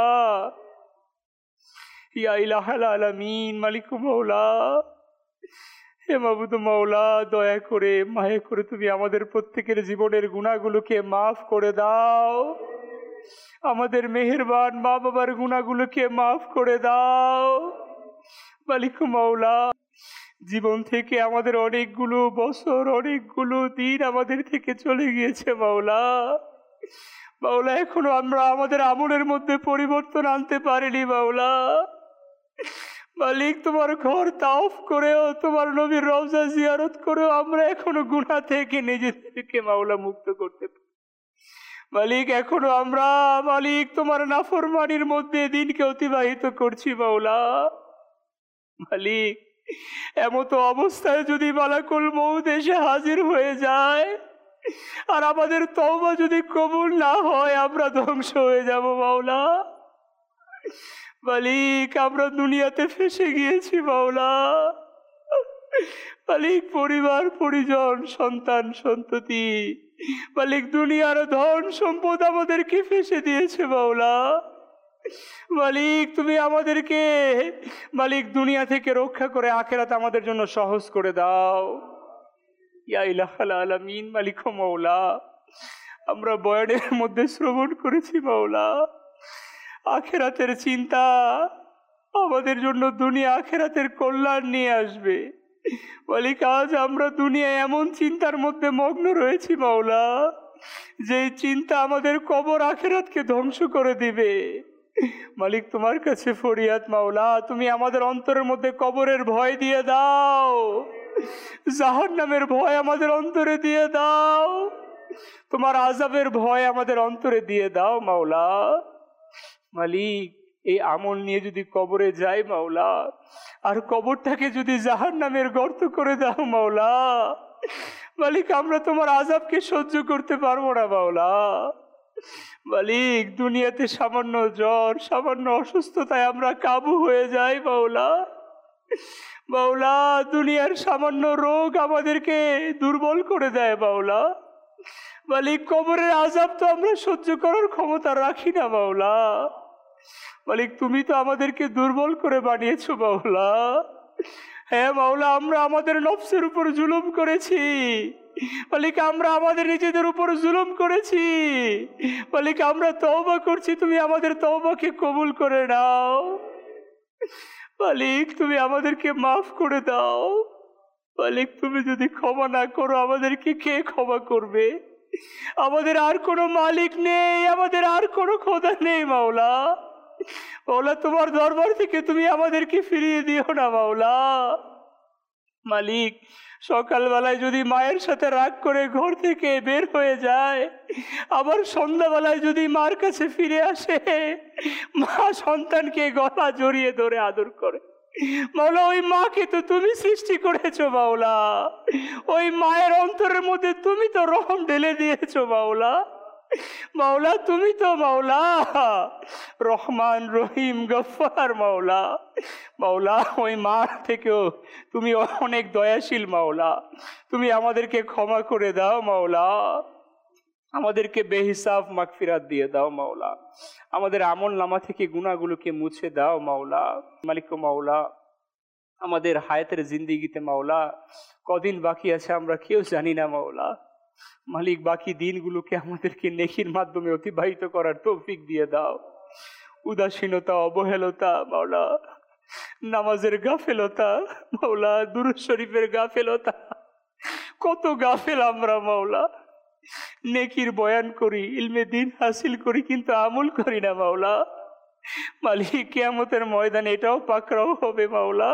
ইয়া ইলাহাল আলামিন, মালিক মাওলা, হে মাবুদ মাওলা, দয়া করে মায়া করে তুমি আমাদের প্রত্যেকের জীবনের গুনাহগুলোকে মাফ করে দাও। আমাদের মেহেরবান মা বাবার গুনাহগুলোকে মাফ করে দাও মালিক মাওলা। জীবন থেকে আমাদের অনেকগুলো বছর অনেকগুলো দিন আমাদের থেকে চলে গিয়েছে মাওলা। মাওলা এখনো আমরা আমাদের আমলের মধ্যে পরিবর্তন আনতে পারিনি মাওলা। মালিক তোমার ঘর তাওফ করেও তোমার নবীর রওজা জিয়ারত করেও আমরা এখনো গুনাহ থেকে নিজেদেরকে মাওলা মুক্ত করতে পারি মালিক। এখনো আমরা মালিক তোমার নাফরমানির মধ্যে দিনকে অতিবাহিত করছি মাওলা। মালিক এমতো অবস্থায় যদি মালাকুল মউত এসে হাজির হয়ে যায় আর আমাদের তওবা যদি কবুল না হয় আমরা ধ্বংস হয়ে যাব মাওলা। মালিক আমরা দুনিয়াতে ফেসে গিয়েছি মাওলা। মালিক পরিবার পরিজন সন্তান সন্ততি মালিক দুনিয়ার ধন সম্পদ আমাদেরকে ফেসে দিয়েছে মাওলা। মালিক তুমি আমাদেরকে মালিক দুনিয়া থেকে রক্ষা করে আখিরাত আমাদের জন্য সহজ করে দাও ইয়া ইলাহাল আলামিন। মালিক মাওলা আমরা বয়ানের মধ্যে শ্রবণ করেছি মাওলা, আখিরাতের চিন্তা আমাদের জন্য দুনিয়া আখিরাতের কল্যাণ নিয়ে আসবে। মালিক আজ আমরা দুনিয়ায় এমন চিন্তার মধ্যে মগ্ন রয়েছি মাওলা যে চিন্তা আমাদের কবর আখিরাতকে ধ্বংস করে দিবে। মালিক তোমার কাছে ফরিয়াদ মাওলা, তুমি আমাদের অন্তরের মধ্যে কবরের ভয় দিয়ে দাও, জাহান্নামের ভয় আমাদের অন্তরে দিয়ে দাও, তোমার আযাবের ভয় আমাদের অন্তরে দিয়ে দাও মাওলা। মালিক এই আমল নিয়ে যদি কবরে যাই মাওলা আর কবরটাকে যদি জাহান্নামের গর্ত করে দাও মাওলা, মালিক আমরা তোমার আযাবকে সহ্য করতে পারবো না মাওলা। মালিক দুনিয়াতে সামান্য জ্বর সামান্য অসুস্থতায় আমরা কাবু হয়ে যাই মাওলা। মাওলা দুনিয়ার সামান্য রোগ আমাদেরকে দুর্বল করে দেয় মাওলা। মালিক কবরের আযাব তো আমরা সহ্য করার ক্ষমতা রাখি না মাওলা। মালিক তুমি তো আমাদেরকে দুর্বল করে বানিয়েছো মাওলা। হ্যাঁ মাওলা আমরা আমাদের নফসের উপর জুলুম করেছি মালিক, আমরা আমাদের নিজেদের উপর জুলুম করেছি মালিক। আমরা তওবা করছি, তুমি আমাদের তওবাকে কবুল করে নাও মালিক। তুমি আমাদেরকে মাফ করে দাও মালিক। তুমি যদি ক্ষমা না করো আমাদেরকে কে ক্ষমা করবে? আমাদের আর কোনো মালিক নেই, আমাদের আর কোনো খোদা নেই মাওলা। মাওলা তোমার দরবার থেকে তুমি আমাদেরকে ফিরিয়ে দিও না মাওলা। মালিক সকালবেলায় যদি মায়ের সাথে রাগ করে ঘর থেকে বের হয়ে যায়, আবার সন্ধ্যাবেলায় যদি মার কাছে ফিরে আসে, মা সন্তানকে গলা জড়িয়ে ধরে আদর করে মাওলা। ওই মাকে তো তুমি সৃষ্টি করেছো মাওলা, ওই মায়ের অন্তরের মধ্যে তুমি তো রহম ঢেলে দিয়েছো মাওলা। মাওলা তুমি তো মাওলা রহমান রহিম গফফার মাওলা। মাওলা ওই মা থেকেও তুমি অনেক দয়াশীল মাওলা, তুমি আমাদেরকে ক্ষমা করে দাও মাওলা। আমাদেরকে বেহিসাব মাগফিরাত দিয়ে দাও মাওলা। আমাদের আমল নামা থেকে গুনাহগুলোকে মুছে দাও মাওলা। মালিক মাওলা আমাদের হায়াতের জিন্দেগিতে মাওলা কদিন বাকি আছে আমরা কেউ জানি না মাওলা। মালিক বাকি দিনগুলোকে আমাদেরকে নেকির মাধ্যমে অতিবাহিত করার তৌফিক দিয়ে দাও। উদাসীনতা অবহেলতা মাওলা, নামাজের গাফেলতা মাওলা, দুরূদ শরীফের গাফেলতা, কত গাফেল আমরা মাওলা। নেকির বয়ান করি, ইলমে দিন হাসিল করি, কিন্তু আমল করি না মাওলা। মালিক কিয়ামতের ময়দানে এটাও পাকড়াও হবে মাওলা,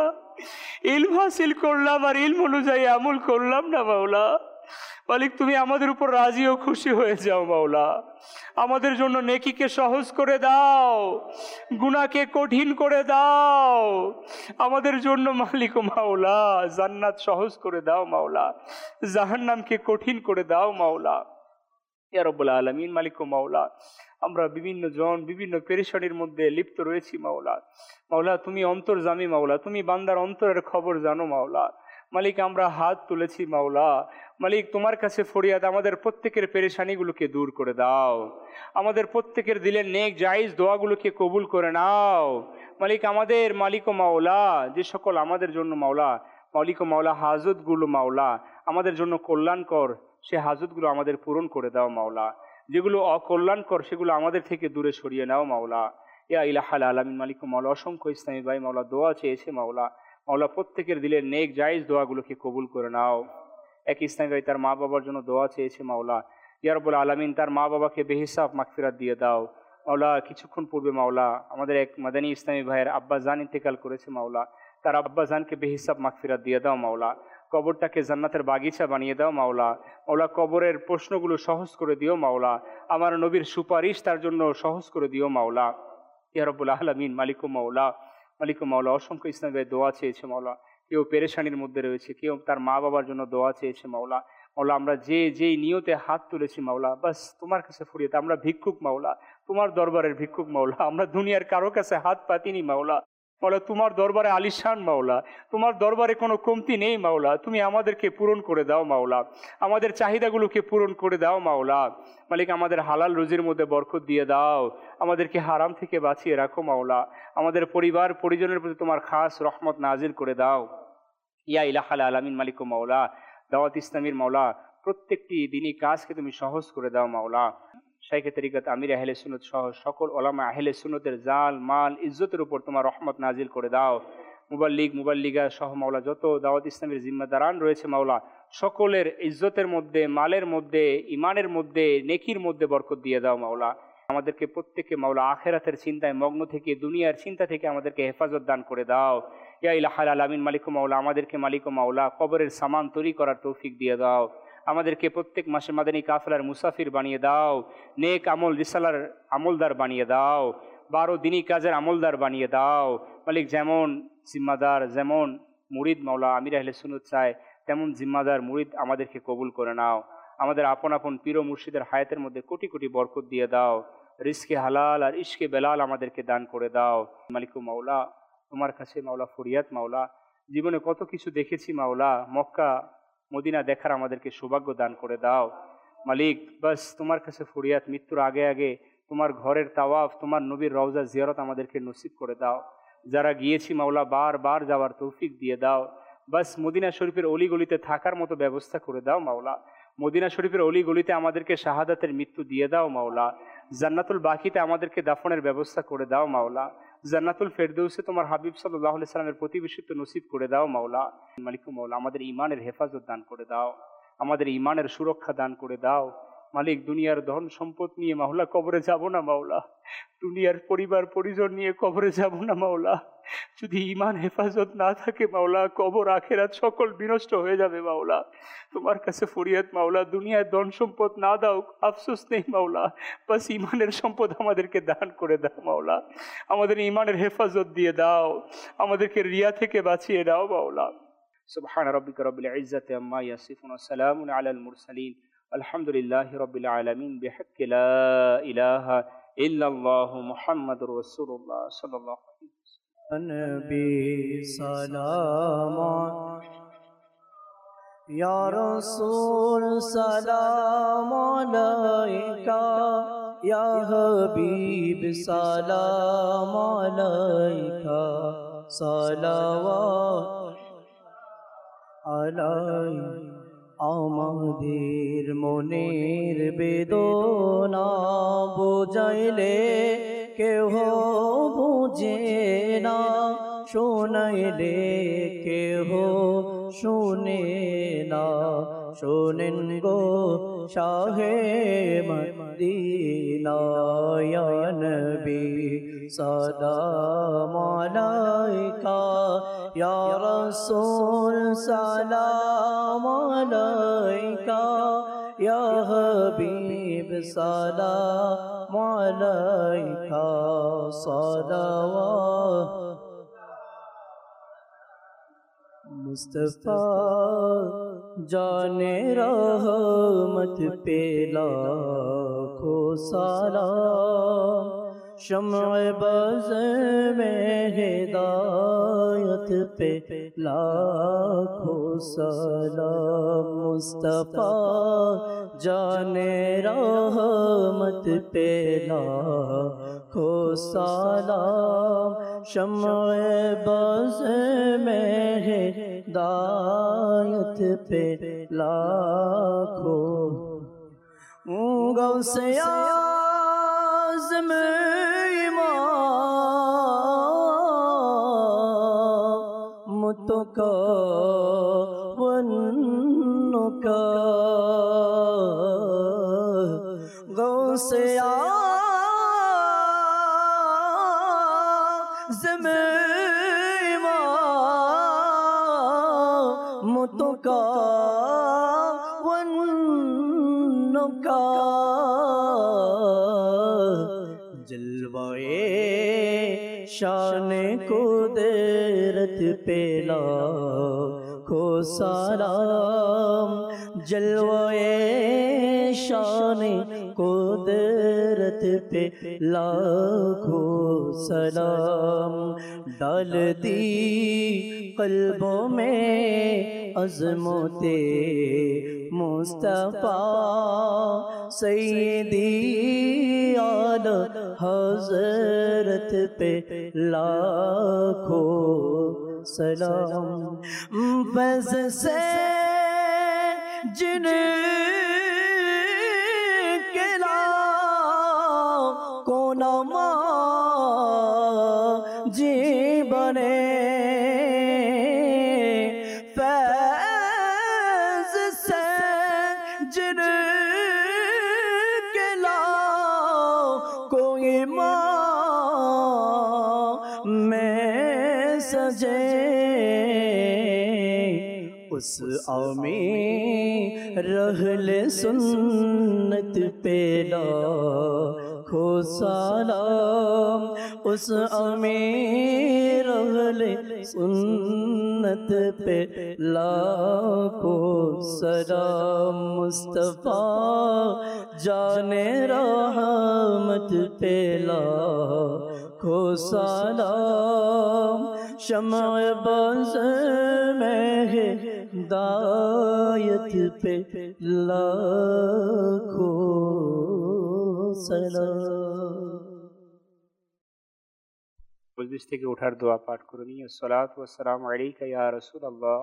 ইলম হাসিল করলাম আর ইলম অনুযায়ী আমল করলাম না মাওলা। মালিক তুমি আমাদের উপর রাজি ও খুশি হয়ে যাও মাওলা, আমাদের জন্য নেকিকে সহজ করে দাও, গুনাহকে কঠিন করে দাও আমাদের জন্য মালিক ও মাওলা। জান্নাত সহজ করে দাও মাওলা, জাহান্নামকে কঠিন করে দাও মাওলা। ইয়া রাব্বুল আলামিন, মালিক ও মাওলা, আমরা বিভিন্ন জন বিভিন্ন পেরেশানির মধ্যে লিপ্ত রয়েছি মাওলা। মাওলা তুমি অন্তর্জামী মাওলা, তুমি বান্দার অন্তরের খবর জানো মাওলা। মালিক আমরা হাত তুলেছি মাওলা, মালিক তোমার কাছে ফরিয়াদ আমাদের প্রত্যেকের পেরেশানিগুলোকে দূর করে দাও, আমাদের প্রত্যেকের দিলের নেক জায়েজ দোয়াগুলোকে কবুল করে নাও মালিক। আমাদের মালিক ও মাওলা যে সকল আমাদের জন্য মাওলা, মালিক ও মাওলা হাজতগুলো মাওলা আমাদের জন্য কল্যাণকর, সে হাজতগুলো আমাদের পূরণ করে দাও মাওলা। যেগুলো অকল্যাণকর সেগুলো আমাদের থেকে দূরে সরিয়ে নাও মাওলা। ইয়া ইলাহাল আলামিন, মালিক ও মাওলা অসংখ্য ইসলামী ভাই মাওলা দোয়া চেয়েছে মাওলা, মাওলা প্রত্যেকের দিলের নেক জায়েজ দোয়াগুলোকে কবুল করে নাও। এক ইসলামী ভাই তার মা বাবার জন্য দোয়া চেয়েছে মাওলা। ইয়া রাব্বুল আলামিন তার মা বাবাকে বেহিসাব মাগফিরাত দিয়ে দাও মাওলা। কিছুক্ষণ পূর্বে মাওলা আমাদের এক মাদানী ইসলামী ভাইয়ের আব্বা জান ইন্তেকাল করেছে মাওলা, তার আব্বা জানকে বেহিসাব মাগফিরাত দিয়ে দাও মাওলা। কবরটাকে জান্নাতের বাগিচা বানিয়ে দাও মাওলা। মাওলা কবরের প্রশ্নগুলো সহজ করে দিও মাওলা, আমার নবীর সুপারিশ তার জন্য সহজ করে দিও মাওলা। ইয়া রাব্বুল আলামিন, মালিক ও মাওলা, মালিক ও মাওলা অসংখ্য ইসলামী ভাই দোয়া চেয়েছে মাওলা। কেউ পেরেশানির মধ্যে রয়েছে, কেউ তার মা বাবার জন্য দোয়া চেয়েছে মাওলা। মাওলা আমরা যেই নিয়তে হাত তুলেছি মাওলা, বাস তোমার কাছে ফরিয়াদ, আমরা ভিক্ষুক মাওলা, তোমার দরবারের ভিক্ষুক মাওলা। আমরা দুনিয়ার কারো কাছে হাত পাতিনি মাওলা। মাওলা তোমার দরবারে আলিশান মাওলা, তোমার দরবারে কোনো কমতি নেই মাওলা। তুমি আমাদেরকে পূরণ করে দাও মাওলা, আমাদের চাহিদাগুলোকে পূরণ করে দাও মাওলা। মালিক আমাদের হালাল রুজির মধ্যে বরকত দিয়ে দাও, আমাদেরকে হারাম থেকে বাঁচিয়ে রাখো মাওলা। আমাদের পরিবার পরিজনের প্রতি তোমার খাস রহমত নাজিল করে দাও। ইয়া ইলাহাল আলামিন, মালিক ও মাওলা দাওয়াত ইসলামীর মাওলা প্রত্যেকটি দিনই কাজকে তুমি সহজ করে দাও মাওলা। শাইখে তরিকত আমির আহলে সুন্নত সহ সকল ওলামা আহলে সুন্নতের জাল মাল ইজ্জতের উপর তোমার রহমত নাজিল করে দাও। মুবাল্লিগা সহ মাওলা যত দাওয়াত ইসলামের জিম্মাদারান রয়েছে মাওলা, সকলের ইজ্জতের মধ্যে, মালের মধ্যে, ইমানের মধ্যে, নেকির মধ্যে বরকত দিয়ে দাও মাওলা। আমাদেরকে প্রত্যেককে মাওলা আখেরাতের চিন্তায় মগ্ন থেকে, দুনিয়ার চিন্তা থেকে আমাদেরকে হেফাজত দান করে দাও। ইয়া ইলাহাল আলামিন, মালিক ও মাওলা আমাদেরকে মালিক ও মাওলা কবরের সামান তৈরি করার তৌফিক দিয়ে দাও। আমাদেরকে প্রত্যেক মাসে মাদানী কাফেলার মুসাফির বানিয়ে দাও, নেক আমল রিসালার আমলদার বানিয়ে দাও, 12 দিনী কাজের আমলদার বানিয়ে দাও মালিক। যেমন জিম্মাদার, যেমন মুরিদ মাওলা আমির আহলে সুন্নাত চায়, তেমন জিম্মাদার মুরিদ আমাদেরকে কবুল করে নাও। আমাদের আপন আপন পীর ও মুর্শিদের হায়াতের মধ্যে কোটি কোটি বরকত দিয়ে দাও। রিজকে হালাল আর ইশকে বেলাল আমাদেরকে দান করে দাও মালিক ও মাওলা। তোমার কাছে মাওলা ফরিয়াদ মাওলা, জীবনে কত কিছু দেখেছি মাওলা, মক্কা মদিনা দেখার আমাদেরকে সৌভাগ্য দান করে দাও মালিক। বাস তোমার কাছে ফরিয়াদ, মৃত্যুর আগে আগে তোমার ঘরের তাওয়াফ, তোমার নবীর রওজা জিয়ারত আমাদেরকে নসিব করে দাও। যারা গিয়েছি মাওলা বারবার যাওয়ার তৌফিক দিয়ে দাও। বাস মদিনা শরীফের অলিগলিতে থাকার মতো ব্যবস্থা করে দাও মাওলা। মদিনা শরীফের অলিগলিতে আমাদেরকে শাহাদাতের মৃত্যু দিয়ে দাও মাওলা। জান্নাতুল বাকিতে আমাদেরকে দাফনের ব্যবস্থা করে দাও মাওলা। জান্নাতুল ফেরদৌসে তোমার হাবিব সাল্লাল্লাহু আলাইহি সাল্লামের প্রতিবেশিত্ব নসিব করে দাও মাওলা। মালিক মাওলা আমাদের ঈমানের হেফাজত দান করে দাও, আমাদের ঈমানের সুরক্ষা দান করে দাও মালিক। দুনিয়ার ধন সম্পদ নিয়ে মাওলা কবরে যাব না মাওলা, দুনিয়ার পরিবার পরিজন নিয়ে কবরে যাব না মাওলা। যদি ঈমান হেফাজত না থাকে মাওলা, কবর আখেরাত সকল বিনষ্ট হয়ে যাবে মাওলা। তোমার কাছে ফরিয়াদ মাওলা, দুনিয়ার ধন সম্পদ না দাও আফসোস নেই মাওলা, বাস ঈমানের সম্পদ আমাদেরকে দান করে দাও মাওলা। আমাদের ঈমানের হেফাজত দিয়ে দাও, আমাদেরকে রিয়া থেকে বাঁচিয়ে দাও মাওলা। সুবহান রাব্বিকা রাব্বিল ইজ্জাতি আম্মা ইয়াসিফুন ওয়া সালামুন আলাল মুরসালিন আলহামদুলিল্লাহি রাব্বিল আলামিন বিহাক্কি লা ইলাহা ইল্লাল্লাহু মুহাম্মাদুর রাসূলুল্লাহ সাল্লাল্লাহু আলাইহি ওয়াসাল্লাম। নবী সালাম ইয়া রাসূল সালাম আলাইকা, ইয়া হাবিব সালাম আলাইকা, সালাওয়াত আলাইকা। আমাদের মনের বেদনা বুঝাইলে কেহ বুঝে না, শোনাইলে কেহ শুনে না। শোনেন গো শাহে মদিনা ইয়া নবী सलाम अलैका या रसूल सलाम अलैका या हबीब सलाम अलैका सलावत मुस्तफा जाने रहमत पे लाखों सलाम शम्अ बज़ में हिदायत पे लाखों सलाम मुस्तफा जाने रहमत पे लाखों सलाम शम्अ बज़ में हिदायत पे लाखों गौसे आज़म इमाम मुतका वन्नुका गौसे आज़म इमाम मुतका वन्नुका जलवाए शान कुदरत पे लाखों सलाम जलवाए शान कुदरत पे लाखों सलाम डाल दी क़ल्बों में अज़मते मुस्तफ़ा सैयदी आला हज़रत पे लाखों सलाम फैज़ से जिनके लाखों नमा जी बने फैज़ से जिनके लाखों इमाम में सजे उस आमीर रहले सुन्नत पे लाखों सलाम उस आमीर रहले सुन्नत पे लाखों सलाम मुस्तफ़ा जाने रहमत पे लाखों सलाम शम्अ बज़ में हिदायत पे लाखों सलाम मजलिस থেকে ওঠার দোয়া পাঠ করে নিয়ে সলাতু ওয়াসসালামু আলাইকা ইয়া রাসূলুল্লাহ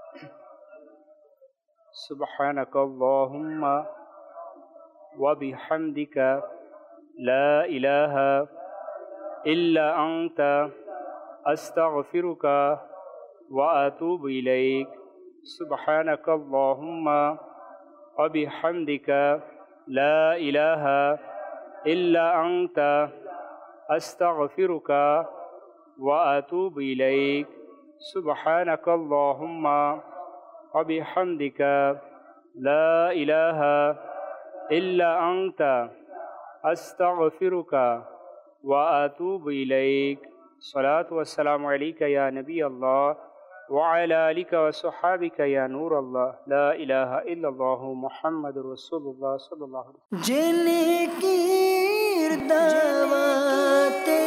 সুবহানাকা আল্লাহুম্মা ওয়া বিহামদিকা লা ইলাহা ইল্লা আনতা আস্তাগফিরুকা ওয়া আতুবু ইলাইক সুবহানাকা আল্লাহুম্মা ওয়া বিহামদিকা লা ইলাহা ইল্লা আনতা আস্তাগফিরুকা وأتوب إليك سبحانك اللهم وبحمدك لا إله إلا أنت أستغفرك وأتوب إليك صلاة والسلام عليك يا نبي الله وعلى آلك وصحابك يا نور الله لا إله إلا الله محمد رسول الله صلى الله عليه وسلم जिनकी दावत